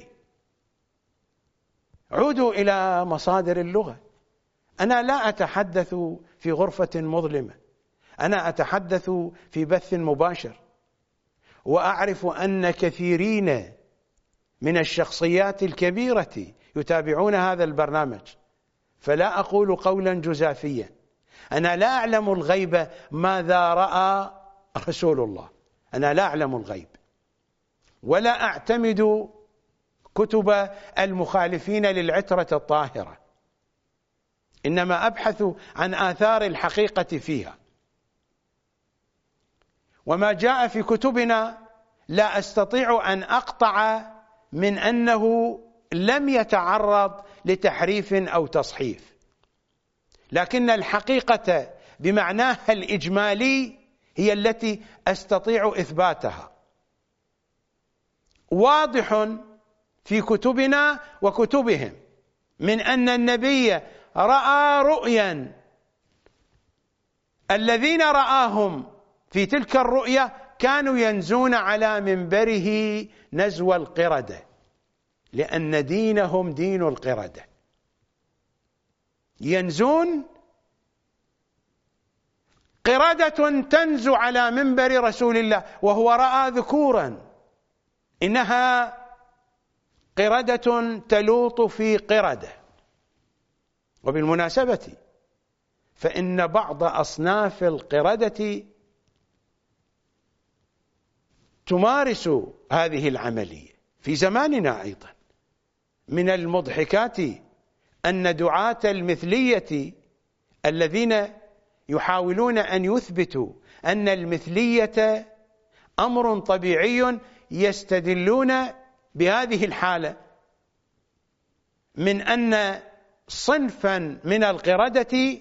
عودوا إلى مصادر اللغة. أنا لا أتحدث في غرفة مظلمة، أنا أتحدث في بث مباشر، وأعرف أن كثيرين من الشخصيات الكبيرة يتابعون هذا البرنامج، فلا أقول قولا جزافيا. أنا لا أعلم الغيب ماذا رأى رسول الله، أنا لا أعلم الغيب، ولا أعتمد كتب المخالفين للعترة الطاهرة، إنما أبحث عن آثار الحقيقة فيها. وما جاء في كتبنا لا أستطيع أن أقطع من أنه لم يتعرض لتحريف أو تصحيف، لكن الحقيقة بمعناها الإجمالي هي التي أستطيع إثباتها. واضح في كتبنا وكتبهم من أن النبي رأى رؤيا، الذين رآهم في تلك الرؤيا كانوا ينزون على منبره نزو القردة، لأن دينهم دين القردة. ينزون قردة تنزو على منبر رسول الله وهو رأى ذكورا، إنها قردة تلوط في قردة. وبالمناسبة فإن بعض أصناف القردة تمارس هذه العملية في زماننا أيضا. من المضحكات أن دعاة المثلية الذين يحاولون أن يثبتوا أن المثلية أمر طبيعي يستدلون بهذه الحالة من أن صنفا من القردة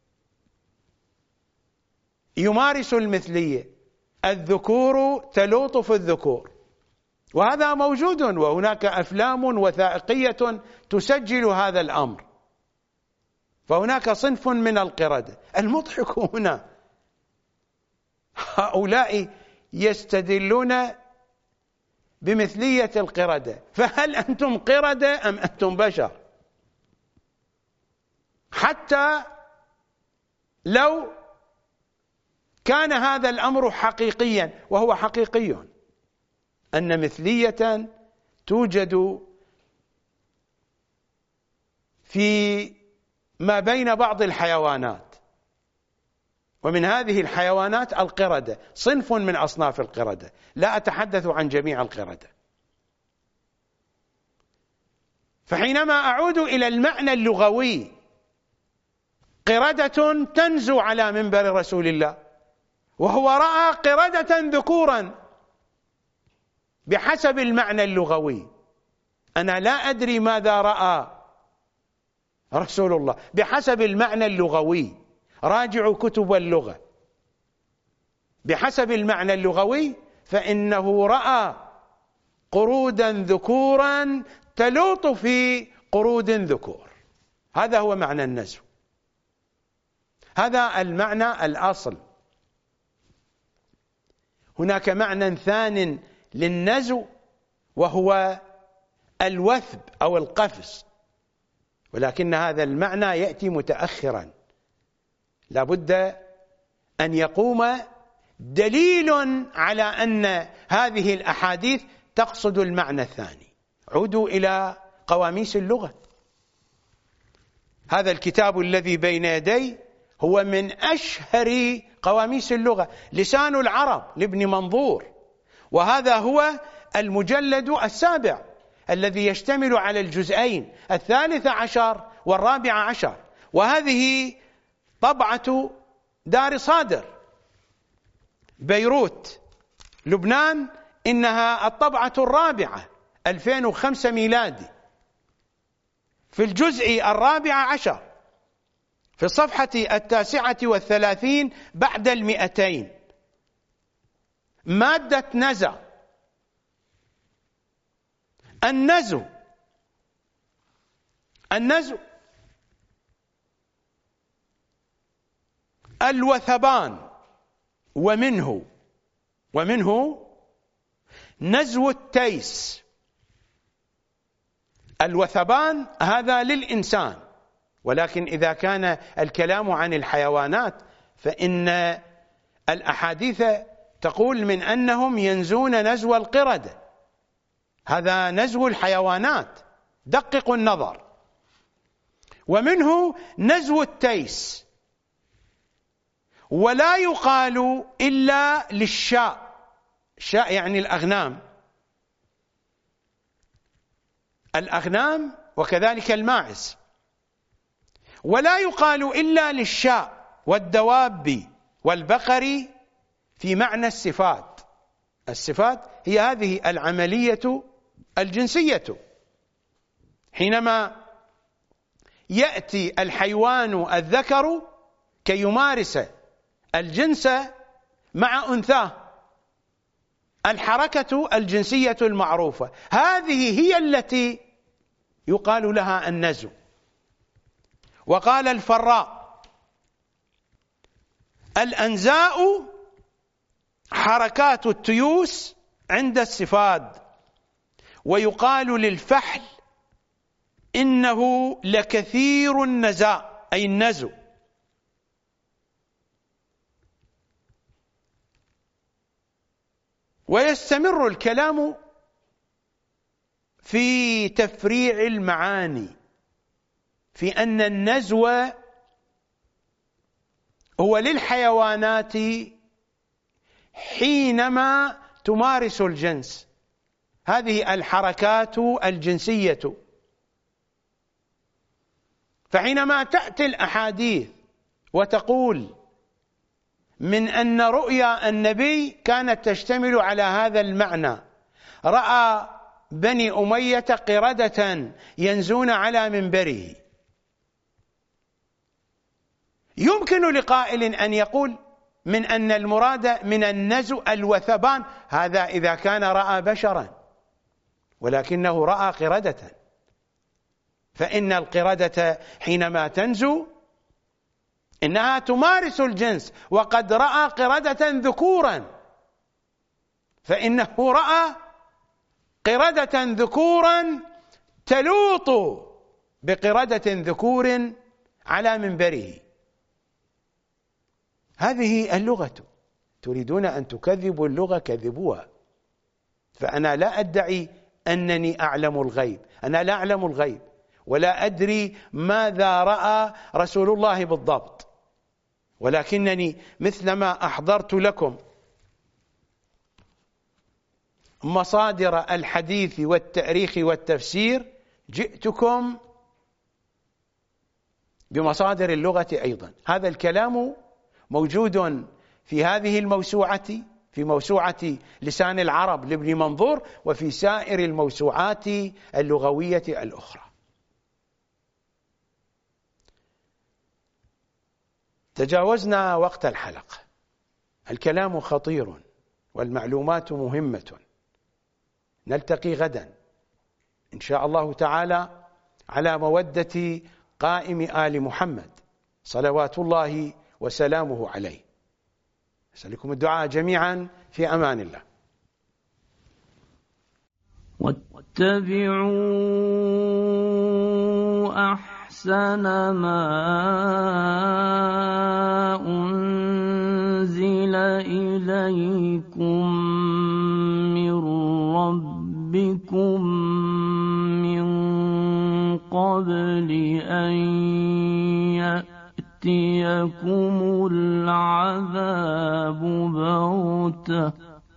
يمارس المثلية، الذكور تلوط في الذكور، وهذا موجود، وهناك أفلام وثائقية تسجل هذا الأمر. فهناك صنف من القردة. المضحك هنا هؤلاء يستدلون بمثلية القردة، فهل أنتم قردة أم أنتم بشر؟ حتى لو كان هذا الأمر حقيقيا، وهو حقيقي، أن مثلية توجد في ما بين بعض الحيوانات، ومن هذه الحيوانات القردة، صنف من أصناف القردة، لا أتحدث عن جميع القردة. فحينما أعود إلى المعنى اللغوي، قردة تنزو على منبر رسول الله، وهو رأى قردة ذكورا بحسب المعنى اللغوي. أنا لا أدري ماذا رأى رسول الله بحسب المعنى اللغوي، راجعوا كتب اللغة. بحسب المعنى اللغوي فإنه رأى قرودا ذكورا تلوط في قرود ذكور، هذا هو معنى النزو، هذا المعنى الأصل. هناك معنى ثان للنزو وهو الوثب أو القفز، ولكن هذا المعنى يأتي متأخرا، لابد أن يقوم دليل على أن هذه الأحاديث تقصد المعنى الثاني. عودوا إلى قواميس اللغة. هذا الكتاب الذي بين يدي هو من أشهر قواميس اللغة، لسان العرب لابن منظور، وهذا هو المجلد السابع الذي يشتمل على الجزئين الثالث عشر والرابع عشر، وهذه طبعة دار صادر بيروت لبنان، إنها الطبعة الرابعة ألفين وخمسة ميلادي، في الجزء الرابع عشر في الصفحة التاسعة والثلاثين بعد المئتين. مادة نزع. النزو النزو الوثبان، ومنه ومنه نزو التيس. الوثبان هذا للإنسان، ولكن إذا كان الكلام عن الحيوانات فإن الأحاديث تقول من أنهم ينزون نزو القردة، هذا نزو الحيوانات، دققوا النظر. ومنه نزو التيس، ولا يقال إلا للشاء، الشاء يعني الأغنام، الأغنام وكذلك الماعز، ولا يقال إلا للشاء والدواب والبقر في معنى الصفات. الصفات هي هذه العملية الجنسية، حينما يأتي الحيوان الذكر كي يمارس الجنس مع أنثاه، الحركة الجنسية المعروفة، هذه هي التي يقال لها النزو. وقال الفراء: الأنزاء حركات التيوس عند الصفاد، ويقال للفحل إنه لكثير النزاء، أي النزو. ويستمر الكلام في تفريع المعاني، في أن النزو هو للحيوانات حينما تمارس الجنس، هذه الحركات الجنسية. فحينما تأتي الأحاديث وتقول من أن رؤيا النبي كانت تشتمل على هذا المعنى، رأى بني أمية قردة ينزون على منبره، يمكن لقائل أن يقول من أن المراد من النزو الوثبان، هذا إذا كان رأى بشرا، ولكنه رأى قردة، فإن القردة حينما تنزو إنها تمارس الجنس، وقد رأى قردة ذكورا، فإنه رأى قردة ذكورا تلوط بقردة ذكور على منبره. هذه اللغة، تريدون أن تكذبوا اللغة كذبوها. فأنا لا أدعي أنني أعلم الغيب، أنا لا أعلم الغيب، ولا أدري ماذا رأى رسول الله بالضبط، ولكنني مثلما أحضرت لكم مصادر الحديث والتاريخ والتفسير جئتكم بمصادر اللغة أيضا. هذا الكلام موجود في هذه الموسوعة، في موسوعة لسان العرب لابن منظور، وفي سائر الموسوعات اللغوية الأخرى. تجاوزنا وقت الحلقة. الكلام خطير والمعلومات مهمة. نلتقي غدا إن شاء الله تعالى على مودة قائم آل محمد صلوات الله وسلامه عليه. أسألكم الدعاء جميعا في أمان الله. واتبعوا أحسن ما أنزل إليكم من ربكم من قبل أن يأتيكم العذاب بغتة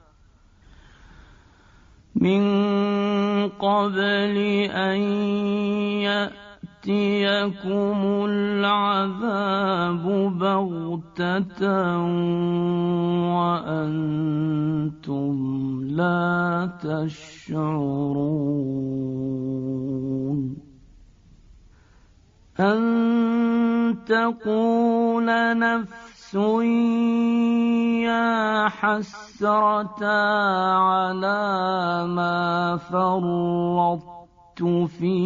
من قبل أن يأتيكم العذاب بغتة وأنتم لا تشعرون، أن تقول نفس يا حسرة على ما فرطت في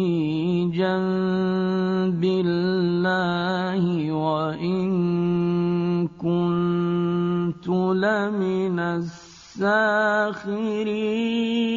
جنب الله وإن كنت لمن الساخرين.